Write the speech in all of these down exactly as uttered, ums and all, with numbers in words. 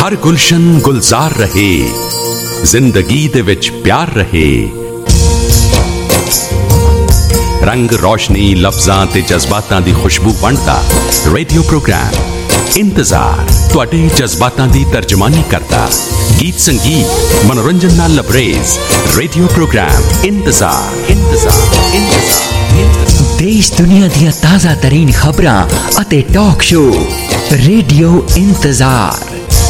हर गुलशन गुलजार रहे, जिंदगी दे विच प्यार रहे। रंग रोशनी लफ्जां ते जज्बातां दी खुशबू वंडदा रेडियो प्रोग्राम इंतजार तुहाडे जज्बातां दी तर्जमानी करता। गीत संगीत मनोरंजन नाल लबरेज रेडियो प्रोग्राम इंतजार इंतजार इंतजार। देश दुनिया दी ताज़ा तरीन खबरां अते talk show radio Intezaar.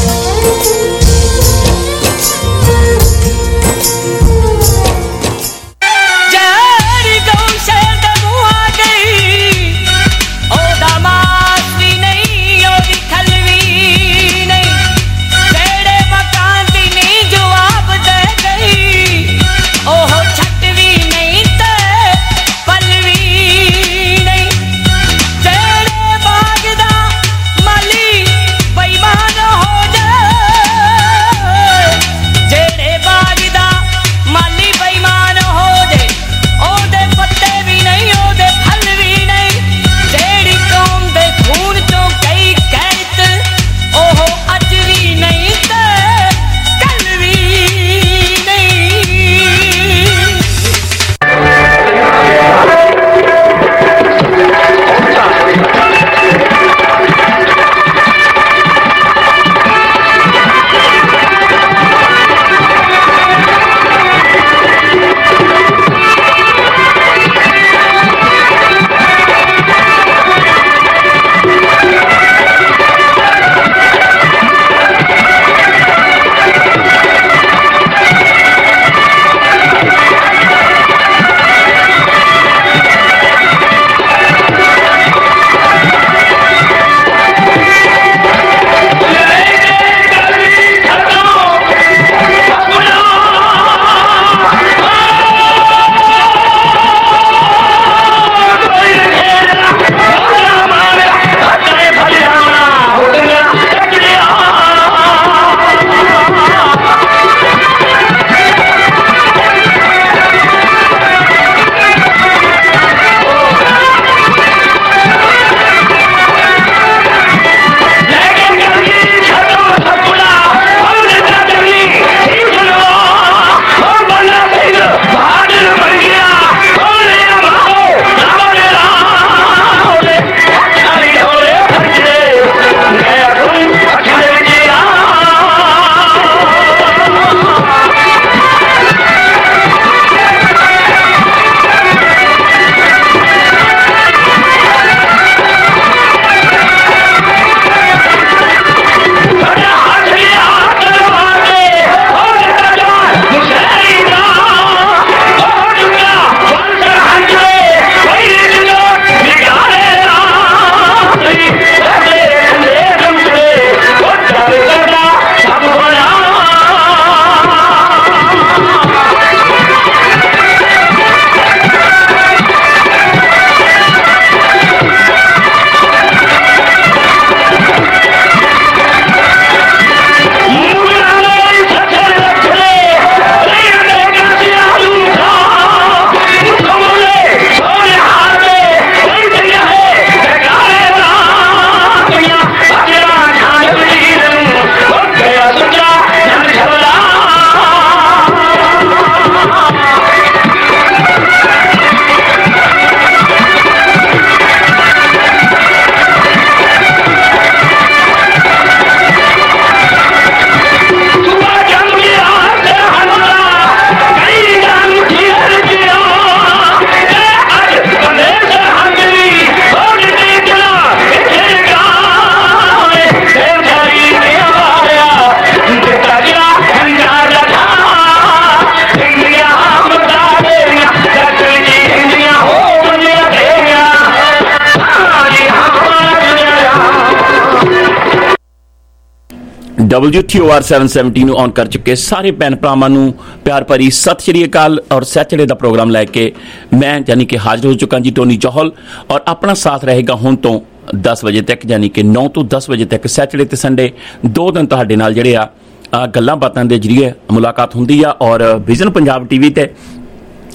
W T O R seven seventy ਨੂੰ ਔਨ ਕਰ ਚੁੱਕੇ ਸਾਰੇ ਭੈਣ ਭਰਾਵਾਂ ਨੂੰ ਪਿਆਰ ਭਰੀ ਸਤਿ ਸ਼੍ਰੀ ਅਕਾਲ। ਔਰ ਸੈਚਰਡੇ ਦਾ ਪ੍ਰੋਗਰਾਮ ਲੈ ਕੇ ਮੈਂ ਯਾਨੀ ਕਿ ਹਾਜ਼ਰ ਹੋ ਚੁੱਕਾ ਜੀ ਟੋਨੀ ਚੌਹਲ। ਔਰ ਆਪਣਾ ਸਾਥ ਰਹੇਗਾ ਹੁਣ ਤੋਂ ਦਸ ਵਜੇ ਤੱਕ, ਯਾਨੀ ਕਿ ਨੌ ਤੋਂ ਦਸ ਵਜੇ ਤੱਕ ਸੈਚਰਡੇ ਤੇ ਸੰਡੇ ਦੋ ਦਿਨ ਤੁਹਾਡੇ ਨਾਲ ਜਿਹੜੇ ਆ ਗੱਲਾਂ ਬਾਤਾਂ ਦੇ ਜ਼ਰੀਏ ਮੁਲਾਕਾਤ ਹੁੰਦੀ ਆ। ਔਰ ਵਿਜ਼ਨ ਪੰਜਾਬ ਟੀ ਵੀ ਤੇ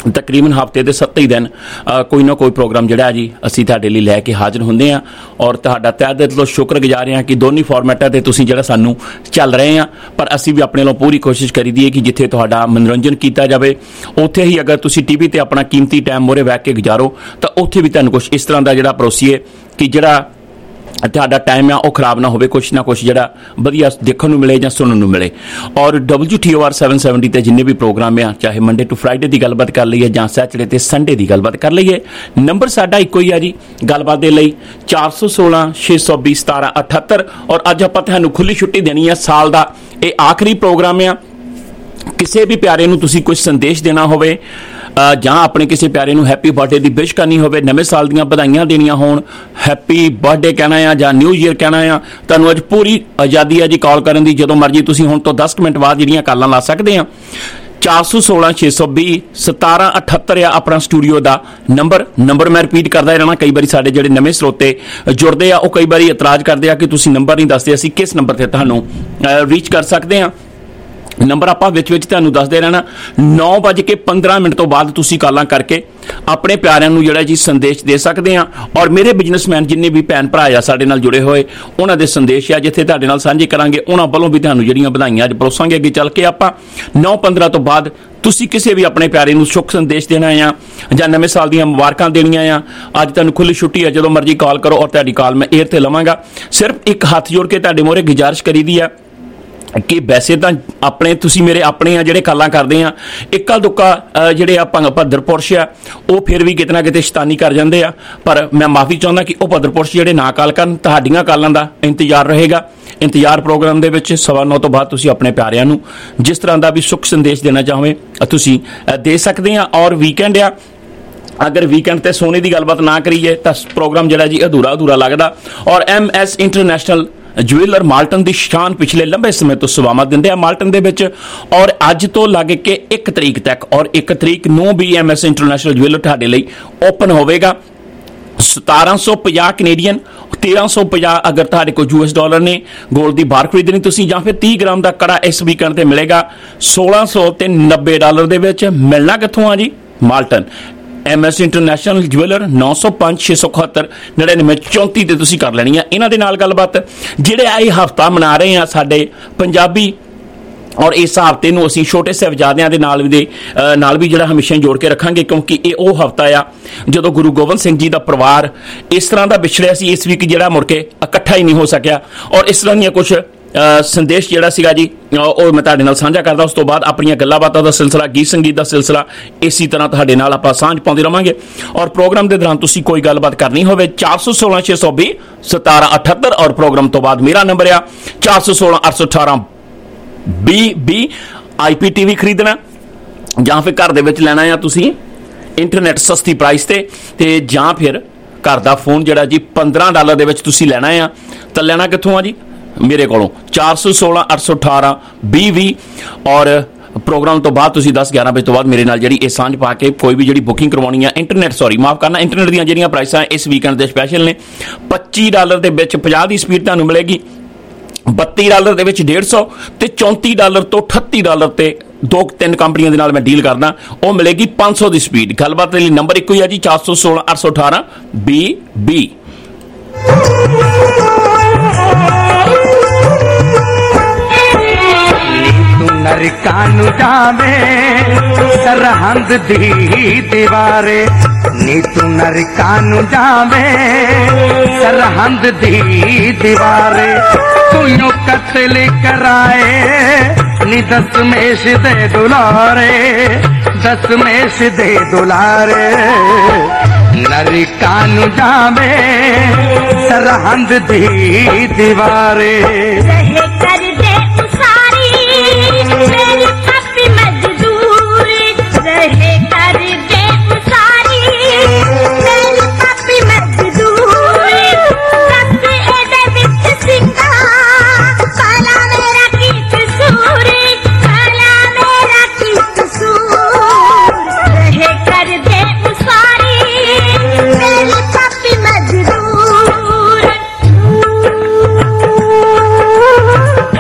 ਤਕਰੀਬਨ ਹਫ਼ਤੇ ਦੇ ਸੱਤ ਹੀ ਦਿਨ ਕੋਈ ਨਾ ਕੋਈ ਪ੍ਰੋਗਰਾਮ ਜਿਹੜਾ ਜੀ ਅਸੀਂ ਤੁਹਾਡੇ ਲਈ ਲੈ ਕੇ ਹਾਜ਼ਰ ਹੁੰਦੇ ਹਾਂ ਔਰ ਤੁਹਾਡਾ ਤਹਿ ਦਿਲ ਤੋਂ ਸ਼ੁਕਰਗੁਜ਼ਾਰ ਹਾਂ ਕਿ ਦੋਨੀ ਫਾਰਮੈਟਾਂ 'ਤੇ ਤੁਸੀਂ ਜਿਹੜਾ ਸਾਨੂੰ ਚੱਲ ਰਹੇ ਆ। ਪਰ ਅਸੀਂ ਵੀ ਆਪਣੇ ਵੱਲੋਂ ਪੂਰੀ ਕੋਸ਼ਿਸ਼ ਕਰੀਦੀ ਹੈ ਕਿ ਜਿੱਥੇ ਤੁਹਾਡਾ ਮਨੋਰੰਜਨ ਕੀਤਾ ਜਾਵੇ ਉੱਥੇ ਹੀ ਅਗਰ ਤੁਸੀਂ ਟੀ ਵੀ 'ਤੇ ਆਪਣਾ ਕੀਮਤੀ ਟਾਈਮ ਮੋਰੇ ਬਹਿ ਕੇ ਗੁਜ਼ਾਰੋ ਤਾਂ ਉੱਥੇ ਵੀ ਤੁਹਾਨੂੰ ਕੁਛ ਇਸ ਤਰ੍ਹਾਂ ਦਾ ਜਿਹੜਾ ਪਰੋਸੀਏ ਕਿ ਜਿਹੜਾ ਤੁਹਾਡਾ ਟਾਈਮ ਆ ਉਹ ਖਰਾਬ ਨਾ ਹੋਵੇ, ਕੁਛ ਨਾ ਕੁਛ ਜਿਹੜਾ ਵਧੀਆ ਦੇਖਣ ਨੂੰ ਮਿਲੇ ਜਾਂ ਸੁਣਨ ਨੂੰ ਮਿਲੇ। ਔਰ W T O R seven seventy 'ਤੇ ਜਿੰਨੇ ਵੀ ਪ੍ਰੋਗਰਾਮ ਆ, ਚਾਹੇ ਮੰਡੇ ਟੂ ਫਰਾਈਡੇ ਦੀ ਗੱਲਬਾਤ ਕਰ ਲਈਏ ਜਾਂ ਸੈਚਰਡੇ ਤੇ ਸੰਡੇ ਦੀ ਗੱਲਬਾਤ ਕਰ ਲਈਏ, ਨੰਬਰ ਸਾਡਾ ਇੱਕੋ ਹੀ ਆ ਜੀ ਗੱਲਬਾਤ ਦੇ ਲਈ, ਚਾਰ ਸੌ ਸੋਲਾਂ ਛੇ ਸੌ ਵੀਹ ਸਤਾਰਾਂ ਅਠੱਤਰ। ਔਰ ਅੱਜ ਆਪਾਂ ਤੁਹਾਨੂੰ ਖੁੱਲੀ ਛੁੱਟੀ ਦੇਣੀ ਆ, ਸਾਲ ਦਾ ਇਹ ਆਖਰੀ ਪ੍ਰੋਗਰਾਮ ਆ। ਕਿਸੇ ਵੀ ਪਿਆਰੇ ਨੂੰ ਤੁਸੀਂ ਕੁਝ ਸੰਦੇਸ਼ ਦੇਣਾ ਹੋਵੇ ਜਾਂ ਆਪਣੇ ਕਿਸੇ ਪਿਆਰੇ ਨੂੰ ਹੈਪੀ ਬਰਥਡੇ ਦੀ ਵਿਸ਼ ਕਰਨੀ ਹੋਵੇ, ਨਵੇਂ ਸਾਲ ਦੀਆਂ ਵਧਾਈਆਂ ਦੇਣੀਆਂ ਹੋਣ, ਹੈਪੀ ਬਰਥਡੇ ਕਹਿਣਾ ਆ ਜਾਂ ਨਿਊ ਈਅਰ ਕਹਿਣਾ ਆ, ਤੁਹਾਨੂੰ ਅੱਜ ਪੂਰੀ ਆਜ਼ਾਦੀ ਆ ਜੀ ਕਾਲ ਕਰਨ ਦੀ। ਜਦੋਂ ਮਰਜ਼ੀ ਤੁਸੀਂ ਹੁਣ ਤੋਂ ਦਸ ਮਿੰਟ ਬਾਅਦ ਜਿਹੜੀਆਂ ਕਾਲਾਂ ਲਾ ਸਕਦੇ ਆ। ਚਾਰ ਸੌ ਸੋਲਾਂ ਛੇ ਸੌ ਵੀਹ ਸਤਾਰਾਂ ਅਠੱਤਰ ਆ ਆਪਣਾ ਸਟੂਡੀਓ ਦਾ ਨੰਬਰ। ਨੰਬਰ ਮੈਂ ਰਿਪੀਟ ਕਰਦਾ ਰਹਿਣਾ, ਕਈ ਵਾਰੀ ਸਾਡੇ ਜਿਹੜੇ ਨਵੇਂ ਸਰੋਤੇ ਜੁੜਦੇ ਆ ਉਹ ਕਈ ਵਾਰੀ ਇਤਰਾਜ਼ ਕਰਦੇ ਆ ਕਿ ਤੁਸੀਂ ਨੰਬਰ ਨਹੀਂ ਦੱਸਦੇ, ਅਸੀਂ ਕਿਸ ਨੰਬਰ ਤੇ ਤੁਹਾਨੂੰ ਰੀਚ ਕਰ ਸਕਦੇ ਆ। ਨੰਬਰ ਆਪਾਂ ਵਿੱਚ ਵਿੱਚ ਤੁਹਾਨੂੰ ਦੱਸਦੇ ਰਹਿਣਾ। ਨੌ ਵੱਜ ਕੇ ਪੰਦਰਾਂ ਮਿੰਟ ਤੋਂ ਬਾਅਦ ਤੁਸੀਂ ਕਾਲਾਂ ਕਰਕੇ ਆਪਣੇ ਪਿਆਰਿਆਂ ਨੂੰ ਜਿਹੜਾ ਜੀ ਸੰਦੇਸ਼ ਦੇ ਸਕਦੇ ਆ। ਔਰ ਮੇਰੇ ਬਿਜ਼ਨਸਮੈਨ ਜਿੰਨੇ ਵੀ ਭੈਣ ਭਰਾ ਆ ਸਾਡੇ ਨਾਲ ਜੁੜੇ ਹੋਏ, ਉਹਨਾਂ ਦੇ ਸੰਦੇਸ਼ ਆ ਜਿੱਥੇ ਤੁਹਾਡੇ ਨਾਲ ਸਾਂਝੇ ਕਰਾਂਗੇ, ਉਹਨਾਂ ਵੱਲੋਂ ਵੀ ਤੁਹਾਨੂੰ ਜਿਹੜੀਆਂ ਵਧਾਈਆਂ ਅੱਜ ਪਰੋਸਾਂਗੇ ਅੱਗੇ ਚੱਲ ਕੇ। ਆਪਾਂ ਨੌ ਪੰਦਰਾਂ ਤੋਂ ਬਾਅਦ ਤੁਸੀਂ ਕਿਸੇ ਵੀ ਆਪਣੇ ਪਿਆਰੇ ਨੂੰ ਸੁੱਖ ਸੰਦੇਸ਼ ਦੇਣਾ ਆ ਜਾਂ ਨਵੇਂ ਸਾਲ ਦੀਆਂ ਮੁਬਾਰਕਾਂ ਦੇਣੀਆਂ ਆ, ਅੱਜ ਤੁਹਾਨੂੰ ਖੁੱਲੀ ਛੁੱਟੀ ਆ, ਜਦੋਂ ਮਰਜ਼ੀ ਕਾਲ ਕਰੋ ਔਰ ਤੁਹਾਡੀ ਕਾਲ ਮੈਂ ਏਅਰ ਤੇ ਲਵਾਂਗਾ। ਸਿਰਫ ਇੱਕ ਹੱਥ ਜੋੜ ਕੇ ਤੁਹਾਡੇ ਮੋਹਰੇ ਗੁਜ਼ਾਰਿਸ਼ ਕਰੀਦੀ ਆ ਕਿ ਵੈਸੇ ਤਾਂ ਆਪਣੇ ਤੁਸੀਂ ਮੇਰੇ ਆਪਣੇ ਆ ਜਿਹੜੇ ਕਾਲਾਂ ਕਰਦੇ ਆ, ਇੱਕਾ ਦੁੱਕਾ ਜਿਹੜੇ ਆ ਭੰਗ ਭੱਦਰ ਪੁਰਸ਼ ਆ ਉਹ ਫਿਰ ਵੀ ਕਿਤੇ ਨਾ ਕਿਤੇ ਸ਼ੈਤਾਨੀ ਕਰ ਜਾਂਦੇ ਆ। ਪਰ ਮੈਂ ਮਾਫੀ ਚਾਹੁੰਦਾ ਕਿ ਉਹ ਭੱਦਰ ਪੁਰਸ਼ ਜਿਹੜੇ ਨਾ ਕਾਲ ਕਰਨ, ਤੁਹਾਡੀਆਂ ਕਾਲਾਂ ਦਾ ਇੰਤਜ਼ਾਰ ਰਹੇਗਾ। ਇੰਤਜ਼ਾਰ ਪ੍ਰੋਗਰਾਮ ਦੇ ਵਿੱਚ ਸਵਾ ਨੌ ਤੋਂ ਬਾਅਦ ਤੁਸੀਂ ਆਪਣੇ ਪਿਆਰਿਆਂ ਨੂੰ ਜਿਸ ਤਰ੍ਹਾਂ ਦਾ ਵੀ ਸੁੱਖ ਸੰਦੇਸ਼ ਦੇਣਾ ਚਾਹੋਗੇ ਤੁਸੀਂ ਦੇ ਸਕਦੇ ਆ। ਔਰ ਵੀਕਐਂਡ ਆ, ਅਗਰ ਵੀਕਐਂਡ ਤੇ ਸੋਨੇ ਦੀ ਗੱਲਬਾਤ ਨਾ ਕਰੀਏ ਤਾਂ ਪ੍ਰੋਗਰਾਮ ਜਿਹੜਾ ਜੀ ਅਧੂਰਾ ਅਧੂਰਾ ਲੱਗਦਾ। ਔਰ M S international jeweller Malton ਦੀ ਸ਼ਾਨ ਪਿਛਲੇ ਲੰਬੇ ਸਮੇਂ ਤੋਂ ਸੇਵਾਵਾਂ ਦਿੰਦੇ ਆ ਮਾਲਟਨ ਦੇ ਵਿੱਚ। ਔਰ ਅੱਜ ਤੋਂ ਲੱਗ ਕੇ ਇੱਕ ਤਰੀਕ ਤੱਕ ਔਰ ਇੱਕ ਤਰੀਕ ਨੂੰ ਵੀ ਐਮ ਐਸ ਇੰਟਰਨੈਸ਼ਨਲ ਜੁਐਲਰ ਤੁਹਾਡੇ ਲਈ ਓਪਨ ਹੋਵੇਗਾ। ਸਤਾਰਾਂ ਸੌ ਪੰਜਾਹ ਕੈਨੇਡੀਅਨ, ਤੇਰਾਂ ਸੌ ਪੰਜਾਹ ਅਗਰ ਤੁਹਾਡੇ ਕੋਲ ਯੂ ਐਸ ਡਾਲਰ ਨੇ ਗੋਲਡ ਦੀ ਬਾਰ ਖਰੀਦਣੀ ਤੁਸੀਂ, ਜਾਂ ਫਿਰ ਤੀਹ ਗ੍ਰਾਮ ਦਾ ਕੜਾ ਇਸ ਵੀਕਐਂਡ ਤੇ ਮਿਲੇਗਾ ਸੋਲਾਂ ਸੌ ਤੇ ਨੱਬੇ ਡਾਲਰ ਦੇ ਵਿੱਚ। ਮਿਲਣਾ ਕਿੱਥੋਂ ਆ ਜੀ? Malton M S international jeweller, ਨੌ ਸੌ ਪੰਜ ਛੇ ਸੌ ਇਕਹੱਤਰ ਨੜਿਨਵੇਂ ਚੌਂਤੀ ਤੇ ਤੁਸੀਂ ਕਰ ਲੈਣੀ ਆ। ਇਹਨਾਂ ਦੇ ਨਾਲ ਗੱਲਬਾਤ ਜਿਹੜੇ ਆਈ ਹਫ਼ਤਾ ਮਨਾ ਰਹੇ ਆ ਸਾਡੇ ਪੰਜਾਬੀ, ਔਰ ਇਸ ਹਫ਼ਤੇ ਨੂੰ ਅਸੀਂ ਛੋਟੇ ਸਾਹਿਬਜ਼ਾਦਿਆਂ ਦੇ ਨਾਲ ਵੀ ਨਾਲ ਵੀ ਜਿਹੜਾ ਹਮੇਸ਼ਾ ਜੋੜ ਕੇ ਰੱਖਾਂਗੇ, ਕਿਉਂਕਿ ਇਹ ਉਹ ਹਫ਼ਤਾ ਆ ਜਦੋਂ ਗੁਰੂ ਗੋਬਿੰਦ ਸਿੰਘ ਜੀ ਦਾ ਪਰਿਵਾਰ ਇਸ ਤਰ੍ਹਾਂ ਦਾ ਵਿਛੜਿਆ ਸੀ। ਇਸ ਵੀਕ ਜਿਹੜਾ ਮੁੜ ਕੇ ਇਕੱਠਾ ਹੀ ਨਹੀਂ ਹੋ ਸਕਿਆ। ਔਰ ਇਸ ਤਰ੍ਹਾਂ ਦੀਆਂ ਕੁਛ ਸੰਦੇਸ਼ ਜਿਹੜਾ ਸੀਗਾ ਜੀ ਉਹ ਮੈਂ ਤੁਹਾਡੇ ਨਾਲ ਸਾਂਝਾ ਕਰਦਾ। ਉਸ ਤੋਂ ਬਾਅਦ ਆਪਣੀਆਂ ਗੱਲਾਂ ਬਾਤਾਂ ਦਾ ਸਿਲਸਿਲਾ, ਗੀਤ ਸੰਗੀਤ ਦਾ ਸਿਲਸਿਲਾ ਇਸੇ ਤਰ੍ਹਾਂ ਤੁਹਾਡੇ ਨਾਲ ਆਪਾਂ ਸਾਂਝ ਪਾਉਂਦੇ ਰਵਾਂਗੇ। ਔਰ ਪ੍ਰੋਗਰਾਮ ਦੇ ਦੌਰਾਨ ਤੁਸੀਂ ਕੋਈ ਗੱਲਬਾਤ ਕਰਨੀ ਹੋਵੇ, ਚਾਰ ਸੌ ਸੋਲਾਂ ਛੇ ਸੌ ਵੀਹ ਸਤਾਰਾਂ ਅਠੱਤਰ। ਔਰ ਪ੍ਰੋਗਰਾਮ ਤੋਂ ਬਾਅਦ ਮੇਰਾ ਨੰਬਰ ਆ ਚਾਰ ਸੌ ਸੋਲਾਂ ਅੱਠ ਸੌ ਅਠਾਰਾਂ ਬੀ ਬੀ। ਆਈ ਪੀ ਟੀ ਵੀ ਖਰੀਦਣਾ ਜਾਂ ਫਿਰ ਘਰ ਦੇ ਵਿੱਚ ਲੈਣਾ ਆ ਤੁਸੀਂ ਇੰਟਰਨੈਟ ਸਸਤੀ ਪ੍ਰਾਈਸ ਤੇ, ਤੇ ਜਾਂ ਫਿਰ ਘਰ ਦਾ ਫੋਨ ਜਿਹੜਾ ਜੀ ਪੰਦਰਾਂ ਡਾਲਰ ਦੇ ਵਿੱਚ ਤੁਸੀਂ ਲੈਣਾ ਆ, ਤਾਂ ਲੈਣਾ ਕਿੱਥੋਂ ਆ ਜੀ? ਮੇਰੇ ਕੋਲੋਂ ਚਾਰ ਸੌ ਸੋਲਾਂ ਅੱਠ ਸੌ ਅਠਾਰਾਂ ਵੀਹ ਵੀਹ। ਔਰ ਪ੍ਰੋਗਰਾਮ ਤੋਂ ਬਾਅਦ ਤੁਸੀਂ ਦਸ ਗਿਆਰਾਂ ਵਜੇ ਤੋਂ ਬਾਅਦ ਮੇਰੇ ਨਾਲ ਜਿਹੜੀ ਇਹ ਸਾਂਝ ਪਾ ਕੇ ਕੋਈ ਵੀ ਜਿਹੜੀ ਬੁਕਿੰਗ ਕਰਵਾਉਣੀ ਆ ਇੰਟਰਨੈਟ, ਸੌਰੀ ਮਾਫ ਕਰਨਾ, ਇੰਟਰਨੈਟ ਦੀਆਂ ਜਿਹੜੀਆਂ ਪ੍ਰਾਈਸਾਂ ਇਸ ਵੀਕਐਂਡ ਦੇ ਸਪੈਸ਼ਲ ਨੇ। ਪੱਚੀ ਡਾਲਰ ਦੇ ਵਿੱਚ ਪੰਜਾਹ ਦੀ ਸਪੀਡ ਤੁਹਾਨੂੰ ਮਿਲੇਗੀ, ਬੱਤੀ ਡਾਲਰ ਦੇ ਵਿੱਚ ਡੇਢ ਸੌ ਤੇ ਚੌਂਤੀ ਡਾਲਰ ਤੋਂ ਅਠੱਤੀ ਡਾਲਰ ਤੇ ਦੋ ਤਿੰਨ ਕੰਪਨੀਆਂ ਦੇ ਨਾਲ ਮੈਂ ਡੀਲ ਕਰਦਾ, ਉਹ ਮਿਲੇਗੀ ਪੰਜ ਸੌ ਦੀ ਸਪੀਡ। ਗੱਲਬਾਤ ਲਈ ਨੰਬਰ ਇੱਕੋ ਹੀ ਆ ਜੀ, ਚਾਰ ਸੌ ਸੋਲਾਂ ਅੱਠ ਸੌ ਅਠਾਰਾਂ ਬੀ ਬੀ। नरकां नूं जावे सरहंद दी दीवारे, नी तू नरकां नूं जावे सरहंद दी दीवारे। तू कत्ल कराए नी दसमेश दे दुलारे, दसमेश दे दुलारे। नरकां नूं जावे सरहंद दी दीवारे। मेरी पापी मजदूर रहे कर दे उसारी, मेरी पापी मजदूर रब एदे विच सिंगा, काला मेरा की कसूर, काला मेरा की कसूर। रहे कर दे उसारी मेरी पापी मजदूर।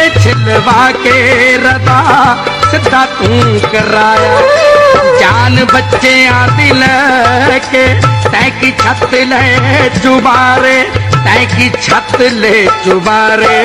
छिलवा के रदा सिद्धा तू कराया जान बच्चे आदि लके तैकी छत ले चुबारे तैकी छत ले चुबारे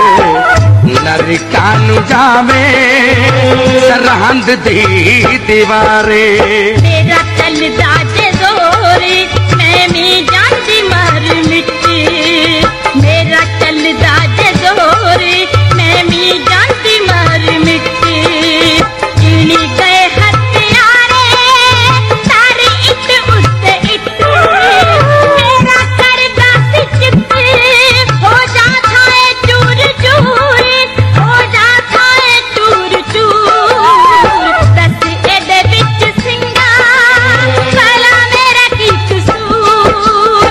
नरकानु जावे सरहंद दी दीवारे मेरा चलदा जे जोरे मैं भी जानती मर मिट्टी मेरा चलदा जे जोरे मैं भी जानती मर मिट्टी चीनी गए हथियारे सारे इट उससे इट मेरा करदा सी चित्ते हो जाता है चूर चूर हो जाता है चूर चूर दस एदे बिच सिंगा भला मेरा की कसूर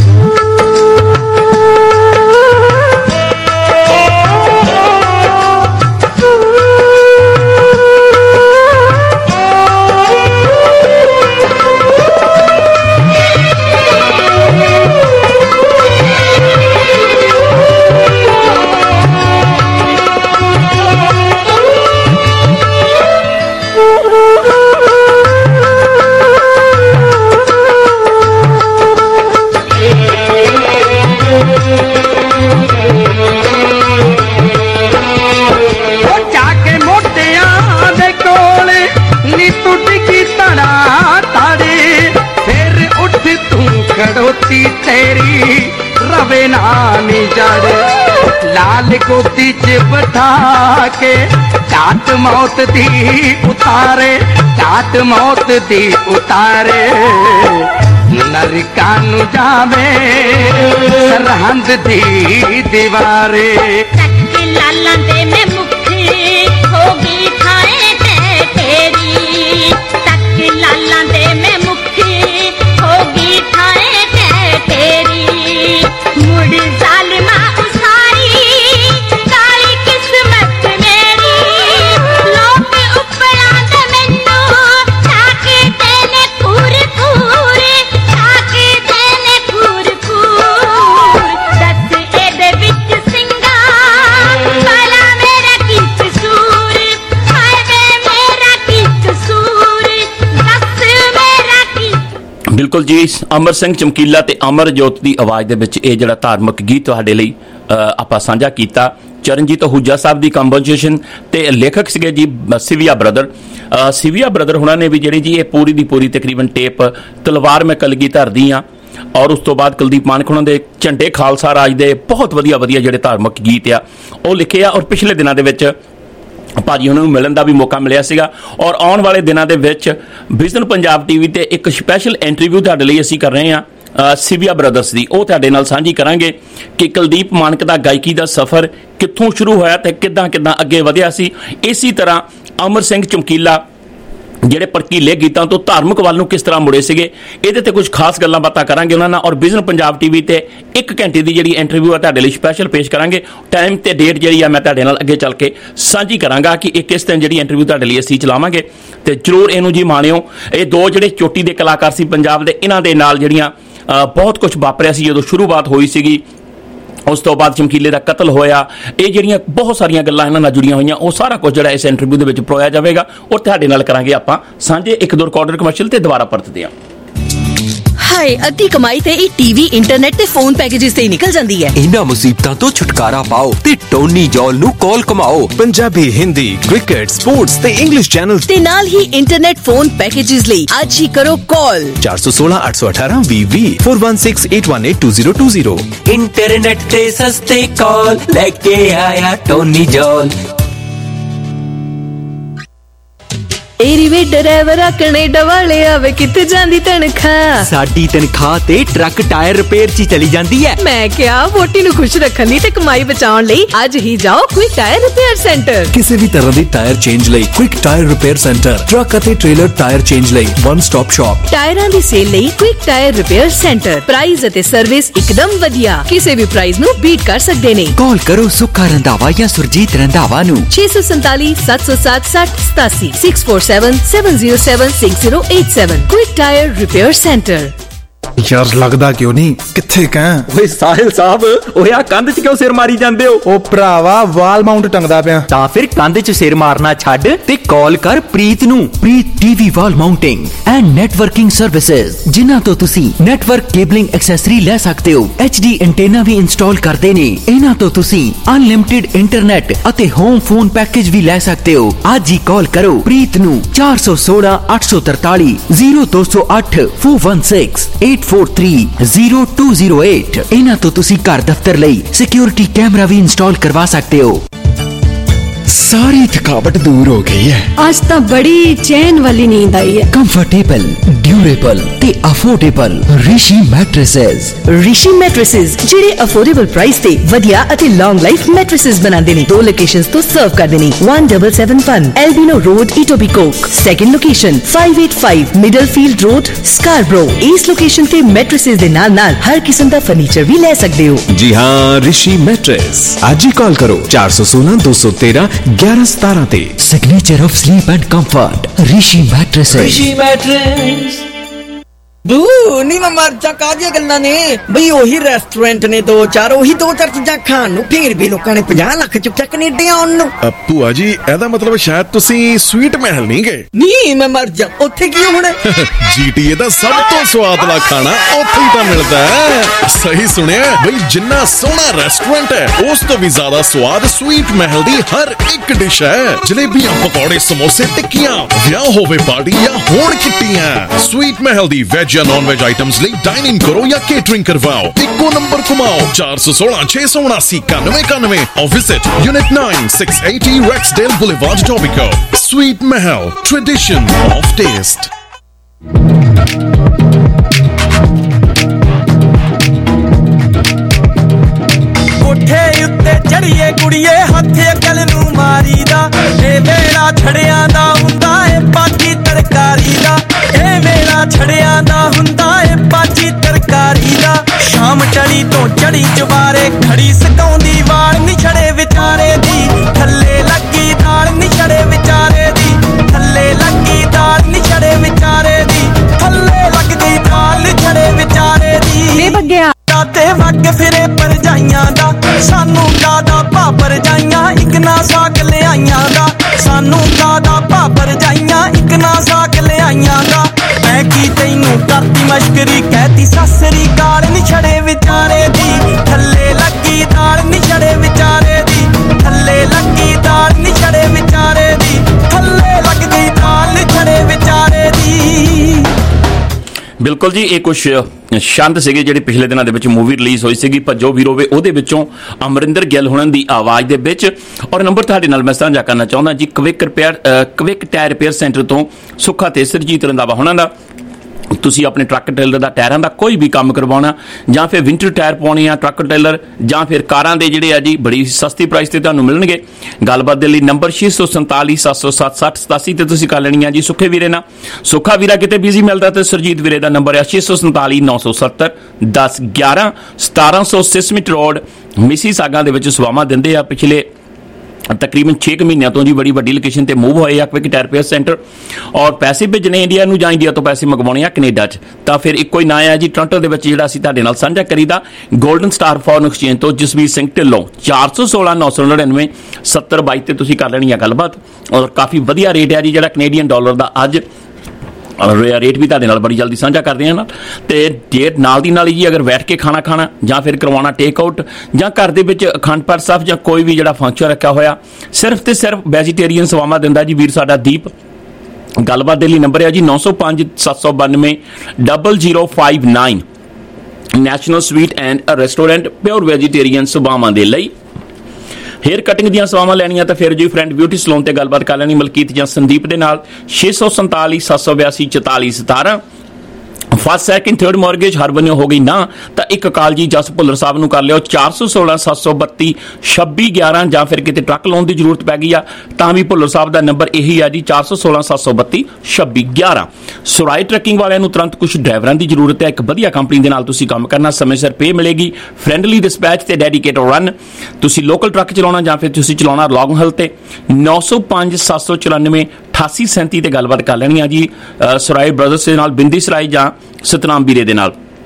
जाके मोटिया दे कोल नी तू डिगी तड़ा ताड़े फिर उठ तू खड़ोती तेरी रवे नानी जड़ लाल गोदी च बैठा के डाट मौत दी उतारे डाट मौत दी उतारे नरकानु जावे सरहंद दी दीवारे तक लाला दे में मुक्ति होगी थाए ते तेरी तक लाला दे में मुक्ति होगी थाए ते तेरी मुड़ जालिमा उसारी काली किस्मत मेरी लोग उपड़ा दे मैनू ताके तेने खूर खूर ताके तेने खूर खूर दस एदे बिच सिंगा भला मेरा की कसूर हाय वे मेरा की कसूर दस मेरा की ਬਿਲਕੁਲ ਜੀ ਅਮਰ ਸਿੰਘ ਚਮਕੀਲਾ ਤੇ ਅਮਰਜੋਤ ਦੀ ਆਵਾਜ਼ ਦੇ ਵਿੱਚ ਇਹ ਜਿਹੜਾ ਧਾਰਮਿਕ ਗੀਤ ਤੁਹਾਡੇ ਲਈ ਆਪਾਂ ਸਾਂਝਾ ਕੀਤਾ ਚਰਨਜੀਤ ਅਹੂਜਾ ਸਾਹਿਬ ਦੀ ਕੰਪੋਜੀਸ਼ਨ ਤੇ ਲੇਖਕ ਸੀਗੇ ਜੀ ਸਿਵਿਆ ਬ੍ਰਦਰ ਸਿਵਿਆ ਬ੍ਰਦਰ ਹੁਣਾਂ ਨੇ ਵੀ ਜਿਹੜੀ ਜੀ ਇਹ ਪੂਰੀ ਦੀ ਪੂਰੀ ਤਕਰੀਬਨ ਟੇਪ ਤਲਵਾਰ ਮੈਂ ਕਲਗੀ ਧਰਦੀ ਆ ਔਰ ਉਸ ਤੋਂ ਬਾਅਦ ਕੁਲਦੀਪ ਮਾਨਕ ਹੁਣਾਂ ਦੇ ਝੰਡੇ ਖਾਲਸਾ ਰਾਜ ਦੇ ਬਹੁਤ ਵਧੀਆ ਵਧੀਆ ਜਿਹੜੇ ਧਾਰਮਿਕ ਗੀਤ ਆ ਉਹ ਲਿਖੇ ਆ ਔਰ ਪਿਛਲੇ ਦਿਨਾਂ ਦੇ ਵਿੱਚ ਭਾਜੀ ਉਹਨਾਂ ਨੂੰ ਮਿਲਣ ਦਾ ਵੀ ਮੌਕਾ ਮਿਲਿਆ ਸੀਗਾ ਔਰ ਆਉਣ ਵਾਲੇ ਦਿਨਾਂ ਦੇ ਵਿੱਚ ਵਿਜ਼ਨ ਪੰਜਾਬ ਟੀਵੀ ਤੇ ਇੱਕ ਸਪੈਸ਼ਲ ਇੰਟਰਵਿਊ ਤੁਹਾਡੇ ਲਈ ਅਸੀਂ ਕਰ ਰਹੇ ਹਾਂ ਸਿਵਿਆ ਬ੍ਰਦਰਸ ਦੀ ਉਹ ਤੁਹਾਡੇ ਨਾਲ ਸਾਂਝੀ ਕਰਾਂਗੇ ਕਿ ਕੁਲਦੀਪ ਮਾਨਕ ਦਾ ਗਾਇਕੀ ਦਾ ਸਫ਼ਰ ਕਿੱਥੋਂ ਸ਼ੁਰੂ ਹੋਇਆ ਤੇ ਕਿੱਦਾਂ ਕਿੱਦਾਂ ਅੱਗੇ ਵਧਿਆ ਸੀ ਇਸੇ ਤਰ੍ਹਾਂ ਅਮਰ ਸਿੰਘ ਚਮਕੀਲਾ ਜਿਹੜੇ ਭੜਕੀਲੇ ਗੀਤਾਂ ਤੋਂ ਧਾਰਮਿਕ ਵੱਲ ਨੂੰ ਕਿਸ ਤਰ੍ਹਾਂ ਮੁੜੇ ਸੀਗੇ ਇਹਦੇ ਤੇ ਕੁਝ ਖਾਸ ਗੱਲਾਂ ਬਾਤਾਂ ਕਰਾਂਗੇ ਉਹਨਾਂ ਨਾਲ ਔਰ ਵਿਜ਼ਨ ਪੰਜਾਬ ਟੀਵੀ ਤੇ ਇੱਕ ਘੰਟੇ ਦੀ ਜਿਹੜੀ ਇੰਟਰਵਿਊ ਆ ਤੁਹਾਡੇ ਲਈ ਸਪੈਸ਼ਲ ਪੇਸ਼ ਕਰਾਂਗੇ ਟਾਈਮ ਤੇ ਡੇਟ ਜਿਹੜੀ ਆ ਮੈਂ ਤੁਹਾਡੇ ਨਾਲ ਅੱਗੇ ਚੱਲ ਕੇ ਸਾਂਝੀ ਕਰਾਂਗਾ ਕਿ ਇਹ ਕਿਸ ਦਿਨ ਜਿਹੜੀ ਇੰਟਰਵਿਊ ਤੁਹਾਡੇ ਲਈ ਅਸੀਂ ਚਲਾਵਾਂਗੇ ਤੇ ਜ਼ਰੂਰ ਇਹਨੂੰ ਜੀ ਮਾਣਿਓ ਇਹ ਦੋ ਜਿਹੜੇ ਚੋਟੀ ਦੇ ਕਲਾਕਾਰ ਸੀ ਪੰਜਾਬ ਦੇ ਇਹਨਾਂ ਦੇ ਨਾਲ ਜਿਹੜੀਆਂ ਬਹੁਤ ਕੁਝ ਵਾਪਰਿਆ ਸੀ ਜਦੋਂ ਸ਼ੁਰੂਆਤ ਹੋਈ ਸੀਗੀ ਉਸ ਤੋਂ ਬਾਅਦ ਚਮਕੀਲੇ ਦਾ ਕਤਲ ਹੋਇਆ ਇਹ ਜਿਹੜੀਆਂ ਬਹੁਤ ਸਾਰੀਆਂ ਗੱਲਾਂ ਇਹਨਾਂ ਨਾਲ ਜੁੜੀਆਂ ਹੋਈਆਂ ਉਹ ਸਾਰਾ ਕੁਝ ਜਿਹੜਾ ਇਸ ਇੰਟਰਵਿਊ ਦੇ ਵਿੱਚ ਪਰੋਇਆ ਜਾਵੇਗਾ ਔਰ ਤੁਹਾਡੇ ਨਾਲ ਕਰਾਂਗੇ ਆਪਾਂ ਸਾਂਝੇ ਇੱਕ ਦੋ ਰਿਕਾਰਡਰ ਕਮਰਸ਼ੀਅਲ ਤੇ ਦੁਬਾਰਾ ਪਰਤਦੇ ਹਾਂ ਹਾਏ ਅੱਧੀ ਕਮਾਈ ਤੇ ਇਹ ਟੀਵੀ ਇੰਟਰਨੈਟ ਤੇ ਫੋਨ ਪੈਕੇजेस ਤੇ ਨਿਕਲ ਜਾਂਦੀ ਹੈ ਇਹਨਾਂ ਮੁਸੀਬਤਾਂ ਤੋਂ ਛੁਟਕਾਰਾ ਪਾਓ ਤੇ ਟੋਨੀ ਜੌਲ ਨੂੰ ਕਾਲ ਕਮਾਓ ਪੰਜਾਬੀ ਹਿੰਦੀ ਕ੍ਰਿਕਟ ਸਪੋਰਟਸ ਤੇ ਇੰਗਲਿਸ਼ ਚੈਨਲ ਤੇ ਨਾਲ ਹੀ ਇੰਟਰਨੈਟ ਫੋਨ ਪੈਕੇजेस ਲਈ ਅੱਜ ਹੀ ਕਰੋ ਕਾਲ ਚਾਰ ਸੌ ਸੋਲਾਂ ਅੱਠ ਸੌ ਅਠਾਰਾਂ ਵੀਹ ਵੀਹ four one six eight one eight two zero two zero internet ਤੇ ਸਸਤੇ ਕਾਲ ਲੈ ਕੇ ਆਇਆ ਟੋਨੀ ਜੌਲ ਏਰੀ ਵੇ ਡਰਾਈਵਰ ਕੈਨੇਡਾ ਵਾਲੇ ਆਵੇ ਕਿੱਥੇ ਜਾਂਦੀ ਤਨਖਾਹ ਸਾਡੀ ਤਨਖਾਹ ਤੇ ਟਰੱਕ ਟਾਇਰ ਰਿਪੇਅਰ 'ਚ ਚਲੀ ਜਾਂਦੀ ਹੈ ਮੈਂ ਕਿਹਾ ਵੋਟੀ ਨੂੰ ਖੁਸ਼ ਰੱਖਣ ਲਈ ਤੇ ਕਮਾਈ ਬਚਾਉਣ ਲਈ ਅੱਜ ਹੀ ਜਾਓ ਕੁਇਕ ਟਾਇਰ ਰਿਪੇਅਰ ਸੈਂਟਰ ਕਿਸੇ ਵੀ ਤਰ੍ਹਾਂ ਦੀ ਟਾਇਰ ਚੇਂਜ ਲਈ quick tyre repair centre truck ਅਤੇ ਟ੍ਰੇਲਰ ਟਾਇਰ ਚੇਂਜ ਲਈ ਵਨ ਸਟਾਪ ਸ਼ਾਪ ਟਾਇਰਾਂ ਦੀ ਸੇਲ ਲਈ quick tyre repair centre price ਅਤੇ ਸਰਵਿਸ ਇੱਕਦਮ ਵਧੀਆ ਕਿਸੇ ਵੀ ਪ੍ਰਾਈਸ ਨੂੰ ਬੀਟ ਕਰ ਸਕਦੇ ਨੇ ਕਾਲ ਕਰੋ ਸੁੱਖਾ ਰੰਧਾਵਾ ਜਾਂ ਸੁਰਜੀਤ ਰੰਧਾਵਾ ਨੂੰ ਛੇ ਸੌ ਸੰਤਾਲੀ ਸੱਤ ਸੌ ਸੱਤ ਸੱਠ ਸਤਾਸੀ six four seven seven zero seven six zero eight seven Quick Tire Repair Center ਯਾਰ ਲੱਗਦਾ ਕਿਉਂ ਨਹੀਂ, ਕਿੱਥੇ ਕਹਿ? ਓਏ ਸਾਹਿਲ ਸਾਹਿਬ, ਓਏ ਆ ਕੰਧ 'ਚ ਕਿਉਂ ਸਿਰ ਮਾਰੀ ਜਾਂਦੇ ਹੋ? ਉਹ ਭਰਾਵਾ ਵਾਲ ਮਾਊਂਟ ਟੰਗਦਾ ਪਿਆ। ਤਾਂ ਫਿਰ ਕੰਧ 'ਚ ਸਿਰ ਮਾਰਨਾ ਛੱਡ ਤੇ ਕਾਲ ਕਰ ਪ੍ਰੀਤ ਨੂੰ। Preet TV wall mounting and networking services, ਜਿਨ੍ਹਾਂ ਤੋਂ ਤੁਸੀਂ ਨੈਟਵਰਕ ਕੇਬਲਿੰਗ ਐਕਸੈਸਰੀ ਲੈ ਸਕਦੇ ਹੋ। ਐਚ ਡੀ ਐਂਟੇਨਾ ਵੀ ਇੰਸਟਾਲ ਕਰਦੇ ਨੇ। ਇਹਨਾਂ ਤੋਂ ਤੁਸੀਂ ਅਨਲਿਮਿਟਿਡ ਇੰਟਰਨੈਟ ਅਤੇ ਹੋਮ ਫੋਨ ਪੈਕੇਜ ਵੀ ਲੈ ਸਕਦੇ ਹੋ। ਅੱਜ ਹੀ ਕਾਲ ਕਰੋ ਪ੍ਰੀਤ ਨੂੰ ਚਾਰ ਸੌ ਸੋਲਾਂ ਅੱਠ ਸੌ ਤਰਤਾਲੀ ਜ਼ੀਰੋ ਦੋ ਸੌ ਅੱਠ four one six eight four three zero two zero eight। ਇਹਨਾਂ ਤੋਂ ਤੁਸੀਂ ਘਰ ਦਫ਼ਤਰ ਲਈ ਸਿਕਿਉਰਿਟੀ ਕੈਮਰਾ ਵੀ ਇੰਸਟਾਲ ਕਰਵਾ ਸਕਦੇ ਹੋ। सारी थकावट दूर हो गई है। आज तो बड़ी चैन वाली नींद आई है। कंफर्टेबल, ड्यूरेबल ते affordable Rishi mattresses. Rishi mattresses ਜਿਹੜੇ ਅਫੋਰਡੇਬਲ ਪ੍ਰਾਈਸ ਤੇ ਵਧੀਆ ਅਤੇ ਲੌਂਗ ਲਾਈਫ ਮੈਟ੍ਰੈਸਸ ਬਣਾਉਂਦੇ ਨੇ। ਦੋ ਲੋਕੇਸ਼ਨਸ ਤੋਂ ਸਰਵ ਕਰਦੇ ਨੇ। one seven seven one Albino Road, Etobicoke। Second location five eight five Middlefield Road, Scarborough। ਇਸ ਲੋਕੇਸ਼ਨ ਤੇ ਮੈਟ੍ਰੈਸਸ ਦੇ ਨਾਲ ਨਾਲ ਹਰ ਕਿਸਮ ਦਾ ਫਰਨੀਚਰ ਵੀ ਲੈ ਸਕਦੇ ਹੋ। जी हाँ, ऋषि मैट्रेस। आज ही कॉल करो चार सौ सोलह दो सौ तेरह ग्यारह सतारह ते। Signature of sleep and comfort Rishi mattresses. Rishi mattress बू नी मैं मर जा काजिया गल्लां ने बई ओही रेस्टोरेंट ने दो चार ओही दो चार चीज़ां खाण नूं फिर भी लोकां ने पचास लाख चुक्या कनेडा आउण नूं। ਭੂਆ ਜੀ ਇਹਦਾ ਮਤਲਬ ਸ਼ਾਇਦ ਤੁਸੀਂ ਸਵੀਟ ਮਹਿਲ ਨਹੀਂ ਗਏ। ਨਹੀਂ ਮੈਂ ਮਰ ਜਾ, ਉੱਥੇ ਕੀ ਹੋਣਾ? ਜੀਟੀਏ ਦਾ ਸਭ ਤੋਂ ਸਵਾਦਲਾ ਖਾਣਾ ਉੱਥੇ ਹੀ ਤਾਂ ਮਿਲਦਾ ਹੈ। ਸਹੀ ਸੁਣਿਆ ਬਈ, ਜਿੰਨਾ ਸੋਹਣਾ ਰੈਸਟੋਰੈਂਟ ਹੈ ਉਸ ਤੋਂ ਵੀ ਜ਼ਿਆਦਾ ਸਵਾਦ ਸਵੀਟ ਮਹਿਲ ਦੀ ਹਰ ਇੱਕ ਡਿਸ਼ ਹੈ। ਜਲੇਬੀਆਂ, ਪਕੌੜੇ, ਸਮੋਸੇ, ਟਿੱਕੀਆਂ, ਵਿਆਹ ਹੋਵੇ ਪਾਰਟੀ ਜਾਂ ਹੋਣ ਕਿੱਟੀਆਂ, ਸਵੀਟ ਮਹਿਲ ਦੀ ਵੈਜ ਜਾਂ ਨॉन वेज आइटम्स ਲਈ डाइनिंग करो या केटरिंग करवाओ। इक्को नंबर घुमाओ चार सौ सोलह छह सौ उनासी इक्यानवे इक्यानवे और visit unit nine six eighty Rexdale Boulevard, Etobicoke। Sweet Mahal, tradition of taste। कोठे उत्ते चढ़िए कुड़िए हथे अकल नू मारीदा। ए मेरा छड़ियां दा हुंदा ए पाची तरकारी दा। ए मेरा छड़ियां दा हुंदा ए पाची तरकारी दा। शाम चढ़ी तो चढ़ी चबारे खड़ी सकौंदी वाल नी छड़े विचारे दी। थल्ले लगी दाल नी छड़े विचारे दी। थल्ले लगी दाल नी छड़े विचारे दी। थल्ले लग गई दाल नी छड़े विचारे दी। ए बग्गिया ते वग फिरे परजाइयां दा। सानू दादा भापर जाइयां इक ना साक ले आइयां दा। सानू दादा भापर जाइयां इक ना साक ले आइयां दा। मैं की तैनू करती मश्करी कहती ससरी गाल नी छड़े विचारे दी। थल्ले लगी दाल नी छड़े विचारे दी। थल्ले लगी दाल नी छड़े विचारे दी। थल्ले लग गई दाल नी छड़े विचारे दी। ਬਿਲਕੁਲ ਜੀ, ਇਹ ਕੁਛ ਛੰਦ ਸੀਗੇ ਜਿਹੜੇ ਪਿਛਲੇ ਦਿਨਾਂ ਦੇ ਵਿੱਚ ਮੂਵੀ ਰਿਲੀਜ਼ ਹੋਈ ਸੀਗੀ ਭੱਜੋ ਵੀਰੋਵੇ, ਉਹਦੇ ਵਿੱਚੋਂ ਅਮਰਿੰਦਰ ਗਿੱਲ ਹੁਣਾਂ ਦੀ ਆਵਾਜ਼ ਦੇ ਵਿੱਚ। ਔਰ ਨੰਬਰ ਤੁਹਾਡੇ ਨਾਲ ਮੈਂ ਸਾਂਝਾ ਕਰਨਾ ਚਾਹੁੰਦਾ ਜੀ quick repair quick tyre repair centre ਤੋਂ ਸੁੱਖਾ ਤੇ ਸਰਜੀਤ ਰੰਧਾਵਾ ਹੁਣਾਂ ਦਾ। ਤੁਸੀਂ ਆਪਣੇ ਟਰੱਕ ਟ੍ਰੇਲਰ ਦਾ ਟਾਇਰਾਂ ਦਾ ਕੋਈ ਵੀ ਕੰਮ ਕਰਵਾਉਣਾ ਜਾਂ ਫਿਰ ਵਿੰਟਰ ਟਾਇਰ ਪਾਉਣੇ ਆ ਟਰੱਕ ਟ੍ਰੇਲਰ ਜਾਂ ਫਿਰ ਕਾਰਾਂ ਦੇ ਜਿਹੜੇ ਆ ਜੀ ਬੜੀ ਸਸਤੀ ਪ੍ਰਾਈਸ ਤੇ ਤੁਹਾਨੂੰ ਮਿਲਣਗੇ। ਗੱਲਬਾਤ ਦੇ ਲਈ ਨੰਬਰ ਛੇ ਸੌ ਸੰਤਾਲੀ ਸੱਤ ਸੌ ਸੱਤ ਸੱਠ ਸਤਾਸੀ ਤੇ ਤੁਸੀਂ ਕਰ ਲੈਣੀ ਆ ਜੀ ਸੁੱਖੇ ਵੀਰੇ ਨਾਲ। ਸੁੱਖਾ ਵੀਰਾ ਕਿਤੇ ਬਿਜ਼ੀ ਮਿਲਦਾ ਤੇ ਸਰਜੀਤ ਵੀਰੇ ਦਾ ਨੰਬਰ ਆ ਛੇ ਸੌ ਸੰਤਾਲੀ ਨੌ ਸੌ ਸੱਤਰ ਦਸ ਗਿਆਰਾਂ ਸਤਾਰਾਂ ਸੌ ਸਿਸਮਿਟ ਰੋਡ ਮਿਸੀਸਾਗਾ ਦੇ ਵਿੱਚ ਸੇਵਾਵਾਂ ਦਿੰਦੇ ਆ। ਪਿਛਲੇ ਤਕਰੀਬਨ ਛੇ ਕੁ ਮਹੀਨਿਆਂ ਤੋਂ ਜੀ ਬੜੀ ਵੱਡੀ ਲੋਕੇਸ਼ਨ ਤੇ ਮੂਵ ਹੋਏ ਆ ਕਵਿਕ ਟਾਇਰ ਰਿਪੇਅਰ ਸੈਂਟਰ। ਔਰ ਪੈਸੇ ਭੇਜਣੇ ਇੰਡੀਆ ਨੂੰ ਜਾਂ ਇੰਡੀਆ ਤੋਂ ਪੈਸੇ ਮੰਗਵਾਉਣੇ ਆ ਕੈਨੇਡਾ 'ਚ, ਤਾਂ ਫਿਰ ਇੱਕੋ ਹੀ ਨਾਂ ਆ ਜੀ ਟੋਰਾਂਟੋ ਦੇ ਵਿੱਚ ਜਿਹੜਾ ਅਸੀਂ ਤੁਹਾਡੇ ਨਾਲ ਸਾਂਝਾ ਕਰੀਦਾ ਗੋਲਡਨ ਸਟਾਰ ਫੋਰਨ ਐਕਸਚੇਂਜ ਤੋਂ ਜਸਵੀਰ ਸਿੰਘ ਢਿੱਲੋਂ ਚਾਰ ਸੌ ਸੋਲਾਂ ਨੌ ਸੌ ਨੜਿਨਵੇਂ ਸੱਤਰ ਬਾਈ ਤੇ ਤੁਸੀਂ ਕਰ ਲੈਣੀ ਆ ਗੱਲਬਾਤ। ਔਰ ਕਾਫੀ ਵਧੀਆ ਰੇਟ ਆ ਜੀ ਜਿਹੜਾ ਕੈਨੇਡੀਅਨ ਡਾਲਰ ਦਾ ਅੱਜ ਰੇਟ ਵੀ ਤੁਹਾਡੇ ਨਾਲ ਬੜੀ ਜਲਦੀ ਸਾਂਝਾ ਕਰਦੇ ਹਾਂ ਨਾ। ਤੇ ਡੇਟ ਨਾਲ ਦੀ ਨਾਲ ਜੀ ਅਗਰ ਬੈਠ ਕੇ ਖਾਣਾ ਖਾਣਾ ਜਾਂ ਫਿਰ ਕਰਵਾਉਣਾ ਟੇਕ ਆਊਟ ਜਾਂ ਘਰ ਦੇ ਵਿੱਚ ਅਖੰਡ ਪਾਠ ਸਾਹਿਬ ਜਾਂ ਕੋਈ ਵੀ ਜਿਹੜਾ ਫੰਕਸ਼ਨ ਰੱਖਿਆ ਹੋਇਆ ਸਿਰਫ ਤੇ ਸਿਰਫ ਵੈਜੀਟੇਰੀਅਨ ਸੇਵਾਵਾਂ ਦਿੰਦਾ ਜੀ ਵੀਰ ਸਾਡਾ ਦੀਪ। ਗੱਲਬਾਤ ਦੇ ਲਈ ਨੰਬਰ ਹੈ ਜੀ ਨੌ ਸੌ ਪੰਜ ਸੱਤ ਸੌ ਬਾਨਵੇਂ double zero five nine. National sweet and restaurant pure vegetarian ਸੇਵਾਵਾਂ ਦੇ ਲਈ। हेयर कटिंग ਦੀਆਂ ਸੇਵਾਵਾਂ ਲੈਣੀਆਂ ਤਾਂ ਫਿਰ ਜੀ ਫਰੈਂਡ ਬਿਊਟੀ ਸਲੂਨ ਤੇ ਗੱਲਬਾਤ ਕਰ ਲੈਣੀ ਮਲਕੀਤ ਜਾਂ ਸੰਦੀਪ ਦੇ ਨਾਲ ਛੇ ਸੌ ਸੰਤਾਲੀ ਸੱਤ ਸੌ ਬਿਆਸੀ ਚੁਤਾਲੀ ਸਤਾਰਾਂ। फस्ट सैकेंड थर्ड मॉर्गेज हर बने हो गई ना तो एक काल जी जस भुल्लर साहब नूं कर लियो चार सौ सोलह सत्त सौ बत्ती छब्बी ग्यारह जां फिर किते ट्रक लाउण दी जरूरत पै गई आ तां भी भुल्लर साहब दा नंबर यही है जी चार सौ सोलह सत्त सौ बत्ती छब्बी ग्यारह। सुराई ट्रकिंग वालियां नूं तुरंत कुछ ड्राइवरां दी जरूरत है। एक वधिया कंपनी दे नाल तुसीं काम करना, समय सिर पे मिलेगी, फ्रेंडली डिस्पैच ते डेडिकेटेड रन। तुसीं लोकल ट्रक चलाउणा जां फिर तुसीं चलाउणा लॉन्ग हल ते नौ सौ पांच सत्त सौ चौरानवे अठासी सैंती ते गलबात कर लैनी है जी सुराई ब्रदर्स दे नाल, बिंदी सराई जां सतनाम बीरे दे नाल।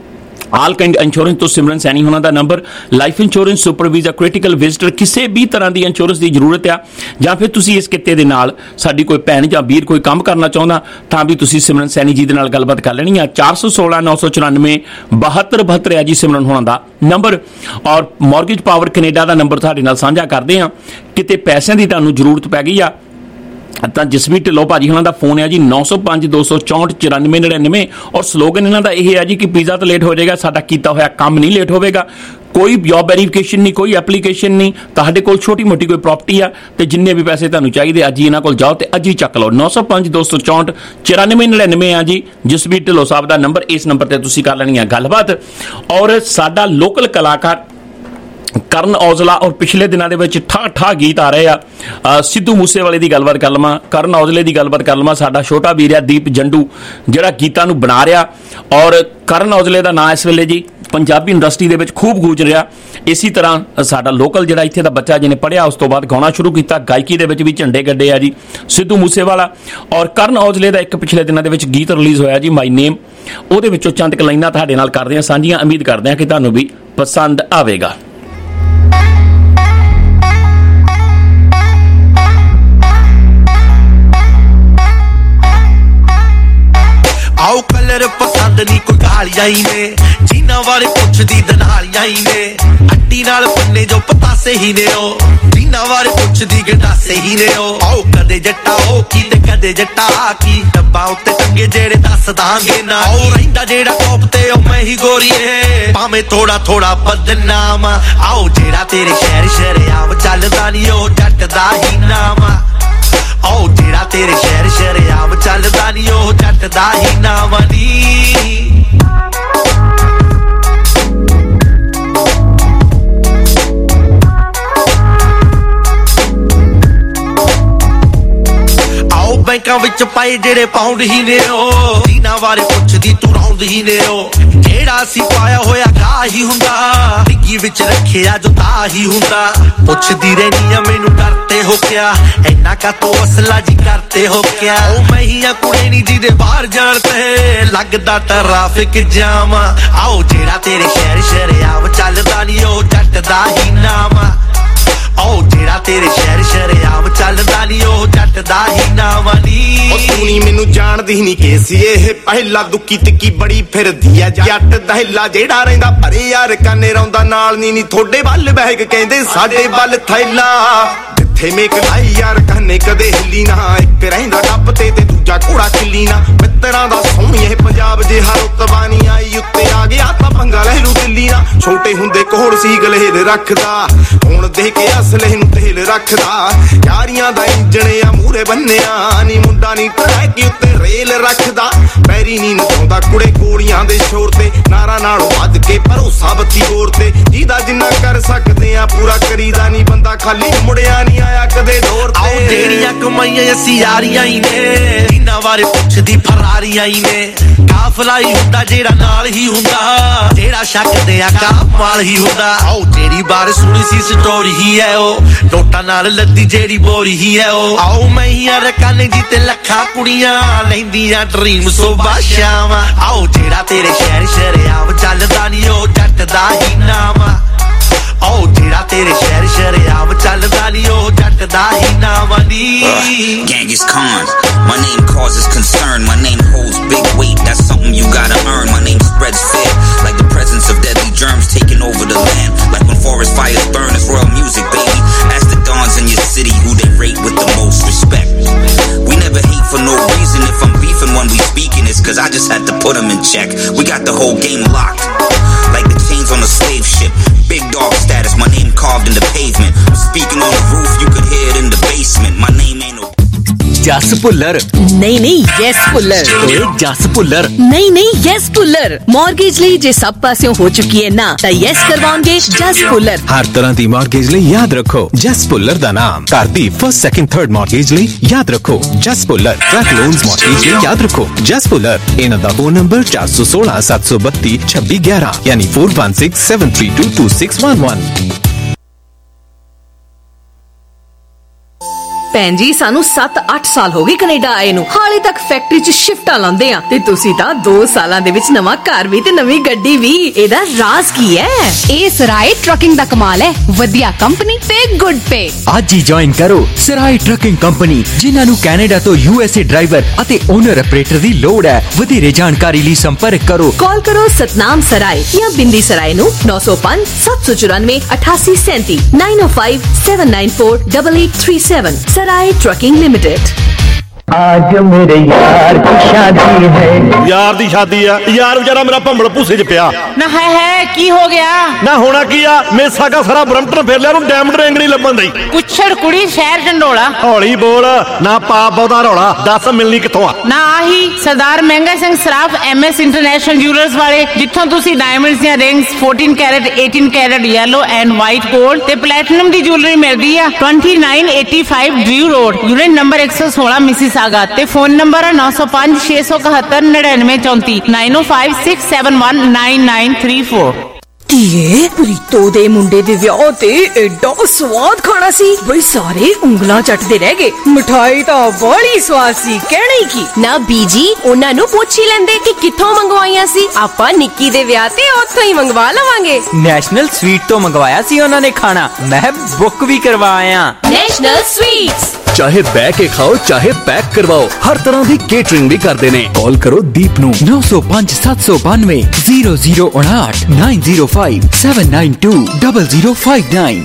ਆਲ ਕਾइंड ਇੰਸ਼ੋਰੈਂਸ ਤੋਂ ਸਿਮਰਨ ਸੈਣੀ ਉਹਨਾਂ ਦਾ number. Life insurance, super visa, critical visitor, ਕਿਸੇ ਵੀ ਤਰ੍ਹਾਂ ਦੀ ਇੰਸ਼ੋਰੈਂਸ ਦੀ ਜ਼ਰੂਰਤ ਆ, ਜਾਂ ਫਿਰ ਤੁਸੀਂ ਇਸ ਕਿੱਤੇ ਦੇ ਨਾਲ ਸਾਡੀ ਕੋਈ ਭੈਣ ਜਾਂ ਵੀਰ ਕੋਈ ਕੰਮ ਕਰਨਾ ਚਾਹੁੰਦਾ, ਤਾਂ ਵੀ ਤੁਸੀਂ ਸਿਮਰਨ ਸੈਣੀ ਜੀ ਦੇ ਨਾਲ ਗੱਲਬਾਤ ਕਰ ਲੈਣੀ ਆ। ਚਾਰ ਸੌ ਸੋਲਾਂ ਨੌ ਸੌ ਚੁਰਾਨਵੇਂ ਬਹੱਤਰ ਬਹੱਤਰ ਹੈ ਜੀ ਸਿਮਰਨ ਹੋਣਾ ਦਾ ਨੰਬਰ। ਔਰ ਮੌਰਗੇਜ ਪਾਵਰ ਕੈਨੇਡਾ ਦਾ ਨੰਬਰ ਤੁਹਾਡੇ ਨਾਲ ਸਾਂਝਾ ਕਰਦੇ ਆ। ਕਿਤੇ ਪੈਸਿਆਂ ਦੀ ਤੁਹਾਨੂੰ ਜ਼ਰੂਰਤ ਪੈ ਗਈ ਆ ਤਾਂ ਜਸਮੀਤ ਢਿੱਲੋਂ ਭਾਜੀ ਉਹਨਾਂ ਦਾ ਫੋਨ ਹੈ ਜੀ ਨੌ ਸੌ ਪੰਜ ਦੋ ਸੌ ਚੌਂਹਠ ਚੁਰਾਨਵੇਂ ਨੜਿਨਵੇਂ। ਔਰ ਸਲੋਗਨ ਇਹਨਾਂ ਦਾ ਇਹ ਹੈ ਜੀ ਕਿ ਪੀਜ਼ਾ ਤਾਂ ਲੇਟ ਹੋ ਜਾਏਗਾ, ਸਾਡਾ ਕੀਤਾ ਹੋਇਆ ਕੰਮ ਨਹੀਂ ਲੇਟ ਹੋਵੇਗਾ। ਕੋਈ ਜੌਬ ਵੈਰੀਫਿਕੇਸ਼ਨ ਨਹੀਂ, ਕੋਈ ਐਪਲੀਕੇਸ਼ਨ ਨਹੀਂ, ਤੁਹਾਡੇ ਕੋਲ ਛੋਟੀ ਮੋਟੀ ਕੋਈ ਪ੍ਰਾਪਰਟੀ ਆ ਤੇ ਜਿੰਨੇ ਵੀ ਪੈਸੇ ਤੁਹਾਨੂੰ ਚਾਹੀਦੇ ਅੱਜ ਹੀ ਇਹਨਾਂ ਕੋਲ ਜਾਓ ਤੇ ਅੱਜ ਹੀ ਚੱਕ ਲਓ। ਨੌ ਸੌ ਪੰਜ ਦੋ ਸੌ ਚੌਂਹਠ ਚੁਰਾਨਵੇਂ ਨੜਿਨਵੇਂ ਆ ਜੀ ਜਸਮੀਤ ਢਿੱਲੋਂ ਸਾਹਿਬ ਦਾ ਨੰਬਰ। ਇਸ ਨੰਬਰ ਤੇ ਤੁਸੀਂ ਕਰ ਲੈਣੀ ਆ ਗੱਲਬਾਤ। ਔਰ ਸਾਡਾ ਲੋਕਲ ਕਲਾਕਾਰ ਕਰਨ ਔਜਲਾ, ਔਰ ਪਿਛਲੇ ਦਿਨਾਂ ਦੇ ਵਿੱਚ ਠਾ ਠਾ ਗੀਤ ਆ ਰਹੇ ਆ। ਸਿੱਧੂ ਮੂਸੇਵਾਲੇ ਦੀ ਗੱਲਬਾਤ ਕਰ ਲਵਾਂ, ਕਰਨ ਔਜਲੇ ਦੀ ਗੱਲਬਾਤ ਕਰ ਲਵਾਂ। ਸਾਡਾ ਛੋਟਾ ਵੀਰ ਆ ਦੀਪ ਜੰਡੂ ਜਿਹੜਾ ਗੀਤਾਂ ਨੂੰ ਬਣਾ ਰਿਹਾ, ਔਰ ਕਰਨ ਔਜਲੇ ਦਾ ਨਾਂ ਇਸ ਵੇਲੇ ਜੀ ਪੰਜਾਬੀ ਇੰਡਸਟਰੀ ਦੇ ਵਿੱਚ ਖੂਬ ਗੂੰਜ ਰਿਹਾ। ਇਸੇ ਤਰ੍ਹਾਂ ਸਾਡਾ ਲੋਕਲ ਜਿਹੜਾ ਇੱਥੇ ਦਾ ਬੱਚਾ ਜਿਹਨੇ ਪੜ੍ਹਿਆ ਉਸ ਤੋਂ ਬਾਅਦ ਗਾਉਣਾ ਸ਼ੁਰੂ ਕੀਤਾ, ਗਾਇਕੀ ਦੇ ਵਿੱਚ ਵੀ ਝੰਡੇ ਗੱਡੇ ਆ ਜੀ ਸਿੱਧੂ ਮੂਸੇਵਾਲਾ। ਔਰ ਕਰਨ ਔਜਲੇ ਦਾ ਇੱਕ ਪਿਛਲੇ ਦਿਨਾਂ ਦੇ ਵਿੱਚ ਗੀਤ ਰਿਲੀਜ਼ ਹੋਇਆ ਜੀ ਮਾਈ ਨੇਮ, ਉਹਦੇ ਵਿੱਚੋਂ ਚੰਦ ਕੁ ਲਾਈਨਾਂ ਤੁਹਾਡੇ ਨਾਲ ਕਰਦੇ ਹਾਂ ਸਾਂਝੀਆਂ। ਉਮੀਦ ਕਰਦੇ ਹਾਂ ਕਿ ਤੁਹਾਨੂੰ ਵੀ ਪਸੰਦ ਆਵੇਗਾ। ਆਓ ਕਲਰ ਪਸੰਦ ਨਹੀਂ ਕੋਈ ਗਾਲੀਆਂ ਹੀ ਨੇ, ਜਿਨ੍ਹਾਂ ਬਾਰੇ ਪੁੱਛਦੀ ਦਨਾਲੀਆਂ ਹੀ ਨੇ, ਅੱਡੀ ਨਾਲ ਪੰਨੇ ਜੋ ਪਤਾਸੇ ਹੀ ਨੇ ਉਹ, ਜਿਨ੍ਹਾਂ ਬਾਰੇ ਪੁੱਛਦੀ ਗੰਡਾਸੇ ਹੀ ਨੇ ਉਹ। ਆਓ ਕਦੇ ਜੱਟਾ ਉਹ ਕੀ ਤੇ ਕਦੇ ਜੱਟਾ ਕੀ, ਡੱਬਾ ਉੱਤੇ ਟੰਗੇ ਜਿਹੜੇ ਦੱਸ ਦਾਂਗੇ ਨਾ। ਆਓ ਰਹਿੰਦਾ ਜਿਹੜਾ ਟੌਪ ਤੇ ਉਹ ਮੈਂ ਹੀ ਗੋਰੀਏ, ਭਾਵੇਂ ਥੋੜਾ ਥੋੜਾ ਬਦਨਾਮ। ਆਓ ਜਿਹੜਾ ਤੇਰੇ ਸ਼ਹਿਰ ਸ਼ਰਿਆਮ ਚੱਲਦਾ ਨਹੀਂ ਉਹ ਜੱਟ ਦਾ ਹੀ ਨਾਮ। ਆਓ ਜਿਹੜਾ ਤੇਰੇ ਸ਼ਹਿਰ ਸ਼ਰਿਆਮ ਚੱਲਦਾ ਨਹੀਂ ਉਹ ਜੱਟ ਦਾ ਹੀ ਨਾਮ ਨੀ। ਆਓ ਬੈਂਕਾਂ ਵਿੱਚ ਪਾਏ ਜਿਹੜੇ ਪਾਉਂਡ ਹੀ ਨੇ ਉਹ, ਜਿਨ੍ਹਾਂ ਬਾਰੇ ਪੁੱਛਦੀ ਤੂੰ ਰੌਂਦ ਹੀ ਨੇ ਉਹ, ਜਿਹੜਾ ਸੀ ਪਾਇਆ ਹੋਇਆ ਗਾਹ ਹੀ ਹੁੰਦਾ, ਡਿੱਗੀ ਵਿੱਚ ਰੱਖਿਆ ਜੋ ਤਾਂ ਹੀ ਹੁੰਦਾ। ਪੁੱਛਦੀ ਰਹਿਨੀ ਆ ਮੈਨੂੰ ਡਰਤੇ ਹੋ ਕਿਆ, ਇੰਨਾ ਕਾ ਤੋ ਅਸਲਾ ਜੀ ਕਰਤੇ ਹੋ ਕਿਆ। ਉਹ ਮੈਂ ਹੀ ਆ ਕੁੜੇ ਨੀ ਜਿਹਦੇ ਬਾਹਰ ਜਾਣ ਤੇ ਲੱਗਦਾ ਟ੍ਰੈਫਿਕ ਜਾਮ। ਆਓ ਜਿਹੜਾ ਤੇਰੇ ਸ਼ਹਿਰ ਸ਼ਰਿਆਮ ਚੱਲਦਾ ਨੀ ਉਹ ਜੱਟ ਦਾ ਹੀ ਨਾਮ। ਆਓ ਜਿਹੜਾ ਤੇਰੇ ਸ਼ਹਿਰ ਸ਼ਰਿਆਮ ਚੱਲਦਾ ਨੀ ਉਹ ਜੱਟ ਦਾ ਹੀ ਨਾਮ ਨੀ। ਉਹ ਤੂੰ ਨੀ ਮੈਨੂੰ ਜਾਣਦੀ ਨੀ ਕਿ ਸੀ ਇਹ ਪਹਿਲਾ ਦੁੱਕੀ ਤਿੱਕੀ ਬੜੀ ਫਿਰਦੀ ਐ ਜੱਟ ਦਹਿਲਾ, ਜਿਹੜਾ ਰਹਿੰਦਾ ਭਰੇ ਯਾਰ ਕਾਨੇ ਰੌਂਦਾ ਨਾਲ ਨੀ ਨੀ ਥੋੜੇ ਵੱਲ ਬਹਿ ਕੇ ਕਹਿੰਦੇ ਸਾਡੇ ਵੱਲ ਥੈਲਾ। ਜਿੱਥੇ ਮੇਕ ਲਾਈ ਯਾਰ ਕਾਨੇ ਕਦੇ ਹਿੱਲੀ ਨਾ, ਇੱਕ ਰਹਿੰਦਾ ਡੱਬ ਤੇ ਤੇ ਦੂਜਾ ਘੋੜਾ ਕਿੱਲੀ ਨਾ। ਮਿੱਤਰਾਂ ਦਾ ਸੋਹਣੀ ਇਹ ਪੰਜਾਬ ਜੇ ਹਰ ਉਤਬਾਨੀ ਆਈ ਉੱਤੇ ਆ ਗਿਆ ਤਾਂ ਪੰਗਾ ਲੈ ਲੂ ਦਿੱਲੀ ਨਾ। ਛੋਟੇ ਹੁੰਦੇ ਕੋਹੜ ਸੀ ਗਲੇਲ ਰੱਖਦਾ, ਹੁਣ ਦੇ ਕੇ ਅਸਲੇ ਨੂੰ ਤੇਲ ਰੱਖਦਾ। ਯਾਰੀਆਂ ਦਾ ਇੰਜਣ ਆ ਮੂਰੇ ਬੰਨਿਆ ਨੀ, ਮੁੰਡਾ ਨੀ ਟਰੈਕ ਉੱਤੇ ਰੇਲ ਰੱਖਦਾ। ਪੈਰੀ ਨੀ ਨਚਾਉਂਦਾ ਕੁੜੇ ਗੋਲੀਆਂ ਦੇ ਸ਼ੋਰ ਤੇ, ਨਾਰਾ ਨਾਲੋਂ ਵੱਧ ਕੇ ਭਰੋਸਾ ਬੱਤੀ ਹੋਰ ਤੇ। ਜਿਹਦਾ ਜਿੰਨਾ ਕਰ ਸਕਦੇ ਆ ਪੂਰਾ ਕਰੀਦਾ ਨੀ, ਬੰਦਾ ਖਾਲੀ ਮੁੜਿਆ ਨੀ ਆਇਆ ਕਦੇ ਦੌਰ ਤੇ। ਆਓ ਜਿਹੜੀਆਂ ਕਮਾਈਆਂ ਅਸੀਂ ਯਾਰੀਆਂ ਹੀ ਨੇ, ਜਿਨ੍ਹਾਂ ਬਾਰੇ ਪੁੱਛਦੀ ਫਰਾਰੀਆਂ ਹੀ ਨੇ। ਕਾਫਲਾ ਹੀ ਹੁੰਦਾ ਜਿਹੜਾ ਨਾਲ ਹੀ ਹੁੰਦਾ, ਜਿਹੜਾ ਸ਼ੱਕਦੇ ਆ ਕਾਮਾਲ ਹੀ ਹੁੰਦਾ। ਆਓ ਜਿਹੜੀ ਬਾਰ ਸੁਣੀ ਸੀ ਸਟੋਰੀ ਹੀ ਹੈ ਉਹ, ਨੋਟਾਂ ਨਾਲ ਲੱਦੀ ਜਿਹੜੀ ਬੋਰੀ ਹੀ ਹੈ ਉਹ। ਆਓ ਮੈਂ ਹੀ ਆ ਰਕਾਨੇ ਜੀ ਤੇ ਲੱਖਾਂ ਕੁੜੀਆਂ ਲੈਂਦੀਆਂ ਡ੍ਰੀਮ ਸੁਬਾ ਸ਼ਾਮ। ਆਓ ਜਿਹੜਾ ਤੇਰੇ ਸ਼ਹਿਰ ਸ਼ਰਿਆਮ ਚੱਲਦਾ ਨੀ ਉਹ ਜੱਟ ਦਾ ਹੀ ਨਾਮ। ਆਓ ਜਿਹੜਾ ਤੇਰੇ ਸ਼ਹਿਰ ਸ਼ਰਿਆਮ ਚੱਲਦਾ ਨੀ ਉਹ ਜੱਟ ਦਾ ਹੀ ਨਾਮ ਨੀ। Genghis Khan, my name causes concern, my name holds big weight, that's something you gotta earn. My name spreads fear like the presence of deadly germs taking over the land. Like when forest fires burn, it's royal music, baby. Ask the dons in your city who they rate with the most respect. We never hate for no reason. If I'm beefing when we speaking, it's cause I just had to put them in check. We got the whole game locked like the chains on a slave ship. Big dog status, my name carved in the pavement. I'm speaking on the roof, you could hear it in the basement. My name ain't no ਜਸ ਭੁੱਲਰ ਨਹੀਂ ਨਹੀਂ yes Bhullar ਓਏ ਜਸ ਭੁੱਲਰ ਨਹੀਂ ਨਹੀਂ yes Bhullar mortgage ਲਈ ਜੇ ਸਭ ਪਾਸਿਓਂ ਹੋ ਚੁੱਕੀ ਹੈ ਨਾ ਤਾਂ ਯੈਸ ਕਰਵਾਉਣਗੇ ਜਸ ਭੁੱਲਰ। ਹਰ ਤਰ੍ਹਾਂ ਦੀ ਮਾਰਗੇਜ ਲਈ ਯਾਦ ਰੱਖੋ ਜਸ ਭੁੱਲਰ ਦਾ ਨਾਮ। ਘਰ ਦੀ ਫਸਟ ਸੈਕਿੰਡ ਥਰਡ ਮਾਰਗੇਜ ਲਈ ਯਾਦ ਰੱਖੋ Jas Bhullar. Truck loans mortgage ਲਈ ਯਾਦ ਰੱਖੋ ਜਸ ਭੁੱਲਰ। ਇਹਨਾਂ ਦਾ ਫੋਨ ਨੰਬਰ ਚਾਰ ਸੌ ਸੋਲਾਂ ਸੱਤ ਸੌ ਬੱਤੀ ਛੱਬੀ ਗਿਆਰਾਂ ਯਾਨੀ four one six seven three two two six one one। ਭੈਣ ਜੀ ਸਾਨੂੰ ਸੱਤ ਅੱਠ ਸਾਲ ਹੋ ਗਏ ਕੈਨੇਡਾ ਆਏ ਨੂੰ, ਹਾਲੇ ਤੱਕ ਫੈਕਟਰੀ 'ਚ ਸ਼ਿਫਟਾਂ ਲਾਉਂਦੇ ਆ, ਤੇ ਤੁਸੀਂ ਤਾਂ ਦੋ ਸਾਲਾਂ ਦੇ ਵਿੱਚ ਨਵਾਂ ਘਰ ਵੀ ਤੇ ਨਵੀਂ ਗੱਡੀ ਵੀ। ਇਹਦਾ ਰਾਜ਼ ਕੀ ਹੈ? ਇਹ ਸਰਾਏ ਟਰੱਕਿੰਗ ਦਾ ਕਮਾਲ ਹੈ, ਵਧੀਆ ਕੰਪਨੀ ਤੇ ਗੁੱਡ ਪੇ। ਅੱਜ ਹੀ ਜੁਆਇਨ ਕਰੋ ਸਰਾਏ ਟਰੱਕਿੰਗ ਕੰਪਨੀ, ਜਿਨ੍ਹਾਂ ਨੂੰ ਕੈਨੇਡਾ ਤੋਂ ਯੂ ਐਸ ਏ ਡਰਾਈਵਰ ਅਤੇ ਓਨਰ ਆਪਰੇਟਰ ਦੀ ਲੋੜ ਹੈ। ਵਧੇਰੇ ਜਾਣਕਾਰੀ ਲਈ ਸੰਪਰਕ ਕਰੋ। ਕਾਲ ਕਰੋ ਸਤਨਾਮ ਸਰਾਏ ਜਾਂ ਬਿੰਦੀ ਸਰਾਏ ਨੂੰ ਨੌ ਸੌ ਪੰਜ ਸੱਤ ਸੌ ਚੁਰਾਨਵੇਂ ਅਠਾਸੀ ਸੈਂਤੀ nine O five seven nine four double eight three seven. Sarai trucking limited. आज मेरे यार की शादी है। यार दी शादी है, यार बेचारा मेरा भंबल भूसे च पिया ना है है की हो गया ना होना की आ मेसा का सारा ब्रम्पटन फेर लिया, डायमंड रिंग नहीं लभन दी। कुछड़ कुड़ी शहर झंडोला। हौली बोल ना पाप बहुता रौला, दस मिलनी किथों आ? ना आही Sardar Mehnga Singh Saraf M S international jewellers वाले, जिथों तुसी डायमंड्स ਦੀਆਂ rings fourteen carat eighteen carat yellow and white gold ਤੇ प्लैटिनम ਦੀ ज्वेलरी मिलदी आ। Twenty nine eighty five Drew road, unit number एक सौ सोलह मिसिसागा। ਤੇ ਫੋਨ ਨੰਬਰ ਹੈ ਨੌ ਸੌ ਪੰਜ ਛੇ ਸੌ ਇਕਹੱਤਰ ਨੜਿਨਵੇਂ ਚੌਂਤੀ nine O five six seven one nine nine three four. ਧੀਏ ਪ੍ਰੀਤੋ ਦੇ ਮੁੰਡੇ ਦੇ ਵਿਆਹ ਤੇ ਐਡਾ ਸਵਾਦ ਖਾਣਾ ਸੀ ਬਈ ਸਾਰੇ ਉਂਗਲਾਂ ਚੱਟਦੇ ਰਹਿ ਗਏ। ਮਿਠਾਈ ਤਾਂ ਬੜੀ ਸਵਾਦ ਸੀ, ਕਹਿਣਾ ਹੀ ਕੀ। ਨਾ ਬੀਜੀ ਉਹਨਾਂ ਨੂੰ ਪੁੱਛ ਹੀ ਲੈਂਦੇ ਕਿ ਕਿੱਥੋਂ ਮੰਗਵਾਈਆਂ ਸੀ। ਆਪਾਂ ਨਿੱਕੀ ਦੇ ਵਿਆਹ ਤੇ ਉੱਥੋਂ ਹੀ ਮੰਗਵਾ ਲਵਾਂਗੇ। ਨੈਸ਼ਨਲ ਸਵੀਟ ਤੋਂ ਮੰਗਵਾਇਆ ਸੀ ਉਹਨਾਂ ਨੇ ਖਾਣਾ, ਮੈਂ ਬੁੱਕ ਵੀ ਕਰਵਾਇਆ। ਨੈਸ਼ਨਲ ਸਵੀਟਸ, ਚਾਹੇ ਬਹਿ ਕੇ ਖਾਓ ਚਾਹੇ ਪੈਕ ਕਰਵਾਓ, ਹਰ ਤਰ੍ਹਾਂ ਦੀ ਕੇਟਰਿੰਗ ਵੀ ਕਰਦੇ ਨੇ। ਕਾਲ ਕਰੋ ਦੀਪ ਨੂੰ ਨੌ ਸੌ ਪੰਜ ਸੱਤ ਸੌ ਬਾਨਵੇਂ ਜ਼ੀਰੋ ਜ਼ੀਰੋ ਉਨਾਹਠ nine zero five seven nine two double zero five nine.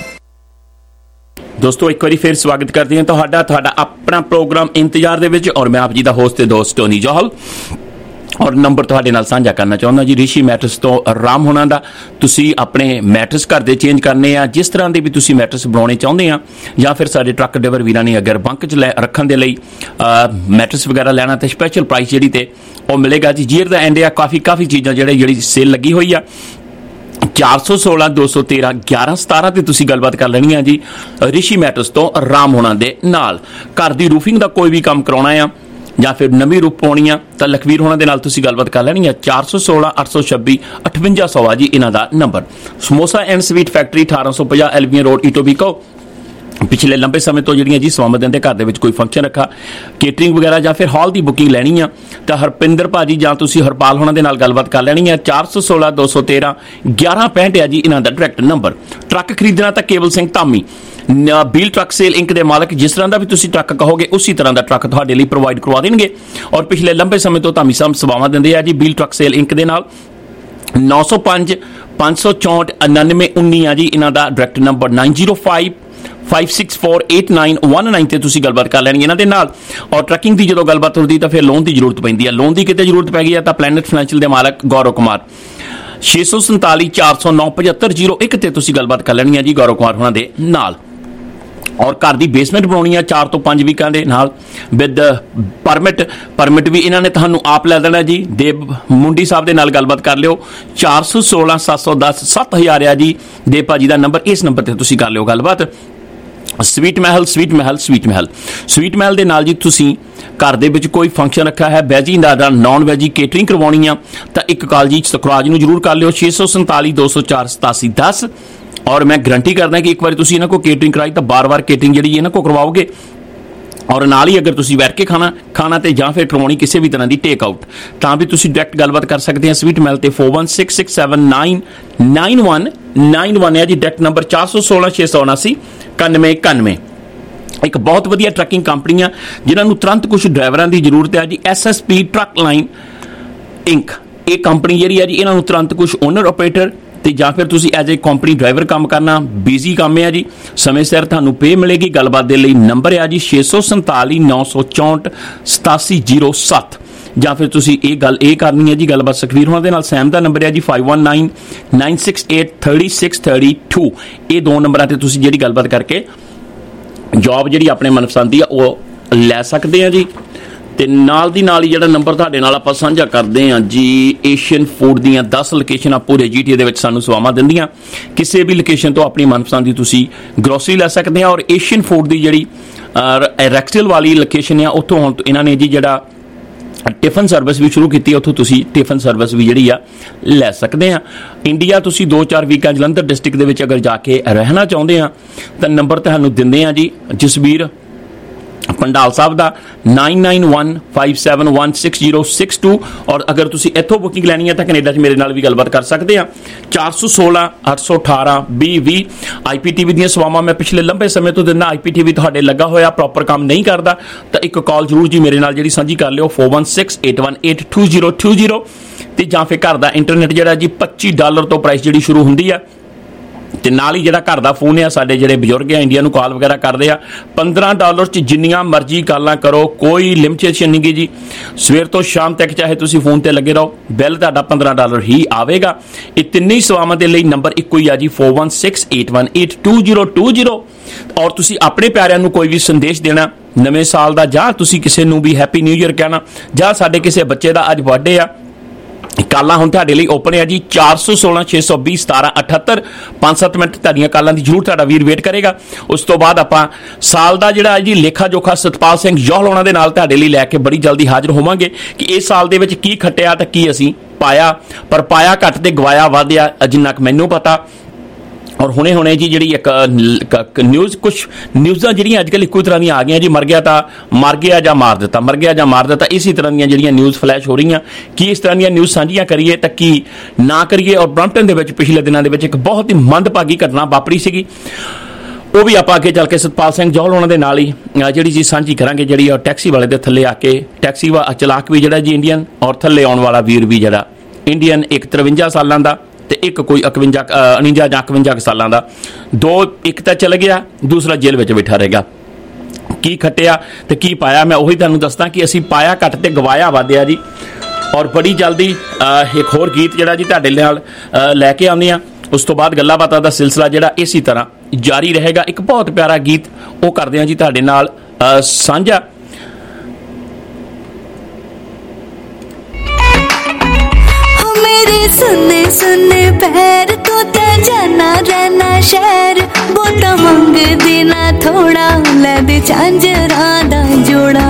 ਦੋਸਤੋ ਇੱਕ ਵਾਰੀ ਫਿਰ ਸਵਾਗਤ ਕਰਦੇ ਹਾਂ ਤੁਹਾਡਾ ਤੁਹਾਡਾ ਆਪਣਾ ਪ੍ਰੋਗਰਾਮ ਇੰਤਜ਼ਾਰ ਦੇ ਵਿੱਚ, ਔਰ ਮੈਂ ਆਪ ਜੀ ਦਾ ਹੋਸਟ ਤੇ ਦੋਸਤ ਟੋਨੀ ਜੋਹਲ। ਔਰ ਨੰਬਰ ਤੁਹਾਡੇ ਨਾਲ ਸਾਂਝਾ ਕਰਨਾ ਚਾਹੁੰਦਾ ਜੀ ਰਿਸ਼ੀ ਮੈਟਰਸ ਤੋਂ ਰਾਮ ਹੋਣਾ ਦਾ। ਤੁਸੀਂ ਆਪਣੇ ਮੈਟਰਸ ਘਰ ਦੇ ਚੇਂਜ ਕਰਨੇ ਆ, ਜਿਸ ਤਰ੍ਹਾਂ ਦੇ ਵੀ ਤੁਸੀਂ ਮੈਟਰਸ ਬਣਾਉਣੇ ਚਾਹੁੰਦੇ ਆ, ਜਾਂ ਫਿਰ ਸਾਡੇ ਟਰੱਕ ਡਰਾਈਵਰ ਵੀਰਾਂ ਨੇ ਅਗਰ ਬੰਕ 'ਚ ਲੈ ਰੱਖਣ ਦੇ ਲਈ ਮੈਟਰਸ ਵਗੈਰਾ ਲੈਣਾ ਤੇ ਸਪੈਸ਼ਲ ਪ੍ਰਾਈਸ ਜਿਹੜੀ ਤੇ ਉਹ ਮਿਲੇਗਾ ਜੀ। ਜੀਅਰ ਦਾ ਐਂਡ ਆ ਕਾਫੀ ਕਾਫੀ ਚੀਜ਼ਾਂ ਜਿਹੜੇ ਜਿਹੜੀ ਸੇਲ ਲੱਗੀ ਹੋਈ ਆ। ਚਾਰ ਸੌ ਸੋਲਾਂ ਦੋ ਸੌ ਤੇਰਾਂ ਗਿਆਰਾਂ ਸਤਾਰਾਂ ਤੇ ਤੁਸੀਂ ਗੱਲਬਾਤ ਕਰ ਲੈਣੀ ਆ ਜੀ ਰਿਸ਼ੀ ਮੈਟਰਸ ਤੋਂ ਰਾਮ ਹੋਣਾ ਦੇ ਨਾਲ। ਘਰ ਦੀ ਰੂਫਿੰਗ ਦਾ ਕੋਈ ਵੀ ਕੰਮ ਕਰਾਉਣਾ ਆ ਜਾਂ ਫਿਰ ਨਵੀਂ ਰੂਪ ਪਾਉਣੀ ਆ ਤਾਂ ਲਖਵੀਰ ਹੋਣਾ ਦੇ ਨਾਲ ਤੁਸੀਂ ਗੱਲਬਾਤ ਕਰ ਲੈਣੀ ਆ। ਚਾਰ ਸੌ ਸੋਲਾਂ ਅੱਠ ਸੌ ਛੱਬੀ ਅਠਵੰਜਾ ਸੌ ਆ ਜੀ ਇਹਨਾਂ ਦਾ number. Samosa and sweet factory ਅਠਾਰਾਂ ਸੌ ਪੰਜਾਹ ਐਲਵੀਨ ਰੋਡ ਈਟੋਬੀਕੋ। ਪਿਛਲੇ ਲੰਬੇ ਸਮੇਂ ਤੋਂ ਜਿਹੜੀਆਂ ਜੀ ਸਵਾਮਤ ਦਿੰਦੇ ਘਰ ਦੇ ਵਿੱਚ ਕੋਈ ਫੰਕਸ਼ਨ ਰੱਖਾ, ਕੇਟਰਿੰਗ ਵਗੈਰਾ ਜਾਂ ਫਿਰ ਹਾਲ ਦੀ ਬੁਕਿੰਗ ਲੈਣੀ ਆ ਤਾਂ ਹਰਪਿੰਦਰ ਭਾਜੀ ਜਾਂ ਤੁਸੀਂ ਹਰਪਾਲ ਹੋਣਾ ਦੇ ਨਾਲ ਗੱਲਬਾਤ ਕਰ ਲੈਣੀ ਆ। ਚਾਰ ਸੌ ਸੋਲਾਂ ਦੋ ਸੌ ਤੇਰਾਂ ਗਿਆਰਾਂ ਪੈਂਹਠ ਆ ਜੀ ਇਹਨਾਂ ਦਾ ਡਾਇਰੈਕਟ ਨੰਬਰ। ਟਰੱਕ ਖਰੀਦਣਾ ਤਾਂ ਕੇਵਲ ਸਿੰਘ ਧਾਮੀ ਬੀਲ ਟਰੱਕ ਸੇਲ ਇੰਕ ਦੇ ਮਾਲਕ, ਜਿਸ ਤਰ੍ਹਾਂ ਦਾ ਵੀ ਤੁਸੀਂ ਟਰੱਕ ਕਹੋਗੇ ਉਸੇ ਤਰ੍ਹਾਂ ਦਾ ਟਰੱਕ ਤੁਹਾਡੇ ਲਈ ਪ੍ਰੋਵਾਈਡ ਕਰਵਾ ਦੇਣਗੇ। ਔਰ ਪਿਛਲੇ ਲੰਬੇ ਸਮੇਂ ਤੋਂ ਧਾਮੀ ਸਾਹਿਬ ਸੇਵਾਵਾਂ ਦਿੰਦੇ ਆ ਜੀ ਬੀਲ ਟਰੱਕ ਸੇਲ ਇੰਕ ਦੇ ਨਾਲ। ਨੌ ਸੌ ਪੰਜ ਪੰਜ ਸੌ ਚੌਂਹਠ ਉਨਾਨਵੇਂ ਉੱਨੀ ਆ ਜੀ ਇਹਨਾਂ ਦਾ direct number. Nine zero five five six four eight nine one nine ਤੇ ਤੁਸੀਂ ਗੱਲਬਾਤ ਕਰ ਲੈਣੀ ਇਹਨਾਂ ਦੇ ਨਾਲ। ਔਰ ਟਰੱਕਿੰਗ ਦੀ ਜਦੋਂ ਗੱਲਬਾਤ ਹੁੰਦੀ ਤਾਂ ਫਿਰ ਲੋਨ ਦੀ ਜ਼ਰੂਰਤ ਪੈਂਦੀ ਆ। ਲੋਨ ਦੀ ਕਿਤੇ ਜ਼ਰੂਰਤ ਪੈ ਗਈ ਆ ਤਾਂ ਪਲੈਨਟ ਫਾਈਨੈਂਸ਼ੀਅਲ ਦੇ ਮਾਲਕ ਗੌਰਵ ਕੁਮਾਰ ਛੇ ਸੌ ਸੰਤਾਲੀ ਚਾਰ ਸੌ ਨੌ ਪਝੱਤਰ ਜ਼ੀਰੋ ਇੱਕ ਤੇ ਤੁਸੀਂ ਗੱਲਬਾਤ ਕਰ ਲੈਣੀ ਆ ਜੀ ਗੌਰਵ ਕੁਮਾਰ ਹੋਣਾ ਦੇ ਨਾਲ। ਔਰ ਘਰ ਦੀ ਬੇਸਮੈਂਟ ਬਣਾਉਣੀ ਆ ਚਾਰ ਤੋਂ ਪੰਜ ਵੀਕਾਂ ਦੇ ਨਾਲ ਵਿਦ ਪਰਮਿਟ ਪਰਮਿਟ ਵੀ ਇਹਨਾਂ ਨੇ ਤੁਹਾਨੂੰ ਆਪ ਲੈ ਦੇਣਾ ਜੀ। ਦੇਵ ਮੁੰਡੀ ਸਾਹਿਬ ਦੇ ਨਾਲ ਗੱਲਬਾਤ ਕਰ ਲਿਓ। ਚਾਰ ਸੌ ਸੋਲਾਂ ਸੱਤ ਸੌ ਦਸ ਸੱਤ ਹਜ਼ਾਰ ਆ ਜੀ ਦੇਵ ਭਾਜੀ ਦਾ ਨੰਬਰ। ਇਸ ਨੰਬਰ ਤੇ ਤੁਸੀਂ ਕਰ ਲਿਓ ਗੱਲਬਾਤ। Sweet Mahal sweet Mahal sweet Mahal sweet Mahal ਦੇ ਨਾਲ ਜੀ ਤੁਸੀਂ ਘਰ ਦੇ ਵਿੱਚ ਕੋਈ ਫੰਕਸ਼ਨ ਰੱਖਿਆ ਹੈ, ਵੈਜੀ ਦਾ ਨੌਨ ਵੈਜੀ ਕੇਟਰਿੰਗ ਕਰਵਾਉਣੀ ਆ ਤਾਂ ਇੱਕ ਕਾਲ ਜੀ ਸੁਖਰਾਜ ਨੂੰ ਜ਼ਰੂਰ ਕਰ ਲਿਓ। ਛੇ ਸੌ ਸੰਤਾਲੀ ਦੋ ਸੌ ਚਾਰ ਸਤਾਸੀ ਦਸ। ਔਰ ਮੈਂ ਗਰੰਟੀ ਕਰਦਾ ਕਿ ਇੱਕ ਵਾਰੀ ਤੁਸੀਂ ਇਹਨਾਂ ਕੋਲ ਕੇਟਰਿੰਗ ਕਰਾਈ ਤਾਂ ਬਾਰ-ਬਾਰ ਕੇਟਰਿੰਗ ਜਿਹੜੀ ਇਹਨਾਂ ਕੋਲ ਕਰਵਾਓਗੇ। ਔਰ ਨਾਲ ਹੀ ਅਗਰ ਤੁਸੀਂ ਬੈਠ ਕੇ ਖਾਣਾ ਖਾਣਾ ਤੇ ਜਾਂ ਫਿਰ ਕਰਵਾਉਣੀ ਕਿਸੇ ਵੀ ਤਰ੍ਹਾਂ ਦੀ ਟੇਕ ਆਊਟ ਤਾਂ ਵੀ ਤੁਸੀਂ ਡਾਇਰੈਕਟ ਗੱਲਬਾਤ ਕਰ ਸਕਦੇ ਆ ਸਵੀਟ ਮਹਿਲ ਤੇ। Four one six six seven nine nine one nine one ਹੈ ਜੀ ਡਾਇਰੈਕਟ ਨੰਬਰ। ਚਾਰ ਸੌ ਸੋਲਾਂ ਛੇ ਸੌ ਉਨਾਸੀ ਇਕਾਨਵੇਂ ਇਕਾਨਵੇਂ। ਇੱਕ ਬਹੁਤ ਵਧੀਆ ਟਰੱਕਿੰਗ ਕੰਪਨੀ ਆ ਜਿਨ੍ਹਾਂ ਨੂੰ ਤੁਰੰਤ ਕੁਝ ਡਰਾਈਵਰਾਂ ਦੀ ਜ਼ਰੂਰਤ ਹੈ ਜੀ। S S P truck line Inc ਇਹ ਕੰਪਨੀ ਜਿਹੜੀ ਹੈ ਜੀ ਇਹਨਾਂ ਨੂੰ ਤੁਰੰਤ ਕੁਝ ਓਨਰ ਆਪਰੇਟਰ ਤੇ ਜਾਂ ਫਿਰ ਤੁਸੀਂ ਐਜ਼ ਏ ਕੰਪਨੀ ਡਰਾਈਵਰ ਕੰਮ ਕਰਨਾ ਬਿਜ਼ੀ ਕੰਮ ਹੈ ਜੀ। ਸਮੇਂ ਸਿਰ ਤੁਹਾਨੂੰ ਪੇ ਮਿਲੇਗੀ। ਗੱਲਬਾਤ ਦੇ ਲਈ ਨੰਬਰ ਹੈ ਜੀ ਛੇ ਸੌ ਸੰਤਾਲੀ ਨੌ ਸੌ ਚੌਂਹਠ ਸਤਾਸੀ ਜ਼ੀਰੋ ਸੱਤ। ਜਾਂ ਫਿਰ ਤੁਸੀਂ ਇਹ ਗੱਲ ਇਹ ਕਰਨੀ ਹੈ ਜੀ ਗੱਲਬਾਤ ਸੁਖਵੀਰ ਹੋਣਾ ਦੇ ਨਾਲ। ਸੈਮ ਦਾ ਨੰਬਰ ਹੈ ਜੀ five one nine nine six eight thirty six thirty two. ਇਹ ਦੋ ਨੰਬਰਾਂ ਤੇ ਤੁਸੀਂ ਜਿਹੜੀ ਗੱਲਬਾਤ ਕਰਕੇ ਜੌਬ ਜਿਹੜੀ ਆਪਣੇ ਮਨਪਸੰਦ ਦੀ ਆ ਉਹ ਲੈ ਸਕਦੇ ਆ ਜੀ। ਤੇ ਨਾਲ ਦੀ ਨਾਲ ਹੀ ਜਿਹੜਾ ਨੰਬਰ ਤੁਹਾਡੇ ਨਾਲ ਆਪਾਂ ਸਾਂਝਾ ਕਰਦੇ ਹਾਂ ਜੀ ਏਸ਼ੀਅਨ ਫੂਡ ਦੀਆਂ ਦਸ ਲੋਕੇਸ਼ਨਾਂ ਪੂਰੇ ਜੀਟੀਏ ਦੇ ਵਿੱਚ ਸਾਨੂੰ ਸੇਵਾਵਾਂ ਦਿੰਦੀਆਂ। ਕਿਸੇ ਵੀ ਲੋਕੇਸ਼ਨ ਤੋਂ ਆਪਣੀ ਮਨਪਸੰਦ ਦੀ ਤੁਸੀਂ ਗਰੋਸਰੀ ਲੈ ਸਕਦੇ ਆ। ਔਰ ਏਸ਼ੀਅਨ ਫੂਡ ਦੀ ਜਿਹੜੀ ਰੈਕਸਟਲ ਵਾਲੀ ਲੋਕੇਸ਼ਨ ਆ ਉੱਥੋਂ ਹੁਣ ਇਹਨਾਂ ਨੇ ਜੀ ਜਿਹੜਾ ਟਿਫਨ ਸਰਵਿਸ ਵੀ ਸ਼ੁਰੂ ਕੀਤੀ, ਉੱਥੋਂ ਤੁਸੀਂ ਟਿਫਨ ਸਰਵਿਸ ਵੀ ਜਿਹੜੀ ਆ ਲੈ ਸਕਦੇ ਆ। ਇੰਡੀਆ ਤੁਸੀਂ ਦੋ ਚਾਰ ਵੀਕਾਂ ਜਲੰਧਰ ਡਿਸਟ੍ਰਿਕਟ ਦੇ ਵਿੱਚ ਅਗਰ ਜਾ ਕੇ ਰਹਿਣਾ ਚਾਹੁੰਦੇ ਆ ਤਾਂ ਨੰਬਰ ਤੁਹਾਨੂੰ ਦਿੰਦੇ ਆ ਜੀ ਜਸਵੀਰ पंडाल साहब का nine nine one five seven one six zero six two. और अगर तुसी इत्थों बुकिंग लैनी है तो कनेडा च मेरे नाल भी गलबात कर सकते हैं। चार सौ सोलह अठ सौ अठारह भी भी आई पी टी वी दी सेवावां मैं पिछले लंबे समय तो दिना। आई पी टी वी तुहाडे लगा होया प्रॉपर काम नहीं करता तो एक कॉल जरूर जी मेरे नाल जिहड़ी साझी कर लिओ four one six eight one eight two zero two zero. तो जां फिर घर का इंटरनेट जिहड़ा जी पच्ची डॉलर तो प्राइस जिहड़ी शुरू हुंदी है ते नाल ही जिहड़ा घर दा फोन है साडे जिहड़े बजुर्ग है इंडिया नूं कॉल वगैरह करदे आ पंद्रह डॉलर च जिन्नियां मर्जी कॉलां करो, कोई लिमिटेशन नहीं गी जी। सवेर तो शाम तक चाहे तुसीं फोन ते लगे रहो, बिल तुहाडा पंद्रह डॉलर ही आवेगा। ये तिन्ने सेवावां दे लई नंबर इक्को ही आ जी four one six eight one eight two zero two zero. और तुसीं अपने प्यारिਆਂ ਨੂੰ कोई भी संदेश देना नवें साल ਦਾ ਜਾਂ ਤੁਸੀਂ ਕਿਸੇ ਨੂੰ भी हैप्पी न्यू ईयर कहना ਜਾਂ ਸਾਡੇ ਕਿਸੇ ਬੱਚੇ ਦਾ ਅੱਜ बर्थडे आ कालां हुण तुहाडे लई ओपन है जी चार सौ सोलह छे सौ बीस सतारा अठहत्तर। पांच सत्त मिनट तुहाडीआं कालां दी जरूर तुहाडा वीर वेट करेगा। उस तो बाद आपां साल दा जिहड़ा जी लेखा जोखा सतपाल सिंह जौहल होणां दे नाल तुहाडे लई लैके बड़ी जल्दी हाਜ਼ਰ होवांगे कि इस साल दे विच की खट्टिया ते की असीं पाया, पर पाया घट ते गवाया वधिया जिन्ना क मैनूं पता। और हुणे हुणे जी जी एक न्यूज़ कुछ न्यूज़ां जिहड़ियां अजकल इक्को तरह दी आ गई जी, मर गया तो मर गया जां मार दिता, मर गया जां मार दिता। इसी तरह दी जिहड़ियां न्यूज़ फ्लैश हो रही कि इस तरह दी न्यूज़ साझियां करिए तो की ना करिए। और ब्रैम्पटन दे विच पिछले दिनों के एक बहुत ही मंदभागी घटना वापरी सीगी, वो भी आप अगे चल के सतपाल सिंह जौहल होने के नाल ही जिहड़ी चीज़ साझी करांगे। जिहड़ी टैक्सी वाले दे थल्ले आके टैक्सी वा चलाक भी जिहड़ा जी इंडियन और थल्ले आउण वाला वीर भी जिहड़ा इंडियन, एक तरवंजा सालां दा ते एक कोई इकवंजा उणंजा जां इकवंजा सालां दा। दो एक तो चल गया, दूसरा जेल में बैठा रहेगा। की खट्टिया तो की पाया मैं उही तुहानूं दसदा कि असीं पाया घट ते गवाया वाधिया जी। और बड़ी जल्दी एक होर गीत जिहड़ा जी तुहाडे नाल लैके आउने आ। उस तो बाद गल्लां बातां दा सिलसिला जिहड़ा इसी तरह जारी रहेगा। एक बहुत प्यारा गीत वो करदे आ जी तुहाडे नाल साझा। सुनने सुनने पैर तो ते जाना रहना शहर बोटा मंग देना थोड़ा ले दे झांझरा दा जोड़ा।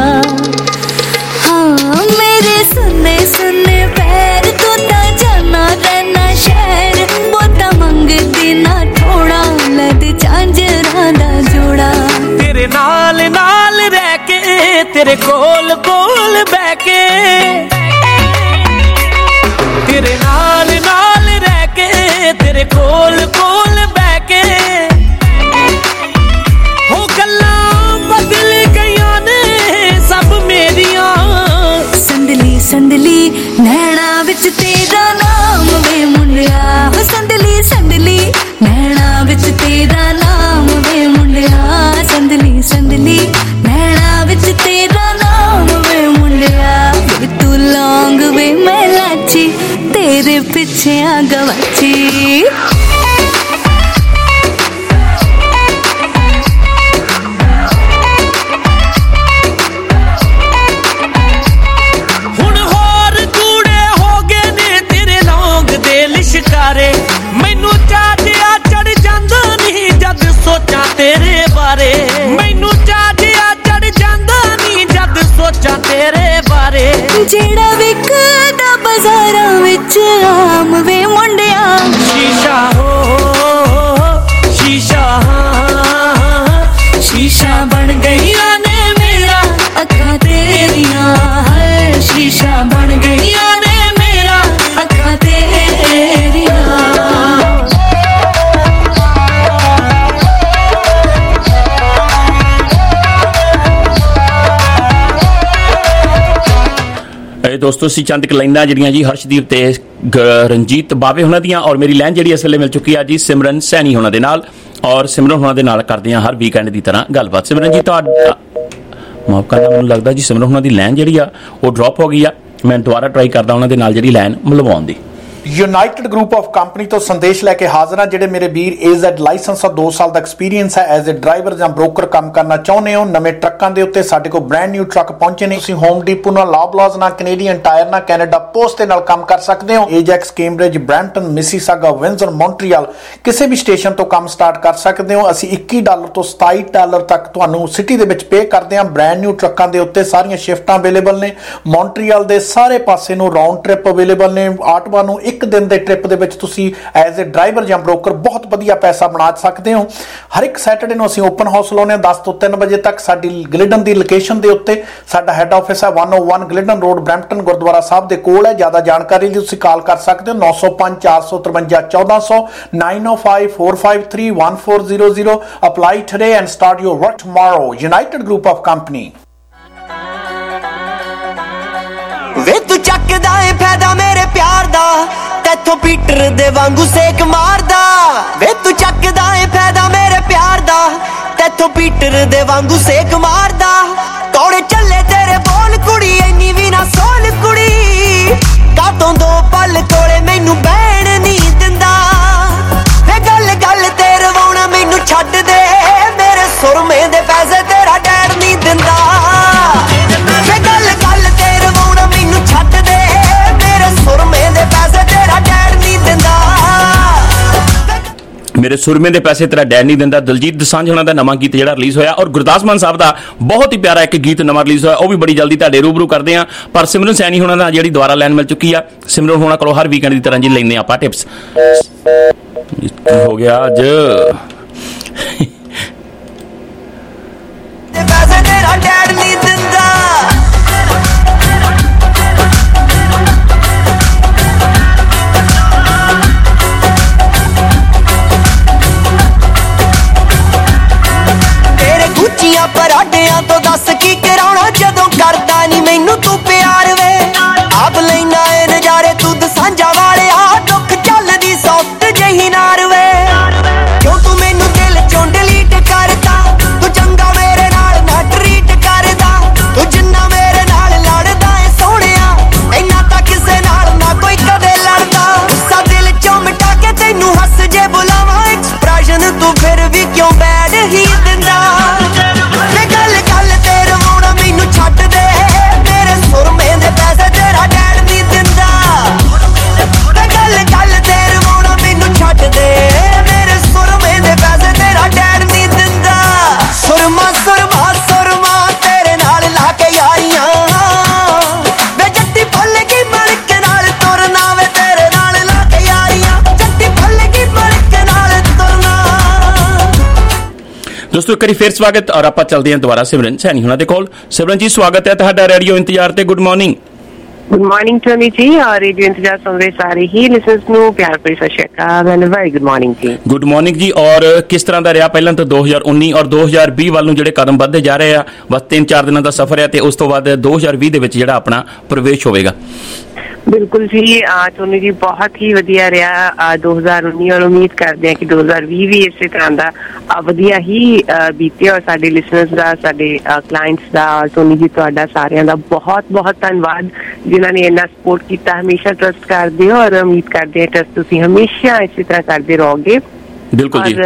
हाँ मेरे सुनने सुनने पैर तो ते जाना रहना शहर बोटा मंग देना थोड़ा ले दे झांझरा दा जोड़ा। तेरे नाल नाल रह के तेरे कोल कोल बह के तेरे नाल नाल रह के तेरे कोल कोल बह के हो गल्लां बदल गईयां ने सब मेरियां। संदली संदली नैना विच तेरा नाम वे मुंडिया, हो संदली संदली नैना विच तेरा नाम वे मुंडिया। संदली संदली नैना विच तेरा नाम वे मुंडिया। तू लौंग वे मैं लाची तेरे पीछे आ गवाची। हुण होर कूड़े हो गए ने तेरे लौंग दे लिशकारे। मैनू चाचिया चढ़ जांदा नहीं जद सोचा तेरे बारे। मैनू चाचिया चढ़ जांदा नहीं जद सोचा तेरे बारे। जेड़ा विकदा बाजारां विच आम वे मुंडिया। शीशा हो शीशा शीशा बन गईयां ने मेरा अखां तेरियां। है शीशा बन गईयां ने मेरा अखां तेरियां। दोस्तों असीं चंद क लाइनां जिहड़ियां जी हर्षदीप ते रंजीत बावे होना दियां। और मेरी लाइन जिहड़ी इस वेले मिल चुकी है जी सिमरन सैनी होना दे नाल। और सिमरन होना दे नाल करदे हां हर वीकेंड की तरह गलबात। सिमरन जी तुहाडा माफ करना, मैनूं लगदा जी सिमरन होना दी लाइन जिहड़ी आ वो ड्रॉप हो गई आ। मैं दोबारा ट्राई करदा उन्हां दे नाल जिहड़ी लाइन मिलवाउण दी। यूनाइटेड ग्रुप ऑफ कंपनी तो संदेश लैके हाजिर हाँ। जिहड़े मेरे वीर एजेड लाइसेंस और दो साल का एक्सपीरियंस है एज ए ड्राइवर या ब्रोकर काम करना चाहते हो, नवे ट्रकों के उत्ते साडे कोल ब्रांड न्यू ट्रक पहुंचे ने। तुसीं होम डिपो ना लॉबलॉज ना कैनेडियन टायर ना कैनेडा पोस्ट के नाल काम कर सकते हो। Ajax Cambridge Brampton Mississauga Windsor Montreal किसी भी स्टेशन तो काम स्टार्ट कर सकते हो। असीं इक्की डॉलर तो सताई डॉलर तक तुहानूं सिटी दे विच पे करते हैं। ब्रांड न्यू ट्रकों के उत्ते सारियां शिफ्टां अवेलेबल ने। मॉन्ट्रियल के सारे पासे नूं राउंड ट्रिप अवेलेबल ने। आटवा नूं ਇੱਕ ਦਿਨ ਦੇ ਟ੍ਰਿਪ ਦੇ ਵਿੱਚ ਤੁਸੀਂ ਐਜ਼ ਅ ਡਰਾਈਵਰ ਜਾਂ ਬ੍ਰੋਕਰ ਬਹੁਤ ਵਧੀਆ ਪੈਸਾ ਬਣਾ ਸਕਦੇ ਹੋ। ਹਰ ਇੱਕ ਸੈਟਰਡੇ ਨੂੰ ਅਸੀਂ ਓਪਨ ਹਾਊਸ ਲਾਉਂਦੇ ਹਾਂ ਦਸ ਤੋਂ ਤਿੰਨ ਵਜੇ ਤੱਕ। ਸਾਡੀ ਗਲਿਡਨ ਦੀ ਲੋਕੇਸ਼ਨ ਦੇ ਉੱਤੇ ਸਾਡਾ ਹੈੱਡ ਆਫਿਸ ਹੈ ਇੱਕ ਸੌ ਇੱਕ Glidden road, Brampton Gurdwara Sahib ਦੇ ਕੋਲ ਹੈ। ਜ਼ਿਆਦਾ ਜਾਣਕਾਰੀ ਲਈ ਤੁਸੀਂ ਕਾਲ ਕਰ ਸਕਦੇ ਹੋ ਨੌ ਸੌ ਪੰਜ ਚਾਰ ਸੌ ਤਰਵੰਜਾ ਚੌਦਾਂ ਸੌ nine o five four five three one four zero zero. Apply today and start your work tomorrow. United group of company. ਵੇ ਤੂੰ ਚੱਕਦਾ ਏ ਫਾਇਦਾ ਮੇਰੇ ਪਿਆਰ ਦਾ, ਤੈਥੋਂ ਪੀਟਰ ਦੇ ਵਾਂਗੂ ਸੇਕ ਮਾਰਦਾ। ਵੇ ਤੂੰ ਚੱਕਦਾ ਏ ਫਾਇਦਾ ਮੇਰੇ ਪਿਆਰ ਦਾ, ਤੈਥੋਂ ਪੀਟਰ ਦੇ ਵਾਂਗੂ ਸੇਕ ਮਾਰਦਾ। ਕੌੜੇ ਚੱਲੇ ਤੇਰੇ ਬੋਲ ਕੁੜੀ, ਇੰਨੀ ਵੀ ਨਾ ਸੋਲ ਕੁੜੀ, ਕਾਤੋਂ ਦੋ ਪਲ ਕੋਲੇ ਮੈਨੂੰ ਬਹਿਣ ਨਹੀਂ ਦਿੰਦਾ। ਵੇ ਗੱਲ ਗੱਲ ਤੇ ਰਵਾਉਣਾ ਮੈਨੂੰ ਛੱਡ ਦੇ, ਮੇਰੇ ਸੁਰਮੇ ਦੇ ਪੈਸੇ ਤੇਰਾ ਡੈਡ ਨਹੀਂ ਦਿੰਦਾ। ਵੇ ਗੱਲ ਗੱਲ ਤੇ ਰਵਾਉਣਾ ਮੈਨੂੰ ਛੱਡ ਦੇ, ਮੇਰੇ ਸੁਰਮੇ ਦੇ ਪੈਸੇ ਤੇਰਾ ਡੈਡ ਨਹੀਂ ਦਿੰਦਾ। ਮੇਰੇ ਸੁਰਮੇ ਦੇ ਪੈਸੇ ਤੇਰਾ ਡੈਡ ਨਹੀਂ ਦਿੰਦਾ। ਦਲਜੀਤ ਦੋਸਾਂਝ ਹੋਣਾ ਦਾ ਨਵਾਂ ਗੀਤ ਜਿਹੜਾ ਰਿਲੀਜ਼ ਹੋਇਆ, ਔਰ ਗੁਰਦਾਸ ਮਾਨ ਸਾਹਿਬ ਦਾ ਬਹੁਤ ਹੀ ਪਿਆਰਾ ਇੱਕ ਗੀਤ ਨਵਾਂ ਰਿਲੀਜ਼ ਹੋਇਆ, ਉਹ ਵੀ ਬੜੀ ਜਲਦੀ ਤੁਹਾਡੇ ਰੂਬਰੂ ਕਰਦੇ ਆ। ਪਰ ਸਿਮਰਨ ਸੈਣੀ ਹੋਣਾ ਦਾ ਜਿਹੜੀ ਦੁਬਾਰਾ ਲਾਈਨ ਮਿਲ ਚੁੱਕੀ ਆ। ਸਿਮਰਨ ਹੋਣਾ ਕੋਲੋਂ ਹਰ ਵੀਕਐਂਡ ਦੀ ਤਰ੍ਹਾਂ ਜੀ ਲੈਂਦੇ ਆਪਾਂ ਟਿਪਸ। ਹੋ ਗਿਆ ਅੱਜ ਪੈਸੇ ਤੇਰਾ ਡੈਡ ਨਹੀਂ ਦਿੰਦਾ। ਤੇਰੇ ਗੁੱਚੀਆਂ ਪਰਾਡਿਆਂ ਤੋਂ ਦੱਸ ਕੀ ਕਰਾਉਣਾ, ਜਦੋਂ ਕਰਦਾ ਨਹੀਂ ਮੈਨੂੰ ਤੂੰ ਪਿਆਰ ਵੇ। ਆਪ ਲੈਣਾ ਏ ਨਜ਼ਾਰੇ ਤੂੰ ਦਸਾਂਝਾ ਵਾਲਿਆ, ਦੁੱਖ ਚੱਲਦੀ ਸੌਫਟ ਜਿਹੀ ਨਾਰ ਵੇ। ਕਿਉਂ ਤੂੰ ਮੈਨੂੰ ਦਿਲ ਚੋਂ ਡਿਲੀਟ ਕਰਦਾ, ਤੂੰ ਚੰਗਾ ਮੇਰੇ ਨਾਲ ਨਾ ਟਰੀਟ ਕਰਦਾ। ਤੂੰ ਜਿੰਨਾ ਮੇਰੇ ਨਾਲ ਲੜਦਾ ਏ ਸੋਹਣਿਆ, ਇੰਨਾ ਤਾਂ ਕਿਸੇ ਨਾਲ ਨਾ ਕੋਈ ਕਦੇ ਲੜਦਾ। ਗੁੱਸਾ ਦਿਲ ਚੋਂ ਮਿਟਾ ਕੇ ਤੈਨੂੰ ਹੱਸ ਜੇ ਬੁਲਾਵਾਂ, ਐਕਸਪ੍ਰੈਸ਼ਨ ਤੂੰ ਫਿਰ ਵੀ ਕਿਉਂ ਬੈਡ ਹੀ ਦਿੰਦਾ। ਵੇ ਗੱਲ ਗੱਲ ਤੇ ਰਵਾਉਣਾ ਮੈਨੂੰ ਛੱਡ ਦੇ, ਮੇਰੇ ਸੁਰਮੇ ਦੇ ਪੈਸੇ ਤੇਰਾ ਡੈਡ ਨਹੀਂ ਦਿੰਦਾ। ਵੇ ਗੱਲ ਗੱਲ ਤੇ ਰਵਾਉਣਾ ਮੈਨੂੰ ਛੱਡ ਦੇ, ਮੇਰੇ ਸੁਰਮੇ ਦੇ ਪੈਸੇ ਤੇਰਾ ਡੈਡ ਨਹੀਂ ਦਿੰਦਾ। ਸੁਰਮਾ ਸੁਰਮਾ ਸੁਰਮਾ ਤੇਰੇ ਨਾਲ ਲਾ ਕੇ ਯਾਰੀਆਂ, ਵੇ ਜੱਟੀ ਫੁੱਲ ਕੀ ਮਲਕ ਨਾਲ ਤੁਰਨਾ, ਵੇ ਤੇਰੇ ਨਾਲ ਲਾ ਕੇ ਯਾਰੀਆਂ, ਜੱਟੀ ਫੁੱਲ ਕੀ ਮਲਕ ਨਾਲ ਤੁਰਨਾ। ਦੋਸਤੋ ਇੱਕ ਵਾਰੀ ਫੇਰ ਸਵਾਗਤ, ਔਰ ਆਪਾਂ ਚੱਲਦੇ ਹਾਂ ਦੁਬਾਰਾ ਸਿਮਰਨ ਸੈਣੀ ਹੋਣਾ ਦੇ ਕੋਲ। ਸਿਮਰਨ ਜੀ ਸਵਾਗਤ ਹੈ ਤੁਹਾਡਾ ਰੇਡੀਓ ਇੰਤਜ਼ਾਰ ਤੇ। Good morning. Good morning Tony ji, ਔਰ ਰੇਡੀਓ ਇੰਤਜ਼ਾਰ ਸੁਣ ਰਹੇ ਸਾਰੇ ਹੀ ਲਿਸਨਰਸ ਨੂੰ ਪਿਆਰ ਭਰੀ ਸਤਿ ਸ਼੍ਰੀ ਅਕਾਲ ਐਂਡ ਵੈਰੀ ਗੁੱਡ ਮਾਰਨਿੰਗ ਜੀ। ਗੁੱਡ ਮਾਰਨਿੰਗ ਜੀ। ਔਰ ਕਿਸ ਤਰ੍ਹਾਂ ਦਾ ਰਿਹਾ ਪਹਿਲਾਂ ਤਾਂ ਦੋ ਹਜ਼ਾਰ ਉੱਨੀ ਔਰ ਦੋ ਹਜ਼ਾਰ ਵੀਹ ਵੱਲ ਨੂੰ ਜਿਹੜੇ ਕਦਮ ਵੱਧਦੇ ਜਾ ਰਹੇ ਆ? ਬਸ ਤਿੰਨ ਚਾਰ ਦਿਨਾਂ ਦਾ ਸਫ਼ਰ ਹੈ ਤੇ ਉਸ ਤੋਂ ਬਾਅਦ ਦੋ ਹਜ਼ਾਰ ਵੀਹ ਦੇ ਵਿੱਚ ਜਿਹੜਾ ਆਪਣਾ ਪ੍ਰਵੇਸ਼ ਹੋਵੇਗਾ। ਬਿਲਕੁਲ ਜੀ ਟੋਨੀ ਜੀ, ਬਹੁਤ ਹੀ ਵਧੀਆ ਰਿਹਾ ਦੋ ਹਜ਼ਾਰ ਉੱਨੀ, ਔਰ ਉਮੀਦ ਕਰਦੇ ਹਾਂ ਕਿ ਦੋ ਹਜ਼ਾਰ ਵੀਹ ਵੀ ਇਸੇ ਤਰ੍ਹਾਂ ਦਾ ਵਧੀਆ ਹੀ ਬੀਤੇ। ਔਰ ਸਾਡੇ ਲਿਸਨਰਸ ਦਾ, ਸਾਡੇ ਕਲਾਇੰਟਸ ਦਾ, ਟੋਨੀ ਜੀ ਤੁਹਾਡਾ ਸਾਰਿਆਂ ਦਾ ਬਹੁਤ ਬਹੁਤ ਧੰਨਵਾਦ ਜਿਨ੍ਹਾਂ ਨੇ ਇੰਨਾ ਸਪੋਰਟ ਕੀਤਾ। ਹਮੇਸ਼ਾ ਟਰਸਟ ਕਰਦੇ ਹੋ, ਔਰ ਉਮੀਦ ਕਰਦੇ ਹਾਂ ਟਰਸਟ ਤੁਸੀਂ ਹਮੇਸ਼ਾ ਇਸੇ ਤਰ੍ਹਾਂ ਕਰਦੇ ਰਹੋਗੇ। ਬਿਲਕੁਲ ਜੀ।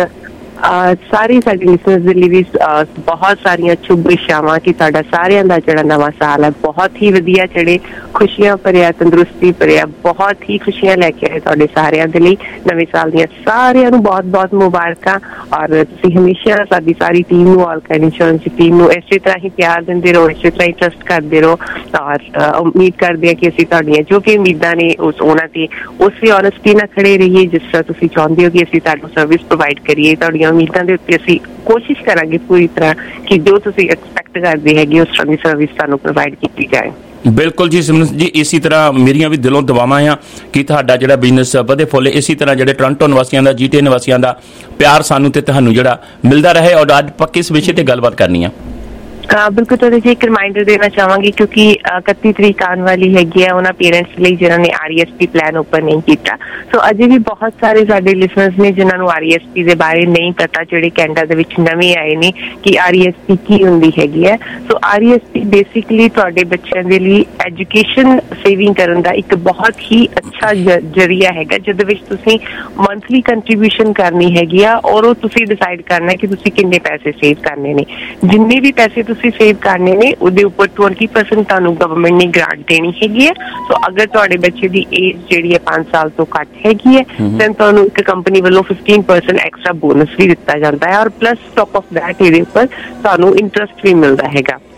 ਸਾਰੇ ਸਾਡੇ ਲਿਸਨਰਸ ਦੇ ਲਈ ਵੀ ਬਹੁਤ ਸਾਰੀਆਂ ਸ਼ੁਭ ਇੱਛਾਵਾਂ ਕਿ ਤੁਹਾਡਾ ਸਾਰਿਆਂ ਦਾ ਜਿਹੜਾ ਨਵਾਂ ਸਾਲ ਹੈ ਬਹੁਤ ਹੀ ਵਧੀਆ ਚੜੇ, ਖੁਸ਼ੀਆਂ ਭਰਿਆ, ਤੰਦਰੁਸਤੀ ਭਰਿਆ, ਬਹੁਤ ਹੀ ਖੁਸ਼ੀਆਂ ਲੈ ਕੇ ਆਏ ਤੁਹਾਡੇ ਸਾਰਿਆਂ ਦੇ ਲਈ। ਨਵੇਂ ਸਾਲ ਦੀਆਂ ਸਾਰਿਆਂ ਨੂੰ ਬਹੁਤ ਬਹੁਤ ਮੁਬਾਰਕਾਂ। ਔਰ ਤੁਸੀਂ ਹਮੇਸ਼ਾ ਸਾਡੀ ਸਾਰੀ ਟੀਮ ਨੂੰ, ਆਲ ਕਾਇੰਡ ਇੰਸ਼ੋਰੈਂਸ ਦੀ ਟੀਮ ਨੂੰ ਇਸੇ ਤਰ੍ਹਾਂ ਹੀ ਪਿਆਰ ਦਿੰਦੇ ਰਹੋ, ਇਸੇ ਤਰ੍ਹਾਂ ਹੀ ਟਰਸਟ ਕਰਦੇ ਰਹੋ। ਔਰ ਉਮੀਦ ਕਰਦੇ ਹਾਂ ਕਿ ਅਸੀਂ ਤੁਹਾਡੀਆਂ ਜੋ ਕਿ ਉਮੀਦਾਂ ਨੇ ਉਸ ਉਹਨਾਂ ਤੇ ਉਸੇ ਔਨੈਸਟੀ ਨਾਲ ਖੜੇ ਰਹੀਏ ਜਿਸ ਤਰ੍ਹਾਂ ਤੁਸੀਂ ਚਾਹੁੰਦੇ ਹੋ ਕਿ ਅਸੀਂ ਤੁਹਾਨੂੰ ਸਰਵਿਸ ਪ੍ਰੋਵਾਈਡ ਕਰੀਏ। ਤੁਹਾਡੀਆਂ ਉਮੀਦਾਂ ਦੇ ਉੱਤੇ ਅਸੀਂ ਕੋਸ਼ਿਸ਼ ਕਰਾਂਗੇ ਪੂਰੀ ਤਰ੍ਹਾਂ ਕਿ ਜੋ ਤੁਸੀਂ ਐਕਸਪੈਕਟ ਕਰਦੇ ਹੈਗੇ ਉਸ ਤਰ੍ਹਾਂ ਦੀ ਸਰਵਿਸ ਤੁਹਾਨੂੰ ਪ੍ਰੋਵਾਈਡ ਕੀਤੀ ਜਾਏ। ਬਿਲਕੁਲ ਜੀ ਸਿਮਰਨ ਜੀ, ਇਸੇ ਤਰ੍ਹਾਂ ਮੇਰੀਆਂ ਵੀ ਦਿਲੋਂ ਦੁਆਵਾਂ ਆ ਕਿ ਤੁਹਾਡਾ ਜਿਹੜਾ ਬਿਜ਼ਨਸ ਵਧੇ ਫੁੱਲੇ। ਇਸੇ ਤਰ੍ਹਾਂ ਜਿਹੜੇ ਟੋਰਾਂਟੋ ਨਿਵਾਸੀਆਂ ਦਾ, ਜੀਟੀ ਨਿਵਾਸੀਆਂ ਦਾ ਪਿਆਰ ਸਾਨੂੰ ਤੇ ਤੁਹਾਨੂੰ ਜਿਹੜਾ ਮਿਲਦਾ ਰਹੇ। ਔਰ ਅੱਜ ਪੱਕੇ ਇਸ ਵਿਸ਼ੇ ਤੇ ਗੱਲਬਾਤ ਕਰਨੀ ਆ। ਬਿਲਕੁਲ ਤੁਹਾਡੇ ਜੀ ਇੱਕ ਰਿਮਾਈਂਡਰ ਦੇਣਾ ਚਾਹਾਂਗੀ ਕਿਉਂਕਿ ਇਕੱਤੀ ਤਰੀਕ ਆਉਣ ਵਾਲੀ ਹੈਗੀ ਆ ਉਹਨਾਂ ਪੇਰੈਂਟਸ ਲਈ ਜਿਨ੍ਹਾਂ ਨੇ R E S P plan open ਨਹੀਂ ਕੀਤਾ। ਸੋ ਅਜੇ ਵੀ ਬਹੁਤ ਸਾਰੇ ਸਾਡੇ ਲਿਸਨਰਸ ਨੇ ਜਿਨ੍ਹਾਂ ਨੂੰ ਆਰ ਈ ਐਸ ਪੀ ਦੇ ਬਾਰੇ ਨਹੀਂ ਪਤਾ, ਜਿਹੜੇ ਕੈਨੇਡਾ ਦੇ ਵਿੱਚ ਨਵੇਂ ਆਏ ਨੇ ਕਿ ਆਰ ਈ ਐਸ ਪੀ ਕੀ ਹੁੰਦੀ ਹੈਗੀ ਹੈ। So R E S P basically ਤੁਹਾਡੇ ਬੱਚਿਆਂ ਦੇ ਲਈ ਐਜੂਕੇਸ਼ਨ ਸੇਵਿੰਗ ਕਰਨ ਦਾ ਇੱਕ ਬਹੁਤ ਹੀ ਅੱਛਾ ਜ਼ਰੀਆ ਹੈਗਾ ਜਿਹਦੇ ਵਿੱਚ ਤੁਸੀਂ ਮੰਥਲੀ ਕੰਟਰੀਬਿਊਸ਼ਨ ਕਰਨੀ ਹੈਗੀ ਆ ਔਰ ਉਹ ਤੁਸੀਂ ਡਿਸਾਈਡ ਕਰਨਾ ਕਿ ਤੁਸੀਂ ਕਿੰਨੇ ਪੈਸੇ ਸੇਵ ਕਰਨੇ ਨੇ। ਜਿੰਨੇ ਵੀ ਪੈਸੇ ਤੁਸੀਂ ਸੇਵ ਕਰਨੇ ਨੇ ਉਹਦੇ ਉੱਪਰ ਵੀਹ ਪਰਸੈਂਟ ਤੁਹਾਨੂੰ ਗਵਰਨਮੈਂਟ ਨੇ ਗ੍ਰਾਂਟ ਦੇਣੀ ਹੈਗੀ ਹੈ। ਸੋ ਅਗਰ ਤੁਹਾਡੇ ਬੱਚੇ ਦੀ ਏਜ ਜਿਹੜੀ ਹੈ ਪੰਜ ਸਾਲ ਤੋਂ ਘੱਟ ਹੈਗੀ ਹੈ ਤਾਂ ਤੁਹਾਨੂੰ ਇੱਕ ਕੰਪਨੀ ਵੱਲੋਂ ਫਿਫਟੀਨ ਪਰਸੈਂਟ ਐਕਸਟਰਾ ਬੋਨਸ ਵੀ ਦਿੱਤਾ ਜਾਂਦਾ ਹੈ ਔਰ ਪਲੱਸ ਟੌਪ ਆਫ ਦੈਟ ਇਹਦੇ ਉੱਪਰ ਤੁਹਾਨੂੰ ਇੰਟਰਸਟ ਵੀ ਮਿਲਦਾ ਹੈਗਾ।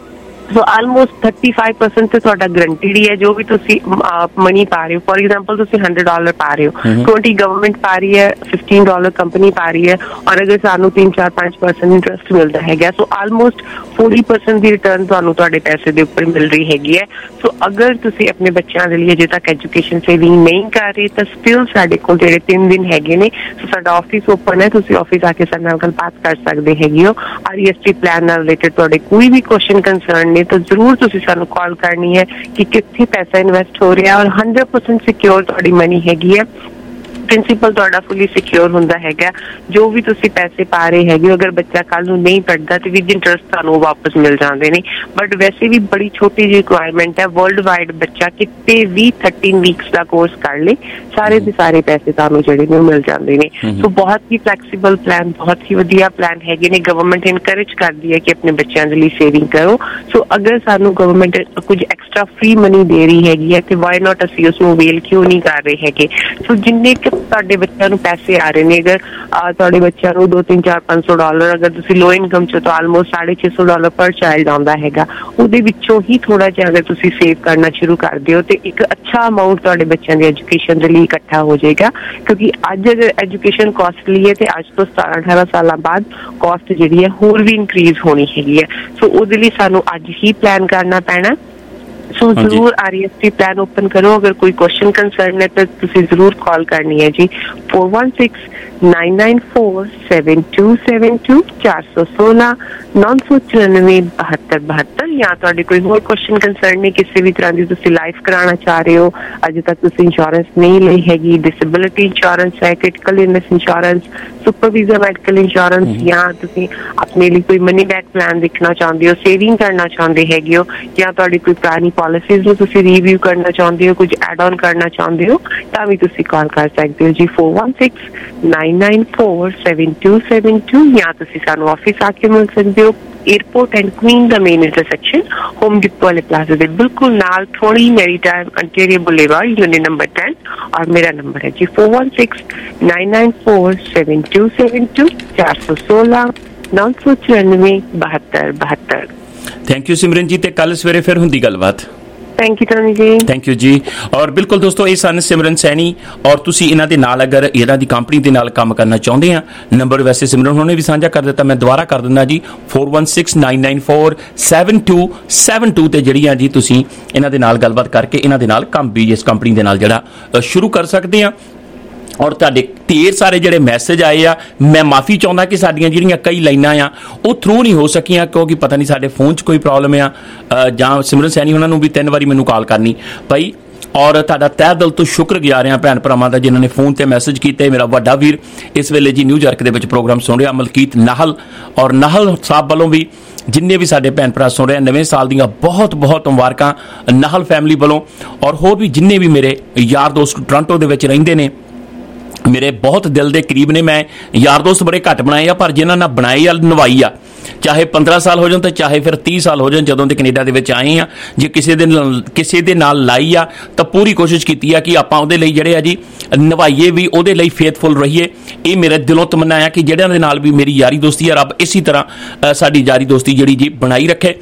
So almost thirty five percent ਤੇ ਤੁਹਾਡਾ ਗਰੰਟਿਡ ਹੀ ਹੈ ਜੋ ਵੀ ਤੁਸੀਂ ਮਨੀ ਪਾ ਰਹੇ ਹੋ। ਫੋਰ ਐਗਜ਼ਾਮਪਲ ਤੁਸੀਂ ਹੰਡਰਡ ਡਾਲਰ ਪਾ ਰਹੇ ਹੋ, ਟਵੰਟੀ ਗਵਰਨਮੈਂਟ ਪਾ ਰਹੀ ਹੈ, ਫਿਫਟੀਨ ਡਾਲਰ ਕੰਪਨੀ ਪਾ ਰਹੀ ਹੈ, ਔਰ ਅਗਰ ਸਾਨੂੰ ਤਿੰਨ ਚਾਰ ਪੰਜ ਪਰਸੈਂਟ ਇੰਟਰਸਟ ਮਿਲਦਾ ਹੈਗਾ, ਸੋ ਆਲਮੋਸਟ ਫੋਰਟੀ ਪਰਸੈਂਟ ਦੀ ਰਿਟਰਨ ਤੁਹਾਨੂੰ ਤੁਹਾਡੇ ਪੈਸੇ ਦੇ ਉੱਪਰ ਮਿਲ ਰਹੀ ਹੈਗੀ ਹੈ। ਸੋ ਅਗਰ ਤੁਸੀਂ ਆਪਣੇ ਬੱਚਿਆਂ ਦੇ ਲਈ ਅਜੇ ਤੱਕ ਐਜੂਕੇਸ਼ਨ ਸੇਵਿੰਗ ਨਹੀਂ ਕਰ ਰਹੇ ਤਾਂ ਸਟਿਲ ਸਾਡੇ ਕੋਲ ਜਿਹੜੇ ਤਿੰਨ ਦਿਨ ਹੈਗੇ ਨੇ, ਸੋ ਸਾਡਾ ਆਫਿਸ ਓਪਨ ਹੈ, ਤੁਸੀਂ ਆਫਿਸ ਆ ਕੇ ਸਾਡੇ ਨਾਲ ਗੱਲਬਾਤ ਕਰ ਸਕਦੇ ਹੈਗੇ ਹੋ। R E S T plan ਨਾਲ ਰਿਲੇਟਡ ਤੁਹਾਡੇ ਕੋਈ ਵੀ ਕੁਐਸਚਨ ਕੰਸਰਨ ਨੇ ਤਾਂ ਜ਼ਰੂਰ ਤੁਸੀਂ ਸਾਨੂੰ ਕਾਲ ਕਰਨੀ ਹੈ ਕਿ ਕਿੱਥੇ ਪੈਸਾ ਇਨਵੈਸਟ ਹੋ ਰਿਹਾ, ਔਰ ਹੰਡਰਡ ਪਰਸੈਂਟ ਸਿਕਿਉਰ ਤੁਹਾਡੀ ਮਨੀ ਹੈਗੀ ਹੈ। ਪ੍ਰਿੰਸੀਪਲ ਤੁਹਾਡਾ ਫੁੱਲੀ ਸਿਕਿਉਰ ਹੁੰਦਾ ਹੈਗਾ। ਜੋ ਵੀ ਤੁਸੀਂ ਪੈਸੇ ਪਾ ਰਹੇ ਹੈਗੇ, ਅਗਰ ਬੱਚਾ ਕੱਲ ਨੂੰ ਨਹੀਂ ਪੜ੍ਹਦਾ ਤੇ ਵਿਦ ਇੰਟਰਸਟ ਤੁਹਾਨੂੰ ਵਾਪਸ ਮਿਲ ਜਾਂਦੇ ਨੇ। ਬਟ ਵੈਸੇ ਵੀ ਬੜੀ ਛੋਟੀ ਜਿਹੀ ਰਿਕੁਆਇਰਮੈਂਟ ਹੈ, ਵਰਲਡ ਵਾਈਡ ਬੱਚਾ ਕਿਤੇ ਵੀ ਥਰਟੀਨ ਵੀਕਸ ਦਾ ਕੋਰਸ ਕਰ ਲੇ, ਸਾਰੇ ਦੇ ਸਾਰੇ ਪੈਸੇ ਤੁਹਾਨੂੰ ਜਿਹੜੇ ਨੇ ਮਿਲ ਜਾਂਦੇ ਨੇ। ਸੋ ਬਹੁਤ ਹੀ ਫਲੈਕਸੀਬਲ ਪਲਾਨ, ਬਹੁਤ ਹੀ ਵਧੀਆ ਪਲਾਨ ਹੈਗੇ ਨੇ। ਗਵਰਨਮੈਂਟ ਇਨਕਰੇਜ ਕਰਦੀ ਹੈ ਕਿ ਆਪਣੇ ਬੱਚਿਆਂ ਦੇ ਲਈ ਸੇਵਿੰਗ ਕਰੋ। ਸੋ ਅਗਰ ਸਾਨੂੰ ਗਵਰਨਮੈਂਟ ਕੁਝ ਐਕਸਟਰਾ ਫ੍ਰੀ ਮਨੀ ਦੇ ਰਹੀ ਹੈਗੀ ਹੈ ਤੇ ਵਾਈ ਨਾਟ ਅਸੀਂ ਉਸ ਨੂੰ ਅਵੇਲ ਕਿਉਂ ਨਹੀਂ ਕਰ ਰਹੇ ਹੈਗੇ। ਸੋ ਜਿੰਨੇ ਤੁਹਾਡੇ ਬੱਚਿਆਂ ਨੂੰ ਪੈਸੇ ਆ ਰਹੇ ਨੇ, ਅਗਰ ਤੁਹਾਡੇ ਬੱਚਿਆਂ ਨੂੰ ਦੋ ਤਿੰਨ ਚਾਰ ਪੰਜ ਸੌ ਡਾਲਰ, ਅਗਰ ਤੁਸੀਂ ਲੋ ਇਨਕਮ ਚ ਤਾਂ ਆਲਮੋਸਟ ਸਾਢੇ ਛੇ ਸੌ ਡਾਲਰ ਪਰ ਚਾਈਲਡ ਆਉਂਦਾ ਹੈਗਾ, ਉਹਦੇ ਵਿੱਚੋਂ ਹੀ ਥੋੜਾ ਜਿਹਾ ਅਗਰ ਤੁਸੀਂ ਸੇਵ ਕਰਨਾ ਸ਼ੁਰੂ ਕਰ ਦਿਓ ਤੇ ਇੱਕ ਅੱਛਾ ਅਮਾਊਂਟ ਤੁਹਾਡੇ ਬੱਚਿਆਂ ਦੀ ਐਜੂਕੇਸ਼ਨ ਦੇ ਲਈ ਇਕੱਠਾ ਹੋ ਜਾਏਗਾ। ਕਿਉਂਕਿ ਅੱਜ ਅਗਰ ਐਜੂਕੇਸ਼ਨ ਕਾਸਟਲੀ ਹੈ ਤੇ ਅੱਜ ਤੋਂ ਸਤਾਰਾਂ ਅਠਾਰਾਂ ਸਾਲਾਂ ਬਾਅਦ ਕਾਸਟ ਜਿਹੜੀ ਹੈ ਹੋਰ ਵੀ ਇਨਕਰੀਜ਼ ਹੋਣੀ ਹੈਗੀ ਹੈ। ਸੋ ਉਹਦੇ ਲਈ ਸਾਨੂੰ ਅੱਜ ਹੀ ਪਲਾਨ ਕਰਨਾ ਪੈਣਾ। ਸੋ ਜ਼ਰੂਰ R E S T plan open ਕਰੋ। ਅਗਰ ਕੋਈ ਕੁਐਸਚਨ ਕੰਸਰਨ ਹੈ ਤਾਂ ਤੁਸੀਂ ਜ਼ਰੂਰ ਕਾਲ ਕਰਨੀ ਹੈ ਜੀ, four one six nine nine four seven two seven two, ਚਾਰ ਸੌ ਸੋਲਾਂ ਨੌ ਸੌ ਚੁਰਾਨਵੇਂ ਬਹੱਤਰ ਬਹੱਤਰ। ਜਾਂ ਤੁਹਾਡੇ ਕੋਈ ਹੋਰ ਕੁਐਸਚਨ ਕੰਸਰਨ ਨੇ, ਕਿਸੇ ਵੀ ਤਰ੍ਹਾਂ ਦੀ ਤੁਸੀਂ ਲਾਈਫ ਕਰਾਉਣਾ ਚਾਹ ਰਹੇ ਹੋ, ਅਜੇ ਤੱਕ ਤੁਸੀਂ ਇੰਸ਼ੋਰੈਂਸ ਨਹੀਂ ਲਈ ਹੈਗੀ, ਡਿਸੇਬਿਲਿਟੀ ਇੰਸ਼ੋਰੈਂਸ ਹੈ, critical illness insurance, super visa medical insurance, ਜਾਂ ਤੁਸੀਂ ਆਪਣੇ ਲਈ ਕੋਈ ਮਨੀ ਬੈਕ ਪਲਾਨ ਦੇਖਣਾ ਚਾਹੁੰਦੇ ਹੋ, ਸੇਵਿੰਗ ਕਰਨਾ ਚਾਹੁੰਦੇ ਹੈਗੇ ਹੋ, ਜਾਂ ਤੁਹਾਡੀ ਕੋਈ ਪੁਰਾਣੀ ਪਾਲਿਸੀਜ਼ ਨੂੰ ਤੁਸੀਂ ਰਿਵਿਊ ਕਰਨਾ ਚਾਹੁੰਦੇ ਹੋ, ਕੁਝ ਐਡ ਆਨ ਕਰਨਾ ਚਾਹੁੰਦੇ ਹੋ, ਤਾਂ ਵੀ ਤੁਸੀਂ ਕਾਲ ਕਰ ਸਕਦੇ ਹੋ ਜੀ, four one six nine nine four seven two seven two. ਜਾਂ ਤੁਸੀਂ ਸਾਨੂੰ ਆਫਿਸ ਆ ਕੇ ਮਿਲ ਸਕਦੇ ਹੋ, 에어ਪੋਰਟ ਐਂਡ ਕੁਈਨ ਦਾ ਮੇਨ ਇੰਟਰਸੈਕਸ਼ਨ, ਹੋਮ ਡਿਪੋ ਵਾਲੇ ਪਲਾਜ਼ਾ ਦੇ ਬਿਲਕੁਲ ਨਾਲ, ਥੋੜੀ Maritime Ontario boulevard, unit number ten. ਔਰ ਮੇਰਾ ਨੰਬਰ ਹੈ ਜੀ four one six nine nine four seven two seven two, ਚਾਰ ਸੌ ਸੋਲਾਂ ਨੌ ਸੌ ਚੁਰਾਨਵੇਂ ਬਹੱਤਰ ਬਹੱਤਰ। ਥੈਂਕ ਯੂ ਸਿਮਰਨ ਜੀ, ਤੇ ਕੱਲ ਸਵੇਰੇ ਫਿਰ ਹੁੰਦੀ ਗੱਲਬਾਤ। Thank you Tony ji. Thank you ਜੀ। ਔਰ ਬਿਲਕੁਲ ਦੋਸਤੋ, ਇਹ ਸਨ ਸਿਮਰਨ ਸੈਣੀ, ਔਰ ਤੁਸੀਂ ਇਹਨਾਂ ਦੇ ਨਾਲ ਅਗਰ ਇਹਨਾਂ ਦੀ ਕੰਪਨੀ ਦੇ ਨਾਲ ਕੰਮ ਕਰਨਾ ਚਾਹੁੰਦੇ ਆ, ਨੰਬਰ ਵੈਸੇ ਸਿਮਰਨ ਹੋਣੇ ਵੀ ਸਾਂਝਾ ਕਰ ਦਿੱਤਾ, ਮੈਂ ਦੁਬਾਰਾ ਕਰ ਦਿੰਦਾ ਜੀ, four one six nine nine four seven two seven two ਤੇ ਜਿਹੜੀਆਂ ਜੀ ਤੁਸੀਂ ਇਹਨਾਂ ਦੇ ਨਾਲ ਗੱਲਬਾਤ ਕਰਕੇ ਇਹਨਾਂ ਦੇ ਨਾਲ ਕੰਮ ਵੀ ਇਸ ਕੰਪਨੀ ਦੇ ਨਾਲ ਜਿਹੜਾ ਸ਼ੁਰੂ ਕਰ ਸਕਦੇ ਆ। ਔਰ ਤੁਹਾਡੇ ਢੇਰ ਸਾਰੇ ਜਿਹੜੇ ਮੈਸੇਜ ਆਏ ਆ, ਮੈਂ ਮਾਫੀ ਚਾਹੁੰਦਾ ਕਿ ਸਾਡੀਆਂ ਜਿਹੜੀਆਂ ਕਈ ਲਾਈਨਾਂ ਆ ਉਹ ਥਰੂ ਨਹੀਂ ਹੋ ਸਕੀਆਂ, ਕਿਉਂਕਿ ਪਤਾ ਨਹੀਂ ਸਾਡੇ ਫੋਨ 'ਚ ਕੋਈ ਪ੍ਰੋਬਲਮ ਆ, ਜਾਂ ਸਿਮਰਨ ਸੈਣੀ ਉਹਨਾਂ ਨੂੰ ਵੀ ਤਿੰਨ ਵਾਰੀ ਮੈਨੂੰ ਕਾਲ ਕਰਨੀ ਪਈ। ਔਰ ਤੁਹਾਡਾ ਤਹਿ ਦਿਲ ਤੋਂ ਸ਼ੁਕਰਗੁਜ਼ਾਰ ਹਾਂ ਭੈਣ ਭਰਾਵਾਂ ਦਾ ਜਿਨ੍ਹਾਂ ਨੇ ਫੋਨ ਤੇ ਮੈਸੇਜ ਕੀਤੇ। ਮੇਰਾ ਵੱਡਾ ਵੀਰ ਇਸ ਵੇਲੇ ਜੀ ਨਿਊਯਾਰਕ ਦੇ ਵਿੱਚ ਪ੍ਰੋਗਰਾਮ ਸੁਣ ਰਿਹਾ, ਮਲਕੀਤ ਨਾਹਲ, ਔਰ ਨਾਹਲ ਸਾਹਿਬ ਵੱਲੋਂ ਵੀ ਜਿੰਨੇ ਵੀ ਸਾਡੇ ਭੈਣ ਭਰਾ ਸੁਣ ਰਹੇ ਨਵੇਂ ਸਾਲ ਦੀਆਂ ਬਹੁਤ ਬਹੁਤ ਮੁਬਾਰਕਾਂ ਨਾਹਲ ਫੈਮਿਲੀ ਵੱਲੋਂ। ਔਰ ਹੋਰ ਵੀ ਜਿੰਨੇ ਵੀ ਮੇਰੇ ਯਾਰ ਦੋਸਤ ਟੋਰਾਂਟੋ ਦੇ ਵਿੱਚ ਰਹਿੰਦੇ ਨੇ, ਮੇਰੇ ਬਹੁਤ ਦਿਲ ਦੇ ਕਰੀਬ ਨੇ। ਮੈਂ ਯਾਰ ਦੋਸਤ ਬੜੇ ਘੱਟ ਬਣਾਏ ਆ, ਪਰ ਜਿਨ੍ਹਾਂ ਨਾਲ ਬਣਾਈ ਆ, ਨਿਭਾਈ ਆ, ਚਾਹੇ ਪੰਦਰਾਂ ਸਾਲ ਹੋ ਜਾਣ ਤੇ ਚਾਹੇ ਫਿਰ ਤੀਹ ਸਾਲ ਹੋ ਜਾਣ, ਜਦੋਂ ਦੇ ਕੈਨੇਡਾ ਦੇ ਵਿੱਚ ਆਏ ਆ, ਜੇ ਕਿਸੇ ਦੇ ਕਿਸੇ ਦੇ ਨਾਲ ਲਾਈ ਆ ਤਾਂ ਪੂਰੀ ਕੋਸ਼ਿਸ਼ ਕੀਤੀ ਆ ਕਿ ਆਪਾਂ ਉਹਦੇ ਲਈ ਜਿਹੜੇ ਆ ਜੀ ਨਿਭਾਈਏ ਵੀ, ਉਹਦੇ ਲਈ ਫੇਥਫੁਲ ਰਹੀਏ। ਇਹ ਮੇਰੇ ਦਿਲੋਂ ਤਮੰਨਾ ਆ ਕਿ ਜਿਹੜਿਆਂ ਦੇ ਨਾਲ ਵੀ ਮੇਰੀ ਯਾਰੀ ਦੋਸਤੀ ਆ, ਰੱਬ ਇਸੇ ਤਰ੍ਹਾਂ ਸਾਡੀ ਯਾਰੀ ਦੋਸਤੀ ਜਿਹੜੀ ਜੀ ਬਣਾਈ ਰੱਖੇ।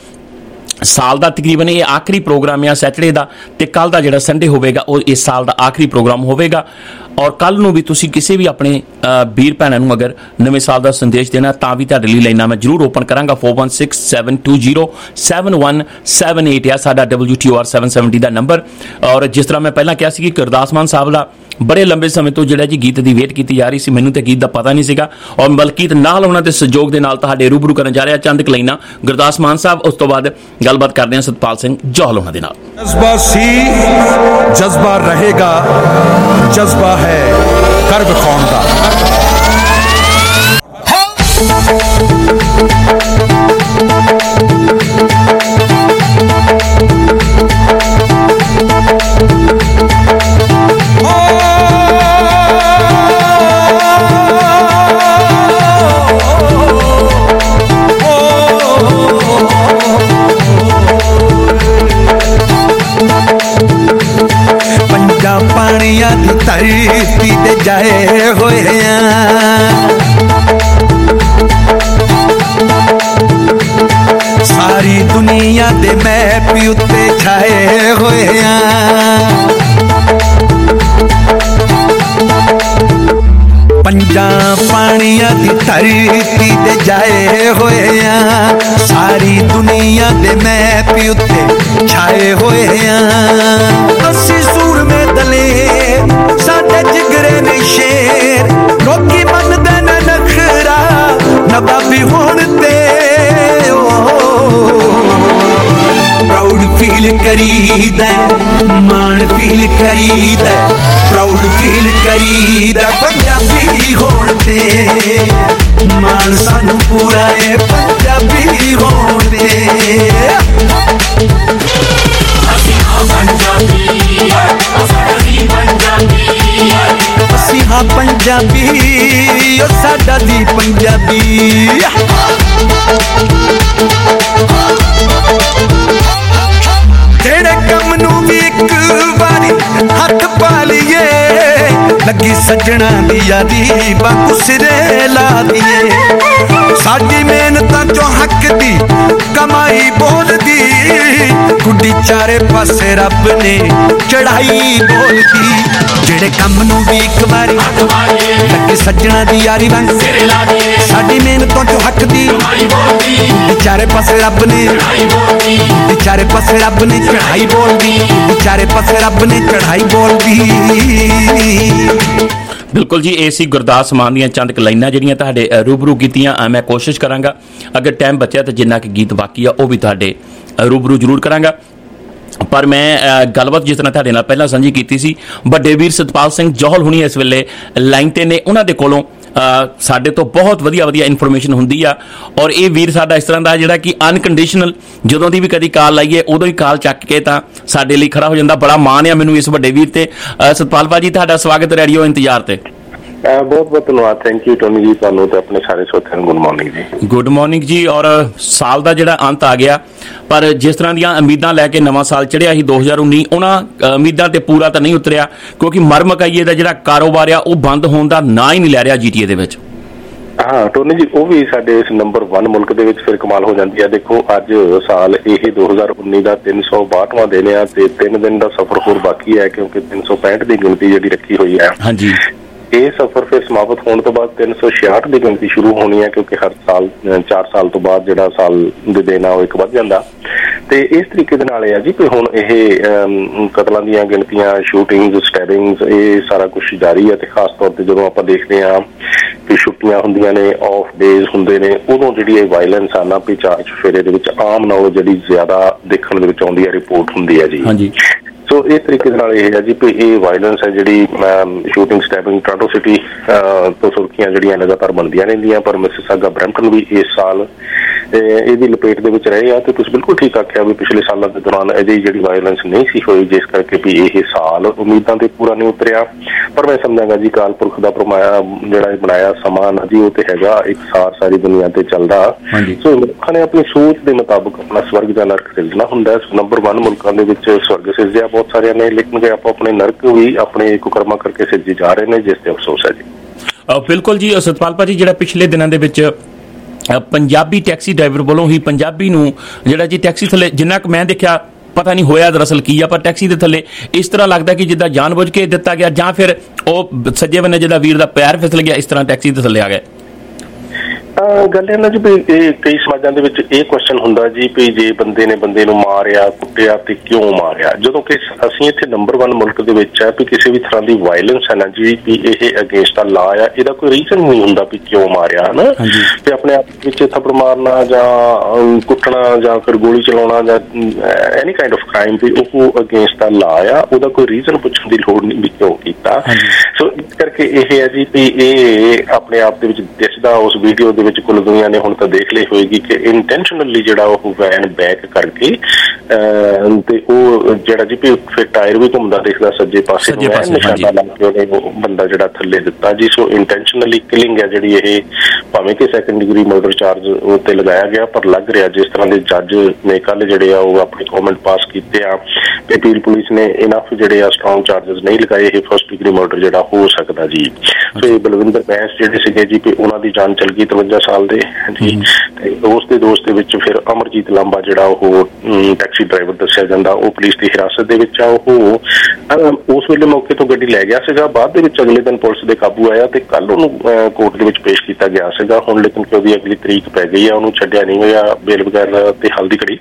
ਸਾਲ ਦਾ ਤਕਰੀਬਨ ਇਹ ਆਖਰੀ ਪ੍ਰੋਗਰਾਮ ਆ ਸੈਟਰਡੇ ਦਾ, ਤੇ ਕੱਲ ਦਾ ਜਿਹੜਾ ਸੰਡੇ ਹੋਵੇਗਾ ਉਹ ਇਸ ਸਾਲ ਦਾ ਆਖਰੀ ਪ੍ਰੋਗਰਾਮ ਹੋਵੇਗਾ। ਔਰ ਕੱਲ ਨੂੰ ਵੀ ਤੁਸੀਂ ਕਿਸੇ ਵੀ ਆਪਣੇ ਵੀਰ ਭੈਣਾਂ ਨੂੰ ਅਗਰ ਨਵੇਂ ਸਾਲ ਦਾ ਸੰਦੇਸ਼ ਦੇਣਾ ਤਾਂ ਵੀ ਤੁਹਾਡੇ ਲਈ ਲਾਈਨਾਂ ਮੈਂ ਜ਼ਰੂਰ ਓਪਨ ਕਰਾਂਗਾ। Four one six seven two zero seven one seven eight ਆ ਸਾਡਾ W T O R seven seventy ਦਾ ਨੰਬਰ। ਔਰ ਜਿਸ ਤਰ੍ਹਾਂ ਮੈਂ ਪਹਿਲਾਂ ਕਿਹਾ ਸੀ ਕਿ ਗੁਰਦਾਸ ਮਾਨ ਸਾਹਿਬ ਦਾ ਬੜੇ ਲੰਬੇ ਸਮੇਂ ਤੋਂ ਜਿਹੜਾ ਜੀ ਗੀਤ ਦੀ ਵੇਟ ਕੀਤੀ ਜਾ ਰਹੀ ਸੀ, ਮੈਨੂੰ ਤੇ ਗੀਤ ਦਾ ਪਤਾ ਨਹੀਂ ਸੀਗਾ, ਔਰ ਮਲਕੀਤ ਨਾਲ ਉਹਨਾਂ ਦੇ ਸਹਿਯੋਗ ਦੇ ਨਾਲ ਤੁਹਾਡੇ ਰੂਬਰੂ ਕਰਨ ਜਾ ਰਿਹਾ ਚੰਦ ਕੁ ਲਾਈਨਾਂ ਗੁਰਦਾਸ ਮਾਨ ਸਾਹਿਬ। ਉਸ ਤੋਂ ਬਾਅਦ ਗੱਲਬਾਤ ਕਰਦੇ ਹਾਂ ਸਤਪਾਲ ਸਿੰਘ ਜੌਹਲ ਉਹਨਾਂ ਦੇ ਨਾਲ। ਜਜ਼ਬਾ ਸੀ, ਜਜ਼ਬਾ ਰਹੇਗਾ, ਜਜ਼ਬਾ ਹੈ ਕਰ ਵਿਖਾਉਣ ਦਾ। ਪਾਣੀਆਂ ਦੀ ਧਰਤੀ ਤੇ ਜਾਏ ਹੋਏ ਆ, ਸਾਰੀ ਦੁਨੀਆ ਦੇ ਮੈਪ ਉੱਤੇ ਛਾਏ ਹੋਏ ਆ ਪੰਜਾਂ ਪਾਣੀਆਂ ਦੀ ਧਰਤੀ ਤੇ ਜਾਏ ਹੋਏ ਆ ਸਾਰੀ ਦੁਨੀਆ ਦੇ ਮੈਪ ਉੱਤੇ ਛਾਏ ਹੋਏ ਆ ਅਸੀਂ ਸੂਰਮੇ ਦਲੇਰ ਸਾਡੇ ਜਿਗਰੇ ਨੇ ਸ਼ੇਰ ਲੋਕੀ ਮੰਨਦੇ ਨੇ ਨਖਰਾ ਨਵਾਬੀ ਹੋਣ ਤੇ ਪ੍ਰਾਊਡ ਫੀਲ ਕਰੀਦਾ ਮਾਣ ਫੀਲ ਕਰੀਦਾ ਪ੍ਰਾਊਡ ਫੀਲ ਕਰੀਦਾ ਪੰਜਾਬੀ ਹੋਣ ਤੇ ਮਾਣ ਸਾਨੂੰ ਪੂਰਾ ਏ ਪੰਜਾਬੀ ਹੋਣ ਤੇ ਅਸੀਂ ਹਾਂ ਪੰਜਾਬੀ ਅਸੀਂ ਪੰਜਾਬੀ ਅਸੀਂ ਹਾਂ ਪੰਜਾਬੀ ਓ ਸਾਡਾ ਦੀ ਪੰਜਾਬੀ ਜਿਹੜੇ ਕੰਮ ਨੂੰ ਵੀ ਇੱਕ ਵਾਰੀ ਹੱਥ ਪਾ ਲਈਏ ਲੱਗੀ ਸੱਜਣਾ ਦੀ ਯਾਦੀ ਬਾਕੂ ਸਿਰੇ ਲਾ ਦੀਏ ਸਾਡੀ ਮਿਹਨਤਾਂ ਚੋਂ ਹੱਕ ਦੀ ਕਮਾਈ ਬੋਲਦੀ ਗੁੱਡੀ ਚਾਰੇ ਪਾਸੇ ਰੱਬ ਨੇ ਚੜਾਈ ਬੋਲਦੀ ਜਿਹੜੇ ਕੰਮ ਨੂੰ ਵੀ ਇੱਕ ਵਾਰੀ ਲੱਗੀ ਸੱਜਣਾ ਦੀ ਯਾਰੀ ਵਾਂਗ ਸਿਰੇ ਲਾ ਦੀਏ ਸਾਡੀ ਮਿਹਨਤਾਂ ਚੋਂ ਹੱਕ ਦੀ ਗੁੱਡੀ ਚਾਰੇ ਪਾਸੇ ਰੱਬ ਨੇ ਗੁੱਡੀ ਚਾਰੇ ਪਾਸੇ ਰੱਬ ਨੇ ਚੜਾਈ ਬੋਲਦੀ ਚਾਰੇ ਪਾਸੇ ਰੱਬ ਨੇ ਚੜਾਈ ਬੋਲਦੀ ਬਿਲਕੁਲ ਜੀ ਇਹ ਸੀ ਗੁਰਦਾਸ ਮਾਨ ਦੀਆਂ ਚੰਦ ਲਾਈਨਾਂ ਜਿਹੜੀਆਂ ਤੁਹਾਡੇ ਰੂਬਰੂ ਕੀਤੀਆਂ ਮੈਂ ਕੋਸ਼ਿਸ਼ ਕਰਾਂਗਾ ਅਗਰ ਟਾਈਮ ਬਚਿਆ ਤਾਂ ਜਿੰਨਾ ਕਿ ਗੀਤ ਬਾਕੀ ਆ ਉਹ ਵੀ ਤੁਹਾਡੇ ਰੂਬਰੂ ਜ਼ਰੂਰ ਕਰਾਂਗਾ ਪਰ ਮੈਂ ਗੱਲਬਾਤ ਜਿਸ ਤਰ੍ਹਾਂ ਤੁਹਾਡੇ ਨਾਲ ਪਹਿਲਾਂ ਸਾਂਝੀ ਕੀਤੀ ਸੀ ਵੱਡੇ ਵੀਰ ਸਤਪਾਲ ਸਿੰਘ ਜੌਹਲ ਹੁਣੀ ਇਸ ਵੇਲੇ ਲਾਈਨ ਤੇ ਨੇ ਉਹਨਾਂ ਦੇ ਕੋਲੋਂ ਸਾਡੇ ਤੋਂ ਬਹੁਤ ਵਧੀਆ ਵਧੀਆ ਇਨਫੋਰਮੇਸ਼ਨ ਹੁੰਦੀ ਆ ਔਰ ਇਹ ਵੀਰ ਸਾਡਾ ਇਸ ਤਰ੍ਹਾਂ ਦਾ ਜਿਹੜਾ ਕਿ ਅਨਕੰਡੀਸ਼ਨਲ ਜਦੋਂ ਦੀ ਵੀ ਕਦੀ ਕਾਲ ਲਾਈਏ ਉਦੋਂ ਹੀ ਕਾਲ ਚੱਕ ਕੇ ਤਾਂ ਸਾਡੇ ਲਈ ਖੜਾ ਹੋ ਜਾਂਦਾ ਬੜਾ ਮਾਣ ਆ ਮੈਨੂੰ ਇਸ ਵੱਡੇ ਵੀਰ ਤੇ ਸਤਪਾਲ ਭਾਜੀ ਤੁਹਾਡਾ ਸਵਾਗਤ ਰੇਡੀਓ ਇੰਤਜ਼ਾਰ ਤੇ ਬਹੁਤ ਬਹੁਤ ਧੰਨਵਾਦ ਥੈਂਕ ਯੂ ਟੋਨੀ ਜੀ ਤੁਹਾਨੂੰ ਤੇ ਆਪਣੇ ਸਾਰੇ ਸਰੋਤਿਆਂ ਨੂੰ ਗੁੱਡ ਮਾਰਨਿੰਗ ਜੀ ਗੁੱਡ ਮਾਰਨਿੰਗ ਜੀ ਔਰ ਸਾਲ ਦਾ ਜਿਹੜਾ ਅੰਤ ਆ ਗਿਆ ਪਰ ਜਿਸ ਤਰ੍ਹਾਂ ਦੀਆਂ ਉਮੀਦਾਂ ਲੈ ਕੇ ਨਵਾਂ ਸਾਲ ਚੜ੍ਹਿਆ ਸੀ ਦੋ ਹਜ਼ਾਰ ਉੱਨੀ ਉਹਨਾਂ ਉਮੀਦਾਂ ਤੇ ਪੂਰਾ ਤਾਂ ਨਹੀਂ ਉਤਰਿਆ ਕਿਉਂਕਿ ਮਰ ਮਕਾਈਏ ਦਾ ਜਿਹੜਾ ਕਾਰੋਬਾਰ ਆ ਉਹ ਬੰਦ ਹੋਣ ਦਾ ਨਾਂ ਹੀ ਨਹੀਂ ਲੈ ਰਿਹਾ ਜੀਟੀਏ ਦੇ ਵਿੱਚ ਹਾਂ ਟੋਨੀ ਜੀ ਉਹ ਵੀ ਸਾਡੇ ਇਸ ਨੰਬਰ ਇੱਕ ਮੁਲਕ ਦੇ ਵਿੱਚ ਫਿਰ ਕਮਾਲ ਹੋ ਜਾਂਦੀ ਹੈ ਦੇਖੋ ਅੱਜ ਸਾਲ ਇਹ ਦੋ ਹਜ਼ਾਰ ਉੱਨੀ ਦਾ ਤਿੰਨ ਸੌ ਬਾਹਠਵਾਂ ਦਿਨ ਆ ਤੇ ਤਿੰਨ ਦਿਨ ਦਾ ਸਫ਼ਰ ਹੋਰ ਬਾਕੀ ਹੈ ਕਿਉਂਕਿ ਤਿੰਨ ਸੌ ਪੈਂਹਠ ਦੀ ਗਿਣਤੀ ਜਿਹੜੀ ਰੱਖੀ ਹੋਈ ਹੈ ਹਾਂਜੀ ਇਹ ਸਫ਼ਰ ਫਿਰ ਸਮਾਪਤ ਹੋਣ ਤੋਂ ਬਾਅਦ ਤਿੰਨ ਸੌ ਛਿਆਹਠ ਦੀ ਗਿਣਤੀ ਸ਼ੁਰੂ ਹੋਣੀ ਹੈ ਕਿਉਂਕਿ ਹਰ ਸਾਲ ਚਾਰ ਸਾਲ ਤੋਂ ਬਾਅਦ ਜਿਹੜਾ ਸਾਲ ਦੇ ਦਿਨ ਆ ਉਹ ਇੱਕ ਵੱਧ ਜਾਂਦਾ ਤੇ ਇਸ ਤਰੀਕੇ ਦੇ ਨਾਲ ਇਹ ਆ ਜੀ ਕਿ ਹੁਣ ਇਹ ਕਤਲਾਂ ਦੀਆਂ ਗਿਣਤੀਆਂ ਸ਼ੂਟਿੰਗਸ ਸਟੈਬਿੰਗਸ ਇਹ ਸਾਰਾ ਕੁਝ ਜਾਰੀ ਹੈ ਤੇ ਖਾਸ ਤੌਰ ਤੇ ਜਦੋਂ ਆਪਾਂ ਦੇਖਦੇ ਹਾਂ ਕਿ ਛੁੱਟੀਆਂ ਹੁੰਦੀਆਂ ਨੇ ਆਫ ਡੇਜ਼ ਹੁੰਦੇ ਨੇ ਉਦੋਂ ਜਿਹੜੀ ਇਹ ਵਾਇਲੈਂਸ ਆ ਨਾ ਵੀ ਚਾਰ ਚੁਫੇਰੇ ਦੇ ਵਿੱਚ ਆਮ ਨਾਲੋਂ ਜਿਹੜੀ ਜ਼ਿਆਦਾ ਦੇਖਣ ਦੇ ਵਿੱਚ ਆਉਂਦੀ ਹੈ ਰਿਪੋਰਟ ਹੁੰਦੀ ਹੈ ਜੀ ਹਾਂਜੀ ਸੋ ਇਸ ਤਰੀਕੇ ਦੇ ਨਾਲ ਇਹ ਹੈ ਜੀ ਕਿ ਇਹ ਵਾਇਲੈਂਸ ਹੈ ਜਿਹੜੀ ਸ਼ੂਟਿੰਗ ਸਟੈਬਿੰਗ ਟੋਰਾਂਟੋ ਸਿਟੀ ਤੋਂ ਸੁਰਖੀਆਂ ਜਿਹੜੀਆਂ ਲਗਾਤਾਰ ਬਣਦੀਆਂ ਰਹਿੰਦੀਆਂ ਪਰ ਮਿਸਿਸਾਗਾ ਬਰੈਂਪਟਨ ਵੀ ਇਸ ਸਾਲ ਇਹਦੀ ਲਪੇਟ ਦੇ ਵਿੱਚ ਰਹੇ ਆ ਤੇ ਤੁਸੀਂ ਬਿਲਕੁਲ ਠੀਕ ਆਖਿਆ ਵੀ ਪਿਛਲੇ ਸਾਲਾਂ ਦੇ ਦੌਰਾਨ ਅਜਿਹੀ ਜਿਹੜੀ ਵਾਇਲੈਂਸ ਨਹੀਂ ਸੀ ਹੋਈ ਜਿਸ ਕਰਕੇ ਵੀ ਇਹ ਸਾਲ ਉਮੀਦਾਂ ਤੇ ਪੂਰਾ ਨਹੀਂ ਉਤਰਿਆ ਪਰ ਮੈਂ ਸਮਝਾਂਗਾ ਜੀ ਕਾਲ ਪੁਰਖ ਦਾ ਫਰਮਾਇਆ ਜਿਹੜਾ ਇਹ ਬਣਾਇਆ ਸਮਾਂ ਨਾ ਜੀ ਉਹ ਤੇ ਹੈਗਾ ਇੱਕ ਸਾਰ ਸਾਰੀ ਦੁਨੀਆ ਤੇ ਚੱਲਦਾ ਸੋ ਲੋਕਾਂ ਨੇ ਆਪਣੀ ਸੋਚ ਦੇ ਮੁਤਾਬਕ ਆਪਣਾ ਸਵਰਗ ਜਾਂ ਨਰਕ ਸਿਰਜਣਾ ਹੁੰਦਾ ਨੰਬਰ ਇੱਕ ਮੁਲਕਾਂ ਦੇ ਵਿੱਚ ਸਵਰਗ ਸਿਰਜਿਆ ਬਹੁਤ ਸਾਰਿਆਂ ਨੇ ਲੇਕਿਨ ਜੇ ਆਪਾਂ ਆਪਣੇ ਨਰਕ ਵੀ ਆਪਣੇ ਕੁਕਰਮਾਂ ਕਰਕੇ ਸਿਰਜੇ ਜਾ ਰਹੇ ਨੇ ਜਿਸ ਤੇ ਅਫਸੋਸ ਹੈ ਜੀ ਬਿਲਕੁਲ ਜੀ ਸਤਪਾਲ ਭਾਜੀ ਜਿਹੜਾ ਪਿਛਲੇ ਦਿਨਾਂ ਦੇ ਵਿੱਚ ਪੰਜਾਬੀ ਟੈਕਸੀ ਡਰਾਈਵਰ ਵੱਲੋਂ ਹੀ ਪੰਜਾਬੀ ਨੂੰ ਜਿਹੜਾ ਜੀ ਟੈਕਸੀ ਥੱਲੇ ਜਿੰਨਾ ਕੁ ਮੈਂ ਦੇਖਿਆ ਪਤਾ ਨਹੀਂ ਹੋਇਆ ਦਰਅਸਲ ਕੀ ਆ ਪਰ ਟੈਕਸੀ ਦੇ ਥੱਲੇ ਇਸ ਤਰ੍ਹਾਂ ਲੱਗਦਾ ਕਿ ਜਿੱਦਾਂ ਜਾਣਬੁੱਝ ਕੇ ਦਿੱਤਾ ਗਿਆ ਜਾਂ ਫਿਰ ਉਹ ਸੱਜੇ ਬੰਨੇ ਜਿਹੜਾ ਵੀਰ ਦਾ ਪੈਰ ਫਿਸਲ ਗਿਆ ਇਸ ਤਰ੍ਹਾਂ ਟੈਕਸੀ ਦੇ ਥੱਲੇ ਆ ਗਿਆ ਗੱਲ ਇਹ ਨਾ ਜੀ ਵੀ ਇਹ ਕਈ ਸਮਾਜਾਂ ਦੇ ਵਿੱਚ ਇਹ ਕੁਐਸਚਨ ਹੁੰਦਾ ਜੀ ਵੀ ਜੇ ਬੰਦੇ ਨੇ ਬੰਦੇ ਨੂੰ ਮਾਰਿਆ ਕੁੱਟਿਆ ਤੇ ਕਿਉਂ ਮਾਰਿਆ ਜਦੋਂ ਕਿ ਅਸੀਂ ਇੱਥੇ ਨੰਬਰ ਇੱਕ ਮੁਲਕ ਦੇ ਵਿੱਚ ਹੈ ਵੀ ਕਿਸੇ ਵੀ ਤਰ੍ਹਾਂ ਦੀ ਵਾਇਲੈਂਸ ਹੈ ਨਾ ਜੀ ਵੀ ਇਹ ਅਗੇਂਸਟ ਦਾ ਲਾ ਆ ਇਹਦਾ ਕੋਈ ਰੀਜ਼ਨ ਨਹੀਂ ਹੁੰਦਾ ਵੀ ਕਿਉਂ ਮਾਰਿਆ ਹਨਾ ਤੇ ਆਪਣੇ ਆਪ ਵਿੱਚ ਥੱਪੜ ਮਾਰਨਾ ਜਾਂ ਕੁੱਟਣਾ ਜਾਂ ਫਿਰ ਗੋਲੀ ਚਲਾਉਣਾ ਜਾਂ ਐਨੀ ਕਾਈਂਡ ਆਫ ਕ੍ਰਾਈਮ ਵੀ ਉਹ ਅਗੇਂਸਟ ਦਾ ਲਾ ਆ ਉਹਦਾ ਕੋਈ ਰੀਜ਼ਨ ਪੁੱਛਣ ਦੀ ਲੋੜ ਨਹੀਂ ਵੀ ਕਿਉਂ ਕੀਤਾ ਸੋ ਇਸ ਕਰਕੇ ਇਹ ਹੈ ਜੀ ਵੀ ਇਹ ਆਪਣੇ ਆਪ ਦੇ ਵਿੱਚ ਦਿਸਦਾ ਉਸ ਵੀਡੀਓ ਦੇ ਵਿੱਚ ਕੁੱਲ ਦੁਨੀਆ ਨੇ ਹੁਣ ਤਾਂ ਦੇਖ ਲਈ ਹੋਏਗੀ ਕਿ ਇੰਟੈਂਸ਼ਨਲੀ ਜਿਹੜਾ ਉਹ ਵੈਨ ਬੈਕ ਕਰਕੇ ਤੇ ਉਹ ਜਿਹੜਾ ਜੀ ਫਿਰ ਟਾਇਰ ਵੀ ਘੁੰਮਦਾ ਦਿਖਦਾ ਸੱਜੇ ਪਾਸੇ ਨੂੰ, ਨਿਸ਼ਾਨਾ ਲਾ ਕੇ ਉਹਨੇ ਉਹ ਬੰਦਾ ਜਿਹੜਾ ਥੱਲੇ ਦਿੱਤਾ ਜੀ। ਸੋ ਇੰਟੈਂਸ਼ਨਲੀ ਕਿਲਿੰਗ ਹੈ ਜਿਹੜੀ ਇਹ, ਭਾਵੇਂ ਕਿ ਸੈਕੰਡ ਡਿਗਰੀ ਮਰਡਰ ਚਾਰਜ ਉਹ ਤੇ ਲਗਾਇਆ ਗਿਆ, ਪਰ ਲੱਗ ਰਿਹਾ ਜਿਸ ਤਰ੍ਹਾਂ ਦੇ ਜੱਜ ਨੇ ਕੱਲ ਜਿਹੜੇ ਆ ਉਹ ਆਪਣੇ ਕਮੈਂਟ ਪਾਸ ਕੀਤੇ ਆ ਤੇ ਪੀਲ ਪੁਲਿਸ ਨੇ ਇਨਫ ਜਿਹੜੇ ਆ ਸਟਰੋਂਗ ਚਾਰਜਸ ਨਹੀਂ ਲਗਾਏ, ਇਹ ਫਸਟ ਡਿਗਰੀ ਮਰਡਰ ਜਿਹੜਾ ਹੋ ਸਕਦਾ ਜੀ। ਸੋ ਇਹ ਬਲਵਿੰਦਰ ਬੈਂਸ ਜਿਹੜੇ ਸੀਗੇ ਜੀ ਵੀ ਉਹਨਾਂ ਦੀ ਜਾਨ ਚਲ ਗਈ ਤਰਵੰਜਾ ਸਾਲ ਦੇ ਜੀ, ਤੇ ਉਸ ਦੇ ਦੋਸਤ ਦੇ ਵਿੱਚ ਫਿਰ ਅਮਰਜੀਤ ਲਾਂਬਾ ਜਿਹੜਾ ਉਹ ਟੈਕਸੀ ਡਰਾਈਵਰ ਦੱਸਿਆ ਜਾਂਦਾ, ਉਹ ਪੁਲਿਸ ਦੀ ਹਿਰਾਸਤ ਦੇ ਵਿੱਚ ਆ। ਉਹ ਉਸ ਵੇਲੇ ਮੌਕੇ ਤੋਂ ਗੱਡੀ ਲੈ ਗਿਆ ਸੀਗਾ, ਬਾਅਦ ਦੇ ਵਿੱਚ ਅਗਲੇ ਦਿਨ ਪੁਲਿਸ ਦੇ ਕਾਬੂ ਆਇਆ ਤੇ ਕੱਲ ਉਹਨੂੰ ਕੋਰਟ ਦੇ ਵਿੱਚ ਪੇਸ਼ ਕੀਤਾ ਗਿਆ ਸੀਗਾ। ਹੁਣ ਲੇਕਿਨ ਕਿ ਉਹਦੀ ਅਗਲੀ ਤਰੀਕ ਪੈ ਗਈ ਆ, ਉਹਨੂੰ ਛੱਡਿਆ ਨਹੀਂ ਹੋਇਆ ਬੇਲ ਵਗੈਰਾ ਤੇ ਹਲਦੀ ਘੜੀ।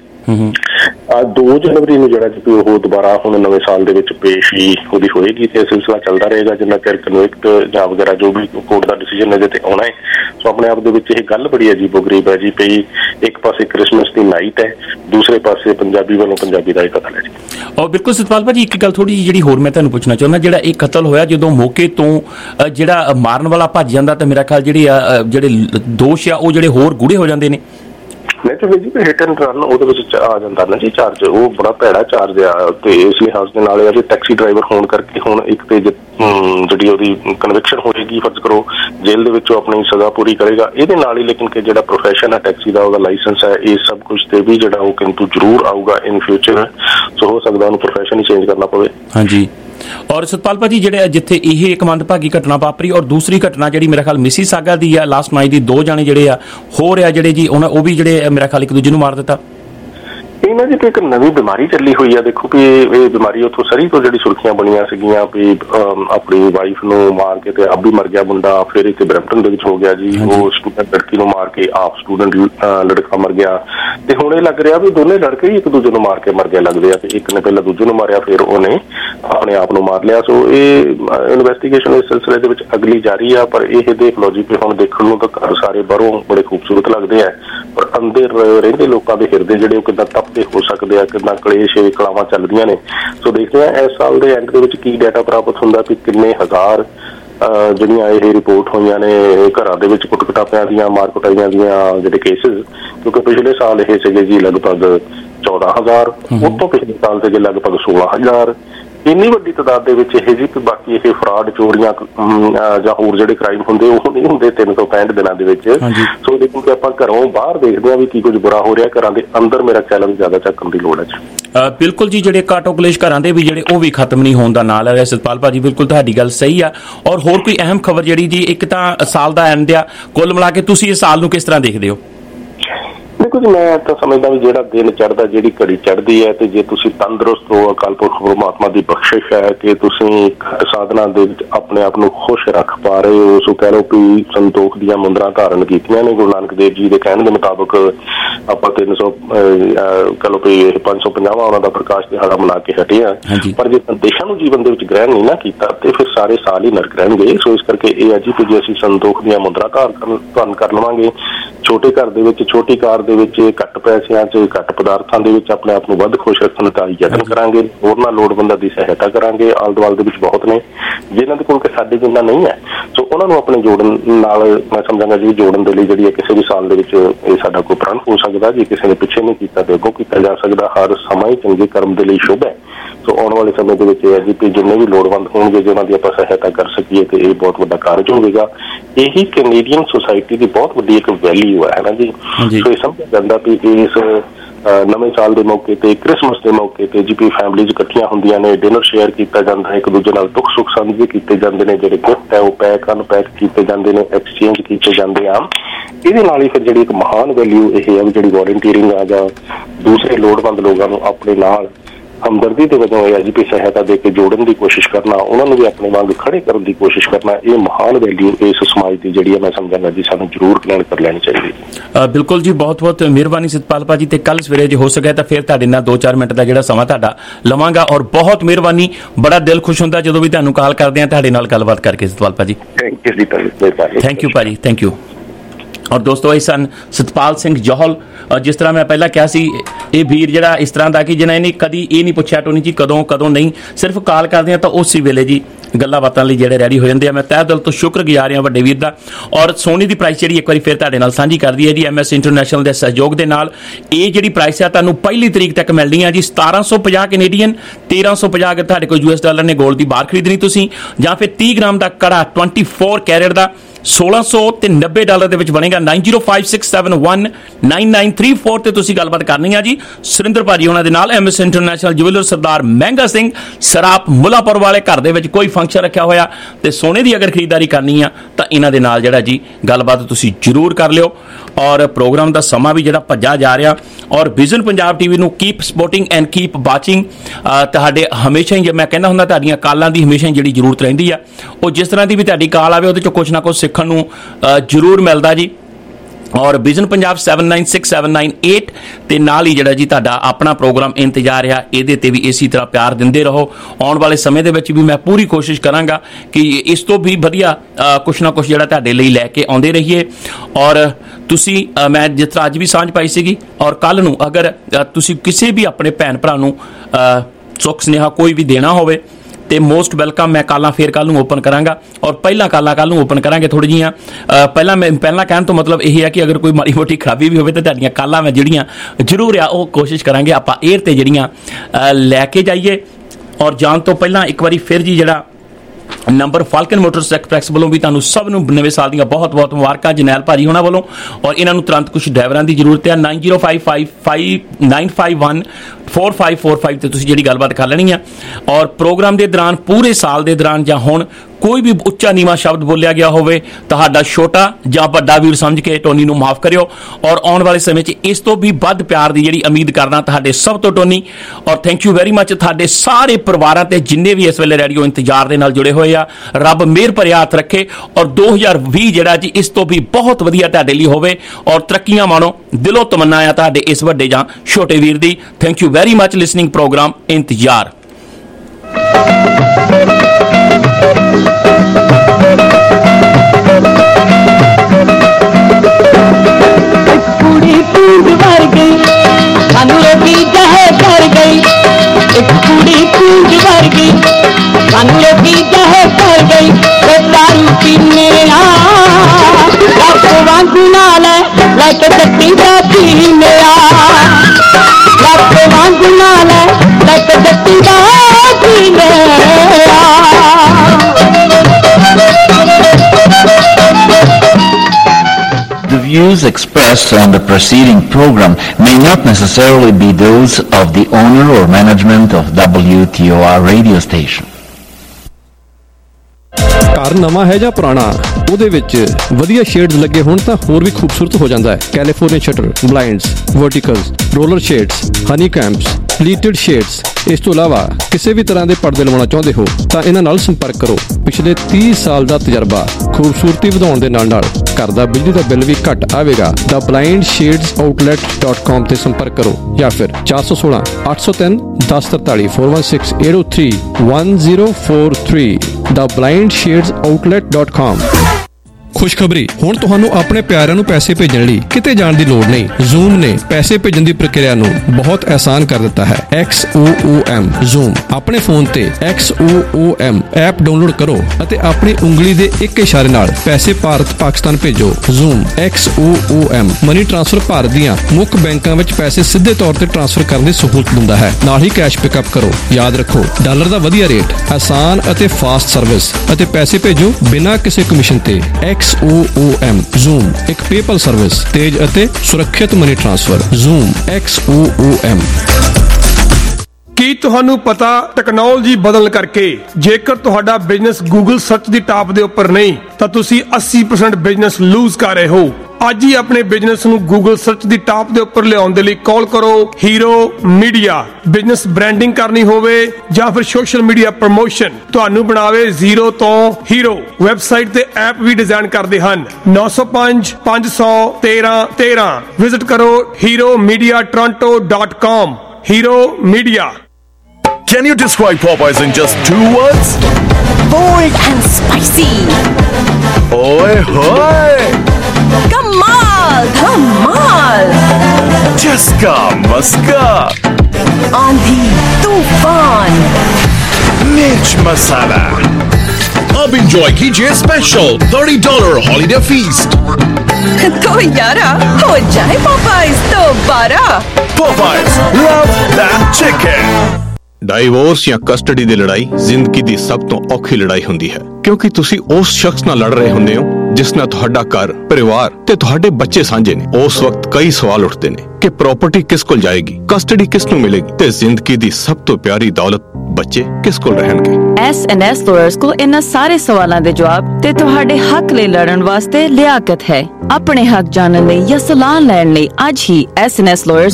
ਦੋ ਜਨਵਰੀ ਨੂੰ ਜਿਹੜਾ ਕਿ ਉਹ ਦੁਬਾਰਾ ਹੁਣ ਨਵੇਂ ਸਾਲ ਦੇ ਵਿੱਚ ਪੇਸ਼ੀ ਉਹਦੀ ਹੋਏਗੀ ਤੇ ਸਿਲਸਿਲਾ ਚੱਲਦਾ ਰਹੇਗਾ ਜਿੰਨਾ ਚਿਰ ਕਨਵਿਕਟ ਜਾਂ ਵਗੈਰਾ ਜੋ ਵੀ ਕੋਰਟ ਦਾ ਡਿਸੀਜਨ ਇਹਦੇ ਤੇ ਆਉਣਾ ਹੈ। ਸੋ ਆਪਣੇ ਆਪ ਦੇ ਵਿੱਚ ਇਹ ਗੱਲ ਬੜੀ ਅਜੀਬੋ ਗਰੀਬ ਹੈ ਜੀ, ਪਈ ਇੱਕ ਪਾਸੇ ਕ੍ਰਿਸਮਸ ਦੀ ਨਾਈਟ ਹੈ, ਦੂਸਰੇ ਪਾਸੇ ਪੰਜਾਬੀ ਵੱਲੋਂ ਪੰਜਾਬੀ ਦਾ ਇਹ ਕਤਲ ਹੈ ਜੀ। ਔਰ ਬਿਲਕੁਲ ਸਤਪਾਲ ਭਾਜੀ ਇੱਕ ਗੱਲ ਥੋੜੀ ਜਿਹੀ ਜਿਹੜੀ ਹੋਰ ਮੈਂ ਤੁਹਾਨੂੰ ਪੁੱਛਣਾ ਚਾਹੁੰਦਾ, ਜਿਹੜਾ ਇਹ ਕਤਲ ਹੋਇਆ ਜਦੋਂ ਮੌਕੇ ਤੋਂ ਜਿਹੜਾ ਮਾਰਨ ਵਾਲਾ ਭੱਜ ਜਾਂਦਾ ਤਾਂ ਮੇਰਾ ਖਿਆਲ ਜਿਹੜੇ ਆ ਜਿਹੜੇ ਦੋਸ਼ ਆ ਉਹ ਜਿਹੜੇ ਹੋਰ ਗੂੜੇ ਹੋ ਜਾਂਦੇ ਨੇ। ਨੈਚੁਰਲੀ ਜੀ ਹਿੱਟ ਐਂਡ ਰਨ ਉਹਦੇ ਵਿੱਚ ਆ ਜਾਂਦਾ ਨਾ ਜੀ ਚਾਰਜ, ਉਹ ਬੜਾ ਭੈੜਾ ਚਾਰਜ ਆ ਤੇ ਇਸ ਲਿਹਾਜ਼ ਦੇ ਨਾਲ ਇਹ ਟੈਕਸੀ ਡਰਾਈਵਰ ਹੋਣ ਕਰਕੇ ਹੁਣ ਇੱਕ ਤੇ ਜਿਹੜੀ ਉਹਦੀ ਕਨਵਿਕਸ਼ਨ ਹੋਏਗੀ, ਫਰਜ਼ ਕਰੋ ਜੇਲ੍ਹ ਦੇ ਵਿੱਚੋਂ ਆਪਣੀ ਸਜ਼ਾ ਪੂਰੀ ਕਰੇਗਾ, ਇਹਦੇ ਨਾਲ ਹੀ ਲੇਕਿਨ ਕਿ ਜਿਹੜਾ ਪ੍ਰੋਫੈਸ਼ਨ ਹੈ ਟੈਕਸੀ ਦਾ, ਉਹਦਾ ਲਾਇਸੈਂਸ ਹੈ, ਇਹ ਸਭ ਕੁਝ ਤੇ ਵੀ ਜਿਹੜਾ ਉਹ ਕਿੰਤੂ ਜ਼ਰੂਰ ਆਊਗਾ ਇਨ ਫਿਊਚਰ। ਸੋ ਹੋ ਸਕਦਾ ਉਹਨੂੰ ਪ੍ਰੋਫੈਸ਼ਨ ਹੀ ਚੇਂਜ ਕਰਨਾ ਪਵੇ। ਹਾਂਜੀ। ਔਰ ਸਤਪਾਲ ਭਾਜੀ ਜਿਹੜੇ ਜਿੱਥੇ ਇਹ ਇੱਕ ਮੰਦਭਾਗੀ ਘਟਨਾ ਵਾਪਰੀ ਔਰ ਦੂਸਰੀ ਘਟਨਾ ਜਿਹੜੀ ਮੇਰਾ ਖਿਆਲ ਮਿਸੀਸਾਗਾ ਦੀ ਆ, ਲਾਸਟ ਨਾਈਟ ਦੀ ਦੋ ਜਾਣੇ ਜਿਹੜੇ ਆ ਹੋ ਰਿਹਾ ਜਿਹੜੇ ਜੀ ਉਹਨਾਂ ਉਹ ਵੀ ਜਿਹੜੇ ਮੇਰਾ ਖਿਆਲ ਇੱਕ ਦੂਜੇ ਨੂੰ ਮਾਰ ਦਿੱਤਾ। ਇਹਨਾਂ ਦੀ ਇੱਕ ਨਵੀਂ ਬਿਮਾਰੀ ਚੱਲੀ ਹੋਈ ਆ, ਦੇਖੋ ਵੀ ਇਹ ਬਿਮਾਰੀ ਉੱਥੋਂ ਸਰੀ ਤੋਂ ਜਿਹੜੀ ਸੁਰਖੀਆਂ ਬਣੀਆਂ ਸੀਗੀਆਂ ਵੀ ਆਪਣੀ ਵਾਈਫ ਨੂੰ ਮਾਰ ਕੇ ਤੇ ਆਪ ਵੀ ਮਰ ਗਿਆ ਮੁੰਡਾ, ਫਿਰ ਇੱਥੇ ਬਰੈਂਪਟਨ ਦੇ ਵਿੱਚ ਹੋ ਗਿਆ ਜੀ, ਉਹ ਸਟੂਡੈਂਟ ਲੜਕੀ ਨੂੰ ਮਾਰ ਕੇ ਆਪ ਸਟੂਡੈਂਟ ਲੜਕਾ ਮਰ ਗਿਆ ਤੇ ਹੁਣ ਇਹ ਲੱਗ ਰਿਹਾ ਵੀ ਦੋਨੇ ਲੜਕੇ ਹੀ ਇੱਕ ਦੂਜੇ ਨੂੰ ਮਾਰ ਕੇ ਮਰ ਗਏ ਲੱਗਦੇ ਆ ਤੇ ਇੱਕ ਨੇ ਪਹਿਲਾਂ ਦੂਜੇ ਨੂੰ ਮਾਰਿਆ ਫਿਰ ਉਹਨੇ ਆਪਣੇ ਆਪ ਨੂੰ ਮਾਰ ਲਿਆ। ਸੋ ਇਹ ਇਨਵੈਸਟੀਗੇਸ਼ਨ ਇਸ ਸਿਲਸਿਲੇ ਦੇ ਵਿੱਚ ਅਗਲੀ ਜਾਰੀ ਆ, ਪਰ ਇਹ ਦੇਖ ਲਓ ਜੀ ਵੀ ਹੁਣ ਦੇਖਣ ਨੂੰ ਤਾਂ ਘਰ ਸਾਰੇ ਬਾਹਰੋਂ ਬੜੇ ਖੂਬਸੂਰਤ ਲੱਗਦੇ ਆ, ਪਰ ਅੰਦਰ ਰਹਿੰਦੇ ਲੋਕਾਂ ਦੇ ਹਿਰਦੇ ਜਿਹੜੇ ਉਹ ਕਿੱਦਾਂ ਤਪਦੇ ਹੋ ਸਕਦੇ ਆ, ਕਿੰਨਾ ਕਲੇਸ਼ ਕਲਾਵਾਂ ਚੱਲਦੀਆਂ ਨੇ। ਸੋ ਦੇਖਦੇ ਆ ਇਸ ਸਾਲ ਦੇ ਐਂਡ ਦੇ ਵਿੱਚ ਕੀ ਡਾਟਾ ਪ੍ਰਾਪਤ ਹੁੰਦਾ ਵੀ ਕਿੰਨੇ ਹਜ਼ਾਰ ਜਿਹੜੀਆਂ ਇਹ ਰਿਪੋਰਟ ਹੋਈਆਂ ਨੇ ਘਰਾਂ ਦੇ ਵਿੱਚ ਕੁੱਟ ਕਟਾਪਿਆਂ ਦੀਆਂ, ਮਾਰ ਕੁਟਾਈਆਂ ਦੀਆਂ ਜਿਹੜੇ ਕੇਸਿਸ, ਕਿਉਂਕਿ ਪਿਛਲੇ ਸਾਲ ਇਹ ਸੀਗੇ ਜੀ ਲਗਭਗ ਚੌਦਾਂ ਹਜ਼ਾਰ, ਉਸ ਤੋਂ ਪਿਛਲੇ ਸਾਲ ਸੀਗੇ ਲਗਭਗ ਸੋਲਾਂ ਹਜ਼ਾਰ। ਇੰਨੀ ਵੱਡੀ ਤਾਦਾਦ ਦੇ ਵਿੱਚ ਇਹ ਜੀ ਕਿ ਬਾਕੀ ਇਹ ਫਰਾਡ, ਚੋਰੀਆਂ ਜਾਂ ਹੋਰ ਜਿਹੜੇ ਕ੍ਰਾਈਮ ਹੁੰਦੇ ਉਹ ਨਹੀਂ ਹੁੰਦੇ ਤਿੰਨ ਸੌ ਪੈਂਹਠ ਦਿਨਾਂ ਦੇ ਵਿੱਚ। ਸੋ ਲੇਕਿਨ ਕਿ ਆਪਾਂ ਘਰੋਂ ਬਾਹਰ ਦੇਖਦੇ ਹਾਂ ਵੀ ਕੀ ਕੁਝ ਬੁਰਾ ਹੋ ਰਿਹਾ, ਘਰਾਂ ਦੇ ਅੰਦਰ ਮੇਰਾ ਖਿਆਲ ਵੀ ਜ਼ਿਆਦਾ ਝਾਕਣ ਦੀ ਲੋੜ ਹੈ ਜੀ। ਬਿਲਕੁਲ ਜੀ, ਜਿਹੜੇ ਕਾਟੋ ਕਲੇਸ਼ ਘਰਾਂ ਦੇ ਵੀ ਜਿਹੜੇ ਉਹ ਵੀ ਖਤਮ ਨਹੀਂ ਹੋਣ ਦਾ ਨਾਂ ਲੈ ਰਿਹਾ ਸਤਪਾਲ ਭਾਜੀ, ਬਿਲਕੁਲ ਤੁਹਾਡੀ ਗੱਲ ਸਹੀ ਆ। ਔਰ ਹੋਰ ਕੋਈ ਅਹਿਮ ਖਬਰ ਜਿਹੜੀ ਜੀ, ਇੱਕ ਤਾਂ ਸਾਲ ਦਾ ਐਂਡ ਆ, ਕੁੱਲ ਮਿਲਾ ਕੇ ਤੁਸੀਂ ਇਸ ਸਾਲ ਨੂੰ ਕਿਸ ਤਰ੍ਹਾਂ ਦੇਖਦੇ ਹੋ? ਦੇਖੋ ਜੀ ਮੈਂ ਤਾਂ ਸਮਝਦਾ ਵੀ ਜਿਹੜਾ ਦਿਨ ਚੜ੍ਹਦਾ, ਜਿਹੜੀ ਘੜੀ ਚੜ੍ਹਦੀ ਹੈ ਤੇ ਜੇ ਤੁਸੀਂ ਤੰਦਰੁਸਤ ਹੋ, ਅਕਾਲ ਪੁਰਖ ਪਰਮਾਤਮਾ ਦੀ ਬਖਸ਼ਿਸ਼ ਹੈ ਕਿ ਤੁਸੀਂ ਸਾਧਨਾ ਦੇ ਵਿੱਚ ਆਪਣੇ ਆਪ ਨੂੰ ਖੁਸ਼ ਰੱਖ ਪਾ ਰਹੇ ਹੋ। ਸੋ ਕਹਿ ਲਓ ਵੀ ਸੰਤੋਖ ਦੀਆਂ ਮੁੰਦਰਾਂ ਧਾਰਨ ਕੀਤੀਆਂ ਨੇ ਗੁਰੂ ਨਾਨਕ ਦੇਵ ਜੀ ਦੇ ਕਹਿਣ ਦੇ ਮੁਤਾਬਕ। ਆਪਾਂ ਤਿੰਨ ਸੌ ਕਹਿ ਲਓ ਵੀ ਪੰਜ ਸੌ ਪੰਜਾਹਵਾਂ ਉਹਨਾਂ ਦਾ ਪ੍ਰਕਾਸ਼ ਦਿਹਾੜਾ ਮਨਾ ਕੇ ਹਟੇ ਆ, ਪਰ ਜੇ ਸੰਦੇਸ਼ਾਂ ਨੂੰ ਜੀਵਨ ਦੇ ਵਿੱਚ ਗ੍ਰਹਿਣ ਨਹੀਂ ਨਾ ਕੀਤਾ ਤੇ ਫਿਰ ਸਾਰੇ ਸਾਲ ਹੀ ਨਰਕ ਰਹਿਣਗੇ। ਸੋ ਇਸ ਕਰਕੇ ਇਹ ਹੈ ਜੀ ਕਿ ਜੇ ਅਸੀਂ ਸੰਤੋਖ ਦੀਆਂ ਮੁੰਦਰਾਂ ਧਾਰਨ ਕਰ ਲਵਾਂਗੇ, ਛੋਟੇ ਘਰ ਦੇ ਵਿੱਚ, ਛੋਟੀ ਕਾਰ ਦੇ ਵਿੱਚ, ਘੱਟ ਪੈਸਿਆਂ 'ਚ, ਘੱਟ ਪਦਾਰਥਾਂ ਦੇ ਵਿੱਚ ਆਪਣੇ ਆਪ ਨੂੰ ਵੱਧ ਖੁਸ਼ ਰੱਖਣ ਦਾ ਯਤਨ ਕਰਾਂਗੇ, ਹੋਰਨਾਂ ਲੋੜਵੰਦਾਂ ਦੀ ਸਹਾਇਤਾ ਕਰਾਂਗੇ। ਆਲੇ ਦੁਆਲੇ ਦੇ ਵਿੱਚ ਬਹੁਤ ਨੇ ਜਿਨ੍ਹਾਂ ਦੇ ਕੋਲ ਕਿ ਸਾਡੇ ਜਿੰਨਾ ਨਹੀਂ ਹੈ, ਸੋ ਉਹਨਾਂ ਨੂੰ ਆਪਣੇ ਜੋੜਨ ਨਾਲ ਮੈਂ ਸਮਝਾਂਗਾ ਜੀ ਜੋੜਨ ਦੇ ਲਈ ਜਿਹੜੀ ਹੈ ਕਿਸੇ ਵੀ ਸਾਲ ਦੇ ਵਿੱਚ ਇਹ ਸਾਡਾ ਕੋਈ ਪ੍ਰਣ ਹੋ ਸਕਦਾ। ਜੇ ਕਿਸੇ ਨੇ ਪਿੱਛੇ ਨਹੀਂ ਕੀਤਾ ਤੇ ਅੱਗੋਂ ਕੀਤਾ ਜਾ ਸਕਦਾ। ਹਰ ਸਮਾਂ ਹੀ ਚੰਗੇ ਕਰਮ ਦੇ ਲਈ ਸ਼ੁਭ ਹੈ। ਸੋ ਆਉਣ ਵਾਲੇ ਸਮੇਂ ਦੇ ਵਿੱਚ ਇਹ ਹੈ ਜੀ ਕਿ ਜਿੰਨੇ ਵੀ ਲੋੜਵੰਦ ਹੋਣਗੇ, ਜਿਹਨਾਂ ਦੀ ਆਪਾਂ ਸਹਾਇਤਾ ਕਰ ਸਕੀਏ ਤੇ ਇਹ ਬਹੁਤ ਵੱਡਾ ਕਾਰਜ ਹੋਵੇਗਾ। ਇਹੀ ਕੈਨੇਡੀਅਨ ਸੁਸਾਇਟੀ ਦੀ ਬਹੁਤ ਵੱਡੀ ਇੱਕ ਵੈਲਿਊ ਹੈ ਨਾ ਜੀ। ਸੋ ਇਹ ਸਮਝਿਆ ਜਾਂਦਾ ਵੀ ਇਸ ਨਵੇਂ ਸਾਲ ਦੇ ਮੌਕੇ ਤੇ, ਕ੍ਰਿਸਮਸ ਦੇ ਮੌਕੇ ਤੇ ਜੀ ਫੈਮਿਲੀਜ਼ ਇਕੱਠੀਆਂ ਹੁੰਦੀਆਂ ਨੇ, ਡਿਨਰ ਸ਼ੇਅਰ ਕੀਤਾ ਜਾਂਦਾ, ਇੱਕ ਦੂਜੇ ਨਾਲ ਦੁੱਖ ਸੁੱਖ ਸਾਂਝੇ ਕੀਤੇ ਜਾਂਦੇ ਨੇ, ਜਿਹੜੇ ਗਿਫਟ ਹੈ ਉਹ ਪੈਕ ਅਨਪੈਕ ਕੀਤੇ ਜਾਂਦੇ ਨੇ, ਐਕਸਚੇਂਜ ਕੀਤੇ ਜਾਂਦੇ ਆ। ਇਹਦੇ ਨਾਲ ਹੀ ਫਿਰ ਜਿਹੜੀ ਇੱਕ ਮਹਾਨ ਵੈਲਿਊ ਇਹ ਹੈ ਜਿਹੜੀ ਵੋਲੰਟੀਅਰਿੰਗ ਆ ਜਾਂ ਦੂਸਰੇ ਲੋੜਵੰਦ ਲੋਕਾਂ ਨੂੰ ਆਪਣੇ ਨਾਲ ਹਮਦਰਦੀ ਦੇ ਵਜੋਂ ਇਹ ਜੀ ਸਹਾਇਤਾ ਦੇ ਕੇ ਜੋੜਨ ਦੀ ਕੋਸ਼ਿਸ਼ ਕਰਨਾ, ਉਹਨਾਂ ਨੂੰ ਵੀ ਆਪਣੇ ਵਾਂਗ ਖੜੇ ਕਰਨ ਦੀ ਕੋਸ਼ਿਸ਼ ਕਰਨਾ, ਇਹ ਮਹਾਨ ਵੈਲਿਊ ਇਸ ਸਮਾਜ ਦੀ ਜਿਹੜੀ ਹੈ ਮੈਂ ਸਮਝਾਂਗਾ ਜੀ ਸਾਨੂੰ ਜ਼ਰੂਰ ਪਲਾਨ ਕਰ ਲੈਣੀ ਚਾਹੀਦੀ ਹੈ। ਬਿਲਕੁਲ ਜੀ, ਬਹੁਤ ਬਹੁਤ ਮਿਹਰਬਾਨੀ ਸਤਪਾਲ ਭਾਜੀ। ਤੇ ਕੱਲ ਸਵੇਰੇ ਜੇ ਹੋ ਸਕਿਆ ਤਾਂ ਫਿਰ ਤੁਹਾਡੇ ਨਾਲ ਦੋ ਚਾਰ ਮਿੰਟ ਦਾ ਜਿਹੜਾ ਸਮਾਂ ਤੁਹਾਡਾ ਲਵਾਂਗਾ। ਔਰ ਬਹੁਤ ਮਿਹਰਬਾਨੀ, ਬੜਾ ਦਿਲ ਖੁਸ਼ ਹੁੰਦਾ ਜਦੋਂ ਵੀ ਤੁਹਾਨੂੰ ਕਾਲ ਕਰਦੇ ਹਾਂ ਤੁਹਾਡੇ ਨਾਲ ਗੱਲਬਾਤ ਕਰਕੇ ਸਤਪਾਲ ਭਾਜੀ। ਥੈਂਕ ਯੂ ਜੀ, ਥੈਂਕ ਯੂ ਭਾਜੀ, ਥੈਂਕ ਯੂ। ਔਰ ਦੋਸਤੋ ਇਹ ਸਨ ਸਤਪਾਲ ਸਿੰਘ ਜੌਹਲ। ਜਿਸ ਤਰ੍ਹਾਂ ਮੈਂ ਪਹਿਲਾਂ ਕਿਹਾ ਸੀ, ਇਹ ਵੀਰ ਜਿਹੜਾ ਇਸ ਤਰ੍ਹਾਂ ਦਾ ਕਿ ਜਿਹਨਾਂ ਨੇ ਕਦੀ ਇਹ ਨਹੀਂ ਪੁੱਛਿਆ ਟੋਨੀ ਜੀ ਕਦੋਂ ਕਦੋਂ ਨਹੀਂ, ਸਿਰਫ ਕਾਲ ਕਰਦੇ ਆ ਤਾਂ ਉਸੇ ਵੇਲੇ ਜੀ ਗੱਲਾਂ ਬਾਤਾਂ ਲਈ ਜਿਹੜੇ ਰੈਡੀ ਹੋ ਜਾਂਦੇ ਆ। ਮੈਂ ਤਹਿ ਦਿਲ ਤੋਂ ਸ਼ੁਕਰਗੁਜ਼ਾਰ ਹਾਂ ਵੱਡੇ ਵੀਰ ਦਾ। ਔਰ ਸੋਨੀ ਦੀ ਪ੍ਰਾਈਸ ਜਿਹੜੀ ਇੱਕ ਵਾਰੀ ਫਿਰ ਤੁਹਾਡੇ ਨਾਲ ਸਾਂਝੀ ਕਰਦੀ ਹੈ ਜੀ ਐਮ ਐਸ ਇੰਟਰਨੈਸ਼ਨਲ ਦੇ ਸਹਿਯੋਗ ਦੇ ਨਾਲ। ਇਹ ਜਿਹੜੀ ਪ੍ਰਾਈਸ ਆ ਤੁਹਾਨੂੰ ਪਹਿਲੀ ਤਰੀਕ ਤੱਕ ਮਿਲਣੀ ਆ ਜੀ ਸਤਾਰਾਂ ਸੌ ਪੰਜਾਹ ਕੈਨੇਡੀਅਨ, ਤੇਰਾਂ ਸੌ ਪੰਜਾਹ ਅਗਰ ਤੁਹਾਡੇ ਕੋਲ ਯੂ ਐਸ ਡਾਲਰ ਨੇ ਗੋਲਡ ਦੀ ਬਾਰ ਖਰੀਦਣੀ ਤੁਸੀਂ, ਜਾਂ ਫਿਰ ਤੀਹ ਗ੍ਰਾਮ ਦਾ ਕੜਾ ਚੌਬੀ ਕੈਰੇਟ ਦਾ सोलह सौ ਤੇ नब्बे ਡਾਲਰ ਦੇ ਵਿੱਚ ਬਣੇਗਾ। Nine zero five six seven one nine nine three four ਤੇ ਤੁਸੀਂ ਗੱਲਬਾਤ ਕਰਨੀ ਆ ਜੀ ਸੁਰਿੰਦਰ ਭਾਜੀ ਉਹਨਾਂ ਦੇ ਨਾਲ। ਐਮਐਸ ਇੰਟਰਨੈਸ਼ਨਲ ਜੁਵੈਲਰ ਸਰਦਾਰ ਮਹਿੰਗਾ ਸਿੰਘ ਸਰਾਪ ਮੁੱਲਾਪੁਰ ਵਾਲੇ ਘਰ ਦੇ ਵਿੱਚ ਕੋਈ ਫੰਕਸ਼ਨ ਰੱਖਿਆ ਹੋਇਆ ਤੇ ਸੋਨੇ ਦੀ ਅਗਰ ਖਰੀਦਦਾਰੀ ਕਰਨੀ ਆ ਤਾਂ ਇਹਨਾਂ ਦੇ ਨਾਲ ਜਿਹੜਾ ਜੀ ਗੱਲਬਾਤ ਤੁਸੀਂ ਜ਼ਰੂਰ ਕਰ ਲਿਓ। ਔਰ ਪ੍ਰੋਗਰਾਮ ਦਾ ਸਮਾਂ ਵੀ ਜਿਹੜਾ ਭੱਜਾ ਜਾ ਰਿਹਾ ਔਰ ਵਿਜ਼ਨ ਪੰਜਾਬ ਟੀਵੀ ਨੂੰ keep supporting and keep watching. ਤੁਹਾਡੇ ਹਮੇਸ਼ਾ ਹੀ, ਮੈਂ ਕਹਿੰਦਾ ਹੁੰਦਾ, ਤੁਹਾਡੀਆਂ ਕਾਲਾਂ ਦੀ ਹਮੇਸ਼ਾ ਹੀ ਜਿਹੜੀ ਜ਼ਰੂਰਤ ਰਹਿੰਦੀ ਆ। ਉਹ ਜਿਸ ਤਰ੍ਹਾਂ ਦੀ ਵੀ ਤੁਹਾਡੀ ਕਾਲ ਆਵੇ ਉਹਦੇ 'ਚੋਂ ਕੁਛ ਨਾ ਕੁਛ ਸਿੱਖਣ ਨੂੰ ਜ਼ਰੂਰ ਮਿਲਦਾ ਜੀ। ਔਰ vision Punjab seven nine six seven nine eight ਤੇ ਨਾਲ ਹੀ ਜਿਹੜਾ ਜੀ ਤੁਹਾਡਾ ਆਪਣਾ ਪ੍ਰੋਗਰਾਮ ਇੰਤਜ਼ਾਰ ਆ, ਇਹਦੇ ਤੇ ਵੀ ਇਸੇ ਤਰ੍ਹਾਂ ਪਿਆਰ ਦਿੰਦੇ ਰਹੋ। ਆਉਣ ਵਾਲੇ ਸਮੇਂ ਦੇ ਵਿੱਚ ਵੀ ਮੈਂ ਪੂਰੀ ਕੋਸ਼ਿਸ਼ ਕਰਾਂਗਾ ਕਿ ਇਸ ਤੋਂ ਵੀ ਵਧੀਆ ਕੁਛ ਨਾ ਕੁਛ ਜਿਹੜਾ ਤੁਹਾਡੇ ਲਈ ਲੈ ਕੇ ਆਉਂਦੇ ਰਹੀਏ। ਔਰ ਤੁਸੀਂ, ਮੈਂ ਜਿਸ ਤਰ੍ਹਾਂ ਅੱਜ ਵੀ ਸਾਂਝ ਪਾਈ ਸੀਗੀ ਔਰ ਕੱਲ੍ਹ ਨੂੰ ਅਗਰ ਤੁਸੀਂ ਕਿਸੇ ਵੀ ਆਪਣੇ ਭੈਣ ਭਰਾ ਨੂੰ ਸੁੱਖ ਸੁਨੇਹਾ ਕੋਈ ਵੀ ਦੇਣਾ ਹੋਵੇ ਤੇ ਮੋਸਟ ਵੈਲਕਮ। ਮੈਂ ਕਾਲਾਂ ਫੇਰ ਕੱਲ੍ਹ ਨੂੰ ਓਪਨ ਕਰਾਂਗਾ ਔਰ ਪਹਿਲਾਂ ਕਾਲਾਂ ਕੱਲ੍ਹ ਨੂੰ ਓਪਨ ਕਰਾਂਗੇ ਥੋੜ੍ਹੀ ਜਿਹੀਆਂ। ਪਹਿਲਾਂ ਮੈਂ ਪਹਿਲਾਂ ਕਹਿਣ ਤੋਂ ਮਤਲਬ ਇਹ ਹੈ ਕਿ ਅਗਰ ਕੋਈ ਮਾੜੀ ਮੋਟੀ ਖਰਾਬੀ ਵੀ ਹੋਵੇ ਤਾਂ ਤੁਹਾਡੀਆਂ ਕਾਲਾਂ ਮੈਂ ਜਿਹੜੀਆਂ ਜ਼ਰੂਰ ਆ ਉਹ ਕੋਸ਼ਿਸ਼ ਕਰਾਂਗੇ ਆਪਾਂ ਏਅਰ 'ਤੇ ਜਿਹੜੀਆਂ ਲੈ ਕੇ ਜਾਈਏ। ਔਰ ਜਾਣ ਤੋਂ ਪਹਿਲਾਂ ਇੱਕ ਵਾਰੀ ਫਿਰ ਜੀ ਜਿਹੜਾ ਨੰਬਰ ਫਾਲਕਨ ਮੋਟਰਸ ਐਕਸਪ੍ਰੈਸ ਵੱਲੋਂ ਵੀ ਤੁਹਾਨੂੰ ਸਭ ਨੂੰ ਨਵੇਂ ਸਾਲ ਦੀਆਂ ਬਹੁਤ ਬਹੁਤ ਮੁਬਾਰਕਾਂ ਜਨੈਲ ਭਾਜੀ ਹੋਣਾ ਵੱਲੋਂ। ਔਰ ਇਹਨਾਂ ਨੂੰ ਤੁਰੰਤ ਕੁਝ ਡਰਾਈਵਰਾਂ ਦੀ ਜ਼ਰੂਰਤ ਹੈ। Nine zero five five five nine five one four five four five ਤੇ ਤੁਸੀਂ ਜਿਹੜੀ ਗੱਲਬਾਤ ਕਰ ਲੈਣੀ ਆ। ਔਰ ਪ੍ਰੋਗਰਾਮ ਦੇ ਦੌਰਾਨ, ਪੂਰੇ ਸਾਲ ਦੇ ਦੌਰਾਨ ਜਾਂ ਹੁਣ ਕੋਈ ਵੀ ਉੱਚਾ ਨੀਵਾਂ ਸ਼ਬਦ ਬੋਲਿਆ ਗਿਆ ਹੋਵੇ ਤੁਹਾਡਾ ਛੋਟਾ ਜਾਂ ਵੱਡਾ ਵੀਰ ਸਮਝ ਕੇ ਟੋਨੀ ਨੂੰ ਮਾਫ ਕਰਿਓ। ਔਰ ਆਉਣ ਵਾਲੇ ਸਮੇਂ 'ਚ ਇਸ ਤੋਂ ਵੀ ਵੱਧ ਪਿਆਰ ਦੀ ਜਿਹੜੀ ਉਮੀਦ ਕਰਦਾ ਤੁਹਾਡੇ ਸਭ ਤੋਂ ਟੋਨੀ। ਔਰ ਥੈਂਕ ਯੂ ਵੈਰੀ ਮੱਚ ਤੁਹਾਡੇ ਸਾਰੇ ਪਰਿਵਾਰਾਂ ਤੇ ਜਿੰਨੇ ਵੀ ਇਸ ਵੇਲੇ ਰੇਡੀਓ ਇੰਤਜ਼ਾਰ ਦੇ ਨਾਲ ਜੁੜੇ ਹੋਏ ਆ। ਰੱਬ ਮਿਹਰ ਭਰਿਆ ਹੱਥ ਰੱਖੇ ਔਰ ਦੋ ਹਜ਼ਾਰ ਵੀਹ ਜਿਹੜਾ ਜੀ ਇਸ ਤੋਂ ਵੀ ਬਹੁਤ ਵਧੀਆ ਤੁਹਾਡੇ ਲਈ ਹੋਵੇ ਔਰ ਤਰੱਕੀਆਂ ਮਾਣੋ। ਦਿਲੋਂ ਤਮੰਨਾ ਆ ਤੁਹਾਡੇ ਇਸ ਵੱਡੇ ਜਾਂ ਛੋਟੇ ਵੀਰ ਦੀ। Thank you very much listening program Intezaar. कुड़ी पूंज भर गई सानू लोगी जहे कर गई। एक कुड़ी पूंज भर गई सानू लोगी जहे कर गई। ते दारू पीने आ रब वांगू नाल लैके जट्टी दा पीने आ। रब वांगू नाल लैके जट्टी दा पीने आ। The views expressed on the preceding program may not necessarily be those of the owner or management of W T O R radio station. ਘਰ ਨਵਾਂ ਹੈ ਜਾਂ ਪੁਰਾਣਾ, ਉਹਦੇ ਵਿੱਚ ਵਧੀਆ ਸ਼ੇਡਸ ਲੱਗੇ ਹੋਣ ਤਾਂ ਹੋਰ ਵੀ ਖੂਬਸੂਰਤ ਹੋ ਜਾਂਦਾ ਹੈ। California shutter, blinds, verticals, roller shades, honeycombs, pleated shades. ਇਸ ਤੋਂ ਇਲਾਵਾ ਕਿਸੇ ਵੀ ਤਰ੍ਹਾਂ ਦੇ ਪਰਦੇ ਲਵਾਉਣਾ ਚਾਹੁੰਦੇ ਹੋ ਤਾਂ ਇਹਨਾਂ ਨਾਲ ਸੰਪਰਕ ਕਰੋ। ਪਿਛਲੇ ਤੀਹ ਸਾਲ ਦਾ ਤਜਰਬਾ, ਖੂਬਸੂਰਤੀ ਵਧਾਉਣ ਦੇ ਨਾਲ ਨਾਲ ਘਰ ਦਾ ਬਿਜਲੀ ਦਾ ਬਿੱਲ ਵੀ ਘੱਟ ਆਵੇਗਾ। The blind shades outlet dot com ਤੇ ਸੰਪਰਕ ਕਰੋ ਜਾਂ ਫਿਰ ਚਾਰ ਸੌ ਸੋਲਾਂ ਅੱਠ ਸੌ ਤਿੰਨ ਦਸ ਤਰਤਾਲੀ four one six eight o three one zero four three the blind shades outlet dot com. ਖੁਸ਼ਖਬਰੀ, ਹੁਣ ਤੁਹਾਨੂੰ ਆਪਣੇ ਪਿਆਰਿਆਂ ਨੂੰ ਪੈਸੇ ਭੇਜਣ ਲਈ ਕਿਤੇ ਜਾਣ ਦੀ ਲੋੜ ਨਹੀਂ। ਜ਼ੂਮ ਨੇ ਪੈਸੇ ਭੇਜਣ ਦੀ ਪ੍ਰਕਿਰਿਆ ਨੂੰ ਬਹੁਤ ਆਸਾਨ ਕਰ ਦਿੱਤਾ ਹੈ। X O O M Zoom. ਆਪਣੇ ਫੋਨ ਤੇ X O O M app download ਕਰੋ ਅਤੇ ਆਪਣੀ ਉਂਗਲੀ ਦੇ ਇੱਕ ਇਸ਼ਾਰੇ ਨਾਲ ਪੈਸੇ ਭਾਰਤ ਪਾਕਿਸਤਾਨ ਭੇਜੋ। Zoom X O O M money transfer Bharat ਦੀਆਂ ਮੁੱਖ ਬੈਂਕਾਂ ਵਿੱਚ ਪੈਸੇ ਸਿੱਧੇ ਤੌਰ ਤੇ ਟ੍ਰਾਂਸਫਰ ਕਰਨ ਦੀ ਸਹੂਲਤ ਦਿੰਦਾ ਹੈ। ਨਾਲ ਹੀ ਕੈਸ਼ ਪਿਕਅਪ ਕਰੋ। ਯਾਦ ਰੱਖੋ, ਡਾਲਰ ਦਾ ਵਧੀਆ ਰੇਟ, ਆਸਾਨ ਅਤੇ ਫਾਸਟ ਸਰਵਿਸ ਅਤੇ ਪੈਸੇ ਭੇਜੋ ਬਿਨਾਂ ਕਿਸੇ ਕਮਿਸ਼ਨ ਤੇ। X O O M Zoom ਇੱਕ ਪੇਪਲ ਸਰਵਿਸ, ਤੇਜ਼ ਅਤੇ ਸੁਰੱਖਿਅਤ money transfer. Zoom X O O M. ਕੀ ਤੁਹਾਨੂੰ ਪਤਾ, ਟੈਕਨੋਲੋਜੀ ਬਦਲਣ ਕਰਕੇ ਜੇਕਰ ਤੁਹਾਡਾ ਬਿਜ਼ਨਸ ਗੂਗਲ ਸਰਚ ਦੀ ਟਾਪ ਦੇ ਉੱਪਰ ਨਹੀਂ ਤਾਂ ਤੁਸੀਂ ਅੱਸੀ ਪਰਸੈਂਟ ਬਿਜ਼ਨਸ ਲੂਜ਼ ਕਰ ਰਹੇ ਹੋ। ਅੱਜ ਹੀ ਆਪਣੇ ਬਿਜ਼ਨਸ ਨੂੰ ਗੂਗਲ ਸਰਚ ਦੀ ਟਾਪ ਦੇ ਉੱਪਰ ਲਿਆਉਣ ਦੇ ਲਈ ਕਾਲ ਕਰੋ ਹੀਰੋ ਮੀਡੀਆ। ਬਿਜ਼ਨਸ ਬ੍ਰਾਂਡਿੰਗ ਕਰਨੀ ਹੋਵੇ ਜਾਂ ਫਿਰ ਸੋਸ਼ਲ ਮੀਡੀਆ ਪ੍ਰਮੋਸ਼ਨ, ਤੁਹਾਨੂੰ ਬਣਾਵੇ ਜ਼ੀਰੋ ਤੋਂ ਹੀਰੋ। ਵੈਬਸਾਈਟ ਤੇ ਐਪ ਵੀ ਡਿਜ਼ਾਈਨ ਕਰਦੇ ਹਨ। ਨੌ ਸੌ ਪੰਜ ਪੰਜ ਸੌ ਤੇਰਾਂ ਤੇਰਾਂ ਵਿਜ਼ਿਟ ਕਰੋ hero media Toronto dot com. Hero media. Can you describe Popeyes in just two words? Bold and spicy. Oi hoy! Kamal, Kamal. Chaska Maska. Aandhi, Tufan. Mirch Masala. अब एंजॉय कीजिए special thirty dollar holiday feast. तो यारा हो जाए Popeyes दोबारा। Popeyes love that chicken. Divorce ਜਾਂ custody ਦੀ ਲੜਾਈ ਜ਼ਿੰਦਗੀ ਦੀ ਸਭ ਤੋਂ ਔਖੀ ਲੜਾਈ ਹੁੰਦੀ ਹੈ, ਕਿਉਂਕਿ ਤੁਸੀਂ ਉਸ ਸ਼ਖਸ ਨਾਲ ਲੜ ਰਹੇ ਹੁੰਦੇ ਹੋ ਜਿਸ ਨਾਲ ਤੁਹਾਡਾ ਘਰ, ਪਰਿਵਾਰ ਤੇ ਤੁਹਾਡੇ ਬੱਚੇ ਸਾਂਝੇ ਨੇ। ਉਸ ਵਕਤ ਕਈ ਸਵਾਲ ਉੱਠਦੇ ਨੇ ਕਿ ਪ੍ਰਾਪਰਟੀ ਕਿਸ ਕੋਲ ਜਾਏਗੀ, ਕਸਟਡੀ ਕਿਸ ਨੂੰ ਮਿਲੇਗੀ ਤੇ ਜ਼ਿੰਦਗੀ ਦੀ ਸਭ ਤੋਂ ਪਿਆਰੀ ਦੌਲਤ ਬੱਚੇ ਕਿਸ ਕੋਲ ਰਹਿਣਗੇ। ਐਸ ਐਂਡ ਐਸ ਲਾਇਰਸ ਕੋਲ ਇਹਨਾਂ ਸਾਰੇ ਸਵਾਲਾਂ ਦੇ ਜਵਾਬ ਤੇ ਤੁਹਾਡੇ ਹੱਕ ਲਈ ਲੜਨ ਵਾਸਤੇ ਲਿਆਕਤ ਹੈ। ਆਪਣੇ ਹੱਕ ਜਾਣਨ ਲਈ ਜਾਂ ਸਲਾਹ ਲੈਣ ਲਈ ਅੱਜ ਹੀ ਐਸ ਐਂਡ ਐਸ ਲਾਇਰਸ